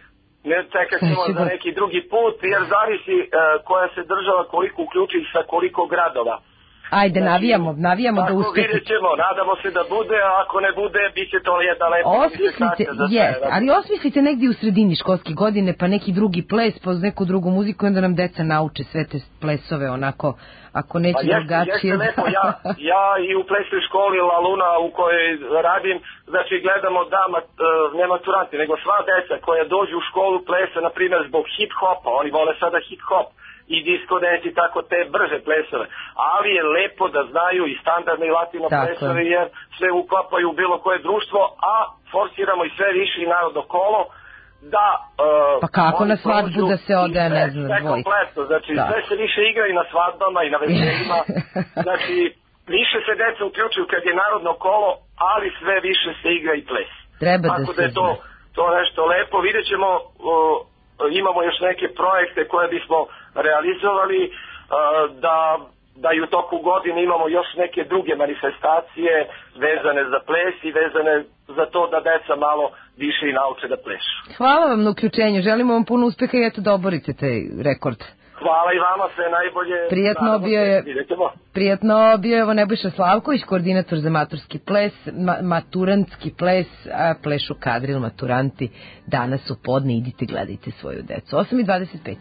ne čekat ćemo za neki drugi put, jer zavisi uh, koja se država koliko uključi sa koliko gradova.
Ajde, znači, navijamo, navijamo da uspete.
Tako vidjet ćemo, nadamo se da bude, a ako ne bude, bit će to jedna lepa
osmislite, jest, ali osmislite negdje u sredini školske godine, pa neki drugi ples, pa uz neku drugu muziku, onda nam deca nauče sve te plesove, onako, ako neće pa drugačije.
Jeste lepo, ja, ja i u plesnoj školi La Luna u kojoj radim, znači gledamo da, mat, ne maturanti, nego sva deca koja dođu u školu plesa, na primjer, zbog hip-hopa, oni vole sada hip-hop, i disco dance i tako te brže plesove, ali je lepo da znaju i standardne i latino tako plesove, jer sve uklapaju u bilo koje društvo, a forsiramo i sve više i narodno kolo da uh,
pa kako na svadbu da se ode, ne znam,
sve kompletno, znači da. Sve se više igra i na svadbama i na veseljima, znači više se deca uključuju kad je narodno kolo, ali sve više se igra i ples.
Treba
tako
da,
da je to, to nešto lepo. Vidjet ćemo, uh, imamo još neke projekte koje bismo realizovali, uh, da, da i u toku godine imamo još neke druge manifestacije vezane za ples i vezane za to da deca malo više i nauče da plešu.
Hvala vam na uključenju, želimo vam puno uspeha i eto da oborite taj rekord.
Hvala i vama, sve najbolje.
Prijatno bio je, prijatno bio je ovo Nebojša Slavković, koordinator za maturski ples, ma, maturantski ples, a plešu kadril maturanti danas u podne, idite gledajte svoju decu. osam i dvadeset pet.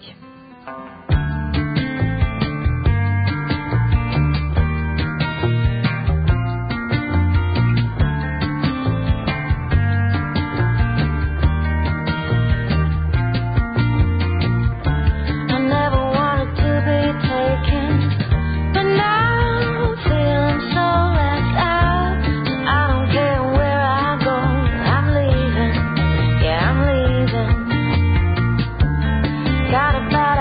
Got a bad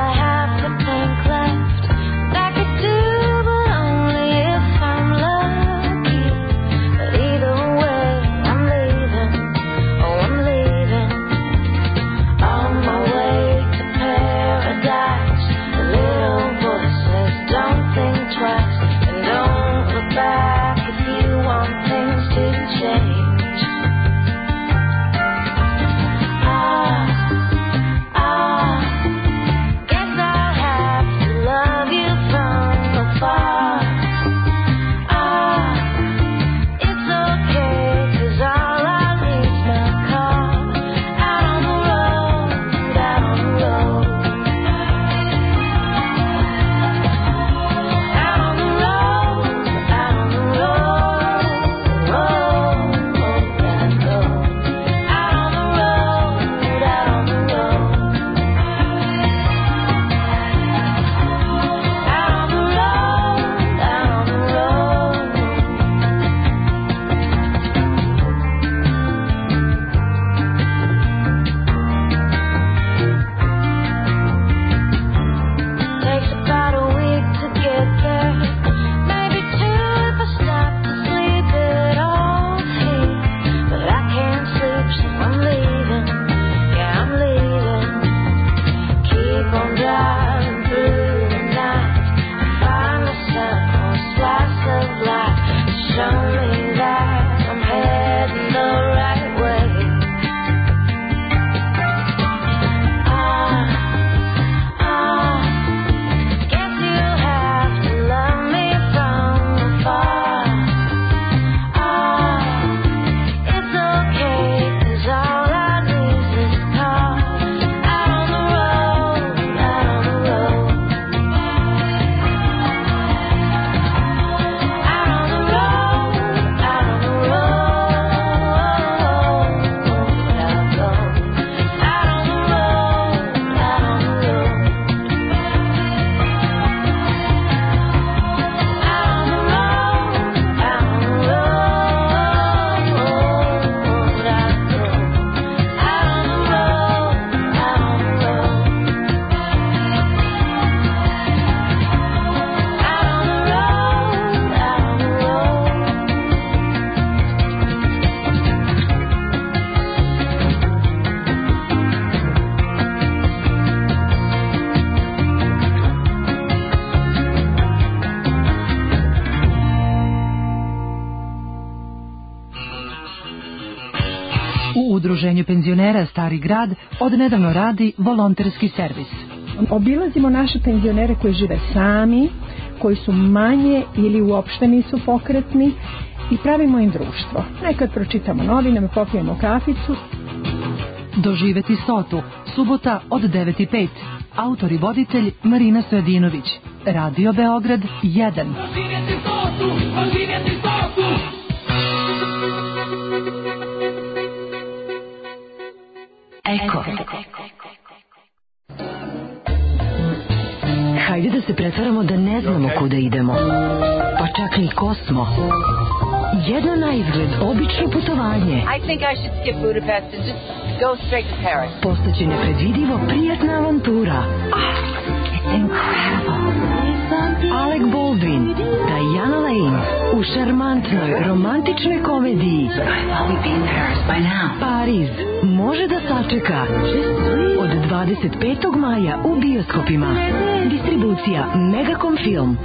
show me that I'm heading the right way.
U Udruženju penzionera Stari grad odnedavno radi volonterski servis.
Obilazimo naše penzionere koji žive sami, koji su manje ili uopšte nisu pokretni i pravimo im društvo. Nekad pročitamo novine, popijemo kaficu.
Doživeti stotu, subota od devet i pet. Autor i voditelj Marina Stojadinović. Radio Beograd jedan.
Doživjeti stotu, doživjeti stotu.
Eko. Hajde da se pretvaramo da ne znamo kuda idemo. Pa čak ni ko smo. Jedno na izgled obično putovanje.
I think I should skip Budapest and just go straight to Paris.
Postaće nepredvidivo prijatna avantura. Oh, it's incredible. Alec Baldwin, Diana Lane u šarmantnoj romantičnoj komediji Pariz može da sačeka od dvadeset petog maja u bioskopima. Distribucija Megacom Film.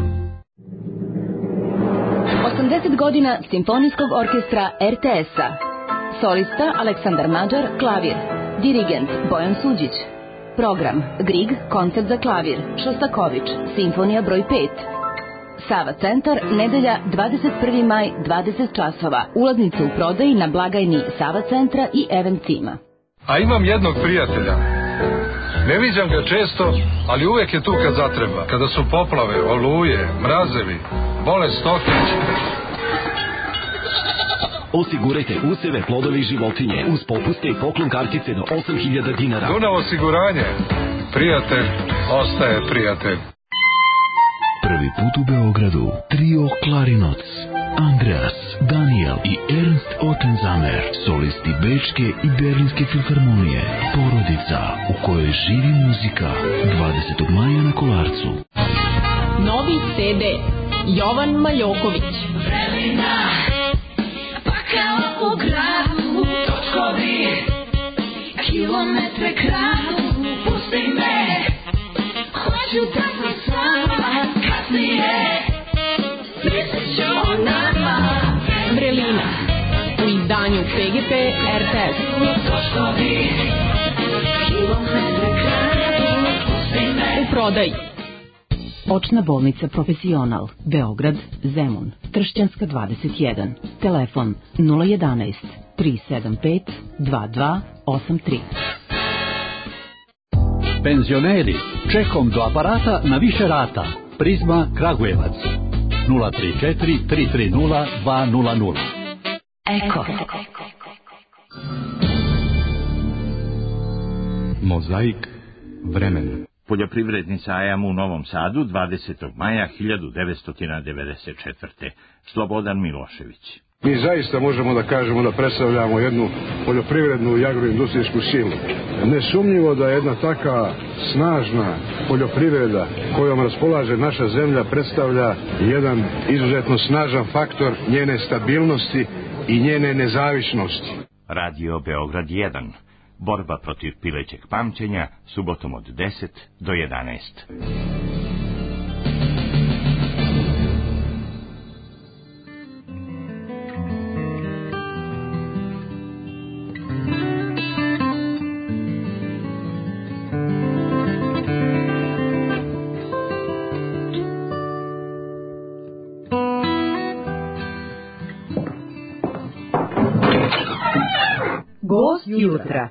osamdeset godina Simfonijskog orkestra er te es-a. Solista Aleksandar Mađar, klavir. Dirigent Bojan Suđić. Program Grieg, koncert za klavir, Šostaković, simfonija broj pet. Sava centar, nedelja dvadeset prvi maj, dvadeset časova. Ulaznice u prodaji na blagajni Sava centra i Eventima.
A imam jednog prijatelja. Ne viđam ga često, ali uvek je tu kad zatreba. Kada su poplave, oluje, mrazevi, bolest stoke.
Osigurajte useve, plodove i životinje uz popuste i poklon kartice do osam hiljada dinara.
Dunav osiguranje. Prijatelj ostaje prijatelj.
Prvi put u Beogradu trio Klarinoc. Andreas, Daniel i Ernst Ottenzamer, solisti Bečke i Berlinske filharmonije. Porodica u kojoj živi muzika. dvadesetog maja na Kolarcu.
Novi ce de Jovan Maljoković.
Vremena, pa kao u gradu, točkovi, kilometre kradu, pusti me, hoću da sam sama, kasnije, mislit ću o nama.
Vrelina u izdanju pe ge pe er te es.
Točkovi, kilometre kradu, pusti me.
U prodaji.
Očna bolnica Profesional, Beograd, Zemun, Tršćanska dvadeset jedan. Telefon nula jedanaest tri sedam pet dva dva osam tri.
Penzioneri, čekom do aparata na više rata. Prizma Kragujevac. nula tri četiri tri tri nula dva nula nula.
Eko.
Mozaik vremena.
Poljoprivredni sajam u Novom Sadu dvadesetog maja hiljadu devetsto devedeset četvrte. Slobodan Milošević.
Mi zaista možemo da kažemo da predstavljamo jednu poljoprivrednu i agroindustrijsku silu. Nesumnjivo da jedna taka snažna poljoprivreda kojom raspolaže naša zemlja predstavlja jedan izuzetno snažan faktor njene stabilnosti i njene nezavisnosti.
Radio Beograd jedan. Borba protiv pilećeg pamćenja, subotom od deset do jedanaest.
Gost jutra.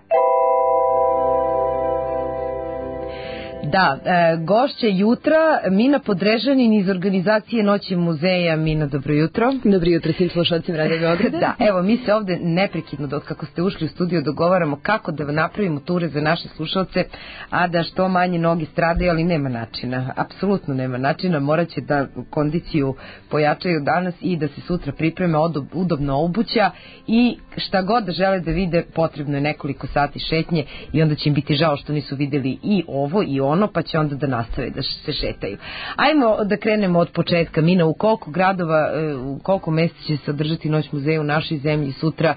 Da, e, gošće jutra Mina Podrežanin iz organizacije Noći muzeja. Mina, dobro jutro.
Dobro jutro svim slušalcima Radio Beograda.
Da, evo mi se ovde neprekidno dok kako ste ušli u studio dogovaramo kako da napravimo ture za naše slušalce, a da što manje noge stradaju, ali nema načina, apsolutno nema načina, morat će da kondiciju pojačaju danas i da se sutra pripreme udobno obuća i šta god da žele da vide potrebno je nekoliko sati šetnje i onda će im biti žao što nisu videli i ovo i ono, pa će onda da nastave da se šetaju. Ajmo da krenemo od početka. Mina, u koliko gradova, u koliko mesta će se održati Noć muzeja u našoj zemlji sutra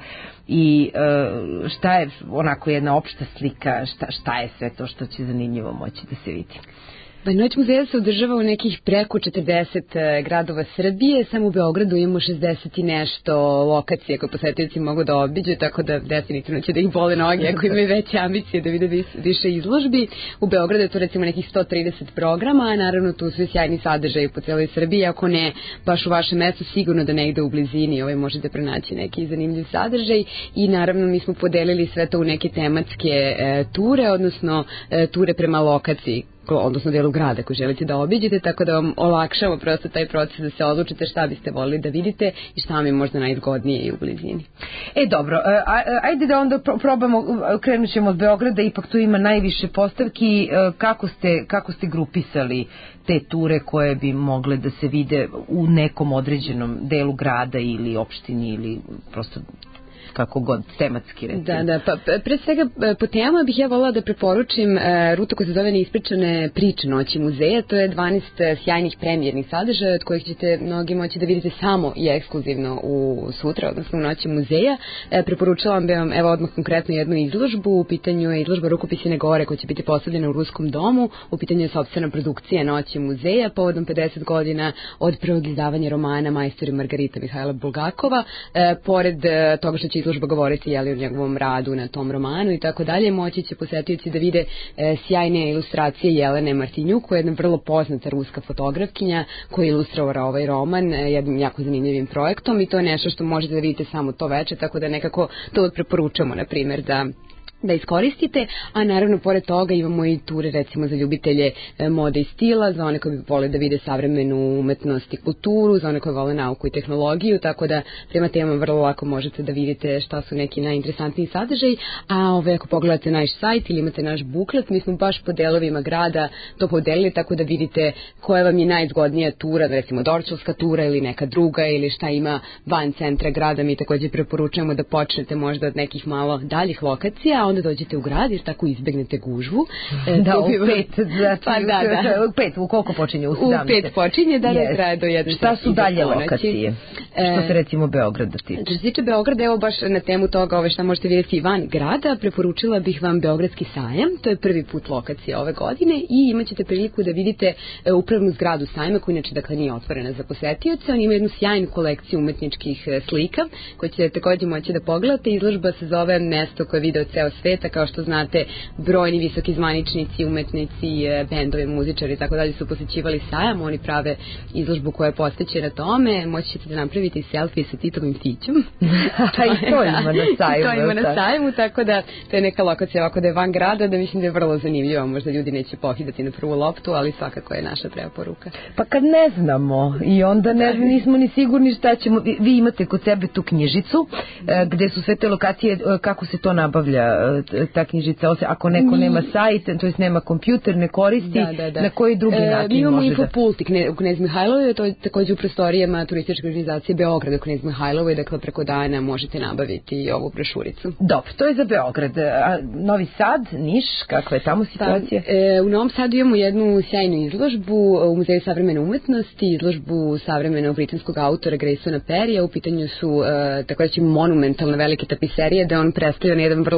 i šta je onako jedna opšta slika, šta, šta je sve to što će zanimljivo moći da se vidi?
Pa Noć muzeja se održava u nekih preko četrdeset gradova Srbije, samo u Beogradu imamo šezdeset i nešto lokacije koje posetioci mogu da obiđu, tako da definitivno će da ih bole noge ako imaju veće ambicije da vide više izložbi. U Beogradu je to recimo nekih sto trideset programa, a naravno tu su i sjajni sadržaji po celoj Srbiji, ako ne baš u vašem mestu, sigurno da negde u blizini ovaj možete pronaći neki zanimljiv sadržaj i naravno mi smo podelili sve to u neke tematske e, ture, odnosno e, ture prema lokaciji, odnosno delu grada koji želite da obiđete, tako da vam olakšamo prosto taj proces da se odlučite šta biste volili da vidite i šta vam je možda najzgodnije i u blizini.
E dobro, ajde da onda probamo, krenut ćemo od Beograda, ipak tu ima najviše postavki, kako ste, kako ste grupisali te ture koje bi mogle da se vide u nekom određenom delu grada ili opštini ili prosto kako god, tematski recimo.
Da, da, pa pre svega po temama bih ja volila da preporučim e, rutu koja se zove Neispričane priče Noći muzeja. To je dvanaest sjajnih premijernih sadržaja od kojih ćete mnogi moći da vidite samo i ekskluzivno u sutra, odnosno u Noći muzeja. E, preporučavam bi vam evo odmah konkretno jednu izložbu. U pitanju je izložba Rukopisine gore koja će biti postavljena u Ruskom domu. U pitanju je sopstvena produkcija Noći muzeja povodom pedeset godina od prvog izdavanja romana Majstor i Margarita Mihajla Bulgakova. E, pored e, toga što će izložba govoriti jeli, o njegovom radu na tom romanu i tako dalje, moći će posetioci da vide e, sjajne ilustracije Jelene Martinjuk, koja je jedna vrlo poznata ruska fotografkinja koja je ilustrovala ovaj roman e, jednim jako zanimljivim projektom i to je nešto što možete da vidite samo to veče, tako da nekako to preporučamo, na primjer, da da iskoristite, a naravno pored toga imamo i ture recimo za ljubitelje e, mode i stila, za one koji bi vole da vide savremenu umetnost i kulturu, za one koji vole nauku i tehnologiju, tako da prema temama vrlo lako možete da vidite šta su neki najinteresantniji sadržaji, a ove ako pogledate naš sajt ili imate naš buklet, mi smo baš po delovima grada to podelili tako da vidite koja vam je najzgodnija tura, recimo Dorćolska tura ili neka druga ili šta ima van centra grada. Mi također preporučujemo da počnete možda od nekih malo daljih lokacija, onda dođete u grad jer tako izbegnete gužvu.
Da, u pet, znači,
pa, da, da.
u pet, u koliko počinje? U sedamnaest?
U pet počinje, da ne traje do jedne.
Šta su dalje lokacije? Što se recimo Beograda tiče?
Što se tiče Beograda, evo baš na temu toga ove šta možete vidjeti van grada, preporučila bih vam Beogradski sajam, to je prvi put lokacija ove godine i imat ćete priliku da vidite upravnu zgradu sajma koja inače dakle nije otvorena za posetioce. On ima jednu sjajnu kolekciju umetničkih slika koje ćete također moći da pogledate. Izložba se zove Mesto koje vide od ceo sveta, kao što znate brojni visoki zvaničnici, umetnici, bendovi, muzičari i tako dalje su posećivali sajam, oni prave izložbu koja je posvećena tome, moći ćete da napraviti selfie sa Titovim Tićom.
A i to ima na sajmu.
To ima na sajmu, tako da to je neka lokacija ovako da je van grada, da mislim da je vrlo zanimljiva, možda ljudi neće pohidati na prvu loptu, ali svakako je naša preporuka.
Pa kad ne znamo i onda ne, nismo ni sigurni šta ćemo, vi, vi imate kod sebe tu knjižicu gde su sve te lokacije, kako se to nabavlja ta knjižica, ako neko Mi... nema sajt, to jest nema kompjuter, ne koristi, da, da, da. Na koji drugi e, način
mi imamo
može
infopult da... u Knez Mihajlovoj, to je također u prostorijama turističke organizacije Beograda u Knez Mihajlovoj, dakle preko dana možete nabaviti ovu brošuricu.
Dobro, to je za Beograd. A Novi Sad, Niš, kakva je tamo situacija?
Da, e, u Novom Sadu imamo jednu sjajnu izložbu u Muzeju savremene umetnosti, izložbu savremenog britanskog autora Graysona Perrya. U pitanju su e, također monumentalne velike tapiserije, da on predstavlja na jedan vrlo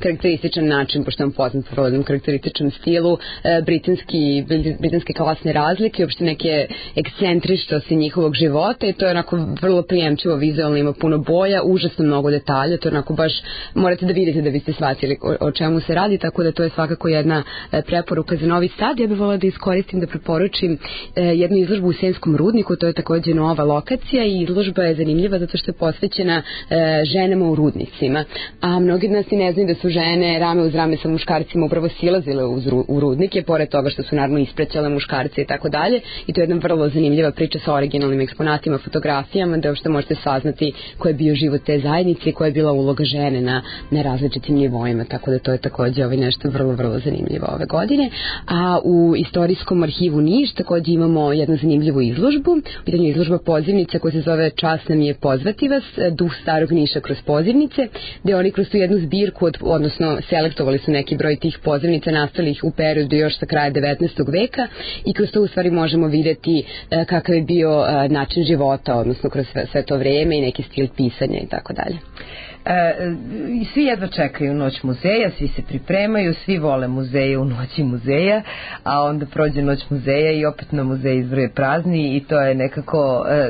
karakterističan način, pošto vam poznat po jednom karakterističnom stilu, e, britanski, britanske klasne razlike, uopšte neke ekscentričnosti njihovog života i to je onako vrlo prijemčivo vizualno, ima puno boja, užasno mnogo detalja, to je onako baš morate da vidite da biste shvatili o, o čemu se radi, tako da to je svakako jedna e, preporuka za Novi Sad. Ja bih volila da iskoristim da preporučim e, jednu izložbu u Senskom rudniku, to je takođe nova lokacija i izložba je zanimljiva zato što je posvećena e, ženama u rudnicima. A mnogi od nas i ne znaju da su žene rame uz rame sa muškarcima upravo silazile uz, u rudnike, pored toga što su naravno ispraćale muškarce i tako dalje. I to je jedna vrlo zanimljiva priča sa originalnim eksponatima, fotografijama, da uopšte možete saznati ko je bio život te zajednice i koja je bila uloga žene na, na različitim nivoima, tako da to je takođe ovaj nešto vrlo, vrlo zanimljivo ove godine. A u Istorijskom arhivu Niš takođe imamo jednu zanimljivu izložbu, u pitanju izložba pozivnica koja se zove Čast nam je pozvati vas, duh starog Niša kroz pozivnice, gde oni kroz tu jednu zbirku, od, odnosno selektovali su neki broj tih pozivnica nastalih u periodu još sa kraja devetnaestog veka i kroz to u stvari možemo videti e, kakav je bio e, način života, odnosno kroz sve, sve to vreme i neki stil pisanja i tako dalje.
E, svi jedva čekaju Noć muzeja, svi se pripremaju, svi vole muzeje u Noći muzeja, a onda prođe Noć muzeja i opet na muzej izbroje prazni i to je nekako e,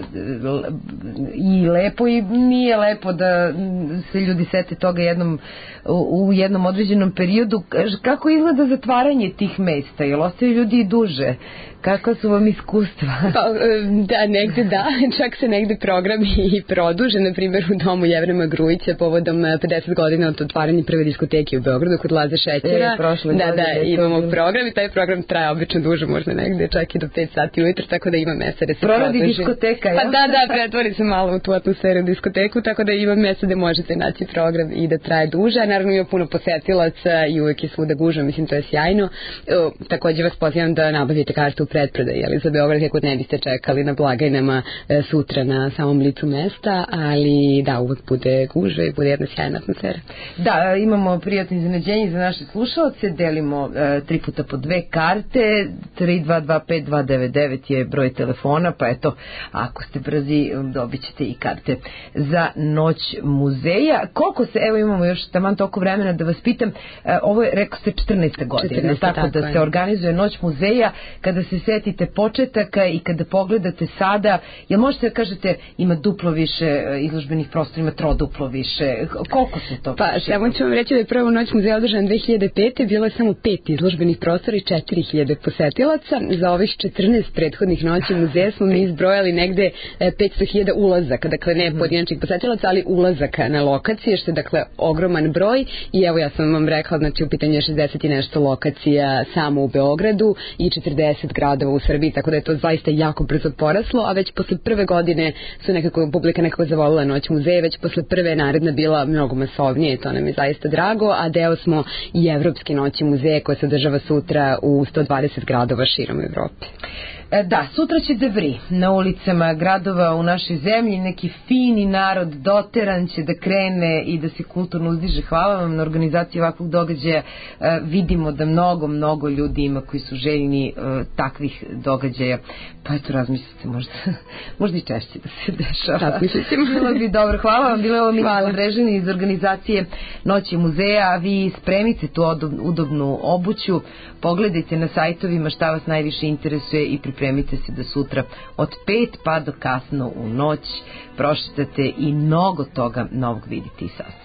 i lepo i nije lepo da se ljudi sete toga jednom, u, u jednom određenom periodu. Kako izgleda zatvaranje tih mesta? Jel ostaju ljudi i duže? Kako su vam iskustva?
Pa, da, negde da, čak se negde programi i produže, na primjer u domu Jevrema Grujića povodom pedeset godina od otvaranja prve diskoteke u Beogradu kod Laze Šećera.
E,
da, da, imamo program i taj program traje obično duže, možda negde čak i do pet sati ujutro, tako da ima mesta da se
proradi diskoteka, ja?
Pa da, da, pretvori se malo u tu atmosferu diskoteku, tako da ima mesta da možete naći program i da traje duže, a naravno ima puno posetilaca i uvek je svuda gužva, mislim to je sjajno. O, takođe vas pozivam da nabavite kartu pretprodaje, jeli, za Beograd kako ne biste čekali na blagajnama e, sutra na samom licu mesta, ali da, uvek bude gužve i bude jedna sjajna atmosfera.
Da, imamo prijatno iznenađenje za naše slušalce, delimo e, tri puta po dve karte, tri dva dva pet dva devet devet je broj telefona, pa eto, ako ste brzi, dobit ćete i karte za Noć muzeja. Koliko se, evo imamo još taman toliko vremena da vas pitam, e, ovo je, rekao ste, četrnaesta godina, tako, tako da je. Se organizuje Noć muzeja, kada se setite početaka i kada pogledate sada, jel možete da kažete ima duplo više izložbenih prostora, ima troduplo više, koliko su to?
Pa, samo ću vam reći da je prvo Noć muzeja održana dve hiljade pete. bilo je samo pet izložbenih prostora i četiri hiljade posetilaca. Za ovih četrnaest prethodnih Noći muzeja smo mi izbrojali negde petsto hiljada ulazaka, dakle ne pojedinačnih posetilaca, ali ulazaka na lokacije, što je dakle ogroman broj i evo ja sam vam rekla, znači u pitanju je šezdeset i nešto lokacija samo u Beogradu i četrdeset gradova u Srbiji, tako da je to zaista jako brzo poraslo, a već posle prve godine su nekako, publika nekako zavolila Noć muzeja, već posle prve je naredna bila mnogo masovnije i to nam je zaista drago, a deo smo i Evropske Noći muzeja koja se održava sutra u sto dvadeset gradova širom Evrope.
Da, sutra će da vri na ulicama gradova u našoj zemlji, neki fini narod doteran će da krene i da se kulturno uzdiže. Hvala vam na organizaciji ovakvog događaja. E, vidimo da mnogo, mnogo ljudi ima koji su željni e, takvih događaja. Pa eto, razmislite, možda, možda i češće da se dešava.
Razmislite.
Bilo bi dobro. Hvala vam. Bilo je ovo Milica Andrežani iz organizacije Noći muzeja, a vi spremite tu udobnu obuću, pogledajte na sajtovima šta vas najviše interesuje i pripremite se da sutra od pet pa do kasno u noć prošetate i mnogo toga novog vidite i saznate.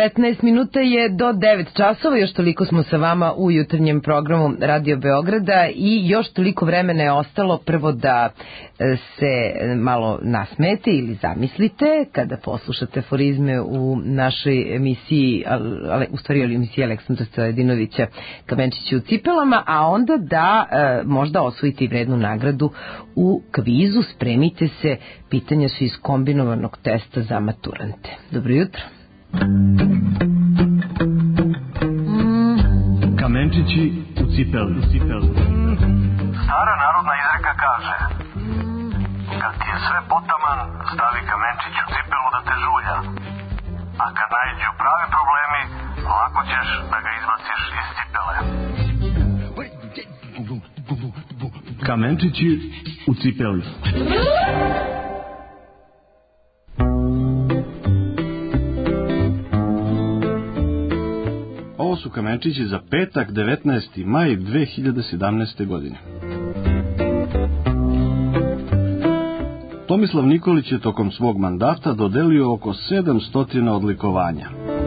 petnaest minuta je do devet časova, još toliko smo sa vama u jutarnjem programu Radio Beograda i još toliko vremena je ostalo prvo da se malo nasmete ili zamislite kada poslušate aforizme u našoj emisiji, ale, u stvari u emisiji Aleksandra Stojadinovića Kamenčići u cipelama, a onda da e, možda osvojite i vrednu nagradu u kvizu. Spremite se, pitanja su iz kombinovanog testa za maturante. Dobro jutro.
Kamenčići u cipeli, u cipeli.
Stara narodna izreka kaže: kad ti je sve potaman, stavi kamenčić u cipelu da te žulja. A kad naiđu pravi problemi, lako ćeš da ga izbaciš iz cipele.
Kamenčići u cipeli. Ovo su kamenčići za petak, devetnaesti maj dve hiljade sedamnaeste. godine. Tomislav Nikolić je tokom svog mandata dodelio oko sedamsto odlikovanja.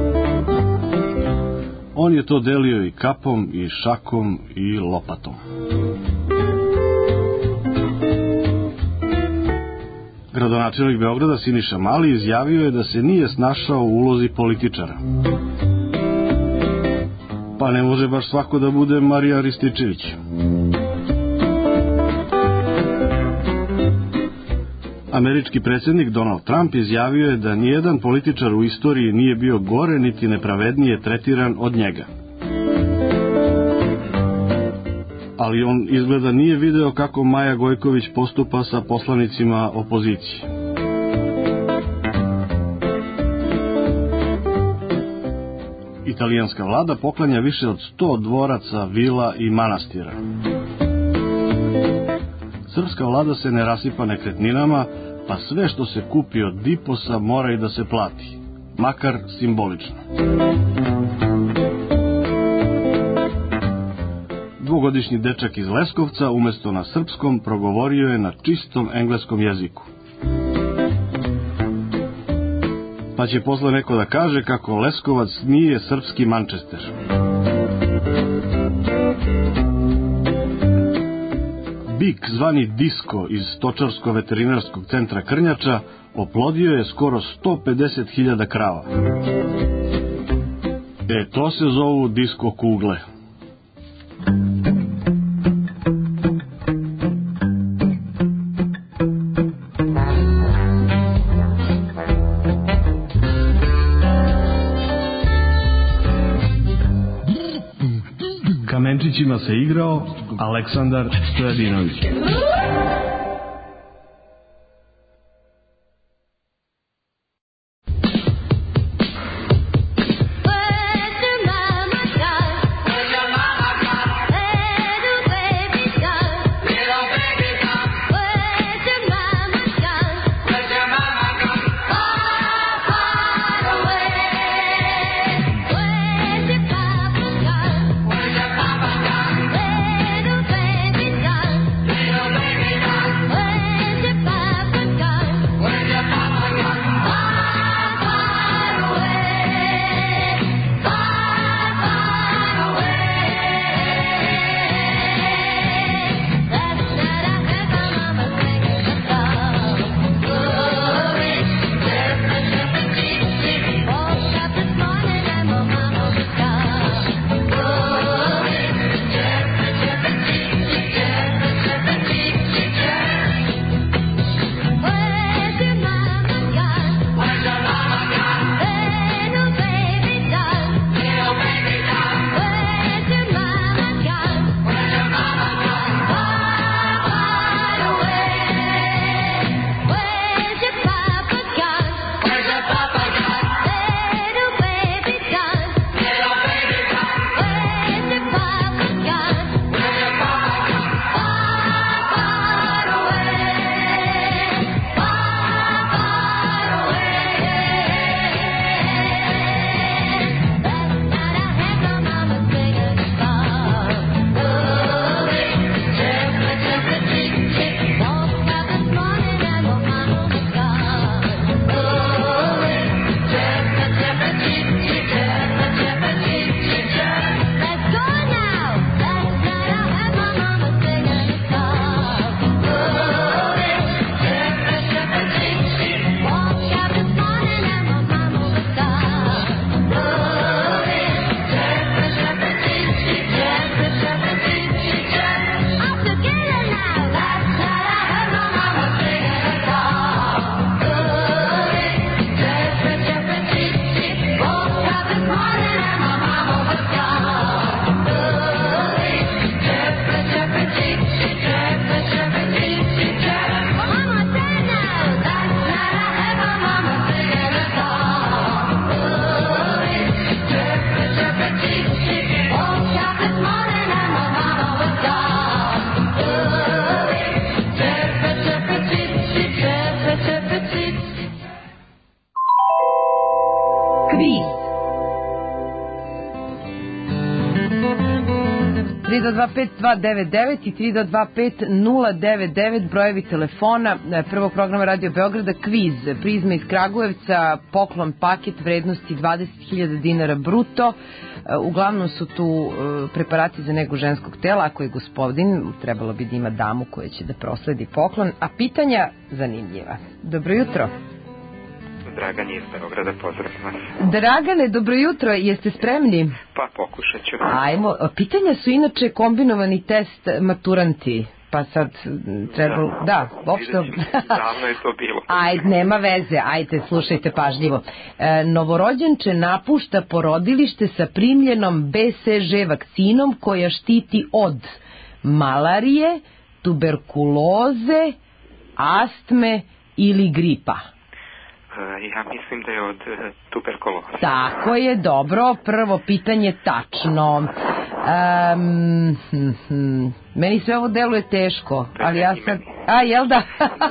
On je to delio i kapom, i šakom, i lopatom. Gradonačelnik Beograda Siniša Mali izjavio je da se nije snašao u ulozi političara. Pa ne može baš svako da bude Marija Rističević. Američki predsjednik Donald Trump izjavio je da nijedan političar u istoriji nije bio gore niti nepravednije tretiran od njega. Ali on izgleda nije video kako Maja Gojković postupa sa poslanicima opozicije. Italijanska vlada poklanja više od sto dvoraca, vila i manastira. Srpska vlada se ne rasipa nekretninama, pa sve što se kupi od Diposa mora i da se plati, makar simbolično. Dvogodišnji dečak iz Leskovca umesto na srpskom progovorio je na čistom engleskom jeziku. Pa će posle neko da kaže kako Leskovac nije srpski Manchester. Bik zvani Disko iz Stočarsko-veterinarskog centra Krnjača oplodio je skoro sto pedeset hiljada krava. E, to se zovu disko kugle. Kamenčićima se igrao Aleksandar Stojadinović.
Baby,
tri dva dva pet dva devet devet i tri dva dva pet nula devet devet, brojevi telefona prvog programa Radio Beograda, kviz, Prizma iz Kragujevca, poklon paket vrednosti dvadeset hiljada dinara bruto. Uglavnom su tu preparati za negu ženskog tela, ako je gospodin, trebalo bi da ima damu koja će da prosledi poklon, a pitanja zanimljiva. Dobro jutro.
Dragan je iz Beograda, pozdravim vas.
Dragane, dobro jutro, jeste spremni?
Pa pokušat ću.
Ajmo, pitanja su inače kombinovani test maturanti, pa sad treba, da, da uopšte...
Davno je to bilo.
Ajde, nema veze, ajde, slušajte pažljivo. E, novorođenče napušta porodilište sa primljenom B C G vakcinom koja štiti od malarije, tuberkuloze, astme ili gripa.
Ja mislim da je od tuberkuloze.
Tako je, dobro, prvo pitanje tačno. Um, hm, hm, meni sve ovo deluje teško, ali ja sad... A, jel da?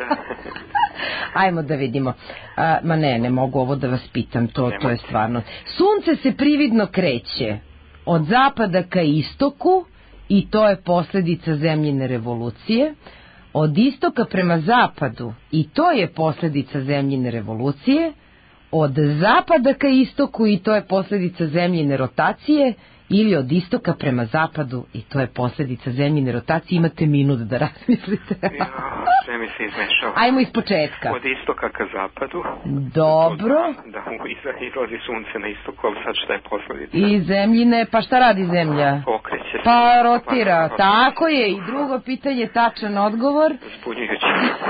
Ajmo da vidimo. A, ma ne, ne mogu ovo da vas pitam, to, to je stvarno. Sunce se prividno kreće od zapada ka istoku i to je posljedica zemljine revolucije. Od istoka prema zapadu i to je posljedica zemljine revolucije, od zapada ka istoku i to je posljedica zemljine rotacije, ili od istoka prema zapadu i to je posljedica zemljine rotacije. Imate minut da razmislite.
Ja, sve mi se izmešao.
Ajmo iz početka.
Od istoka ka zapadu.
Dobro.
Da, izlazi sunce na istoku, ali sad šta je posljedica?
I zemljine, pa šta radi zemlja?
Okreće se.
Pa rotira, pa, tako je. I drugo pitanje, tačan odgovor.
Zbunjujući.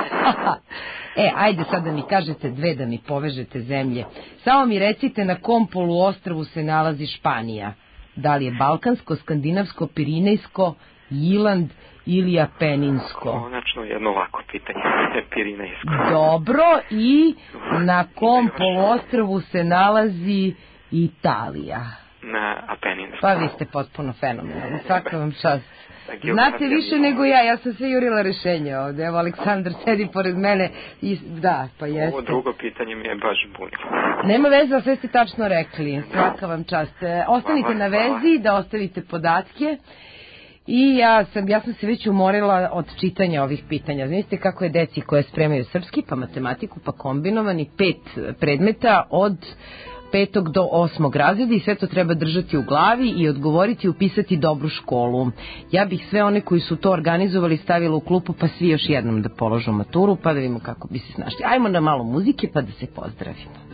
E, ajde sad da mi kažete dve, da mi povežete zemlje. Samo mi recite na kom poluostrvu se nalazi Španija. Da li je balkansko, skandinavsko, pirinejsko, Jiland ili Apeninsko?
Konačno jedno lako pitanje. Pirinejsko.
Dobro, i na kom poluostrvu se nalazi Italija?
Na Apeninskom.
Pa vi ste potpuno fenomenalni, svaka vam čast. Znate više nego ja, ja sam sve jurila rešenje ovde, evo Aleksandar sedi pored mene i da, pa jeste.
Ovo drugo pitanje mi je baš bunilo.
Nema veze, sve ste tačno rekli, svaka vam čast. Ostanite na vezi, da ostavite podatke. I ja sam, ja sam se već umorila od čitanja ovih pitanja. Znate kako je deci koje spremaju srpski, pa matematiku, pa kombinovani, pet predmeta od petog do osmog razreda i sve to treba držati u glavi i odgovoriti i upisati dobru školu. Ja bih sve one koji su to organizovali stavila u klupu, pa svi još jednom da položu maturu, pa da vidimo kako bi se snašli. Ajmo na malo muzike pa da se pozdravimo.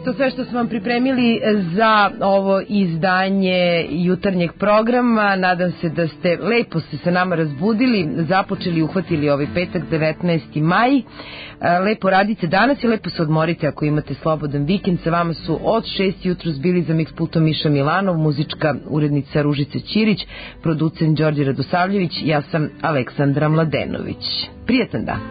to sve što smo vam pripremili za ovo izdanje jutarnjeg programa. Nadam se da ste lepo se sa nama razbudili, započeli, uhvatili ovaj petak devetnaesti maj. Lepo radite danas i lepo se odmorite ako imate slobodan vikend. Sa vama su od šest jutros bili za Mix Pultom Miša Milanov, muzička urednica Ružica Ćirić, producent Đorđe Radosavljević, ja sam Aleksandra Mladenović. Prijetan dan.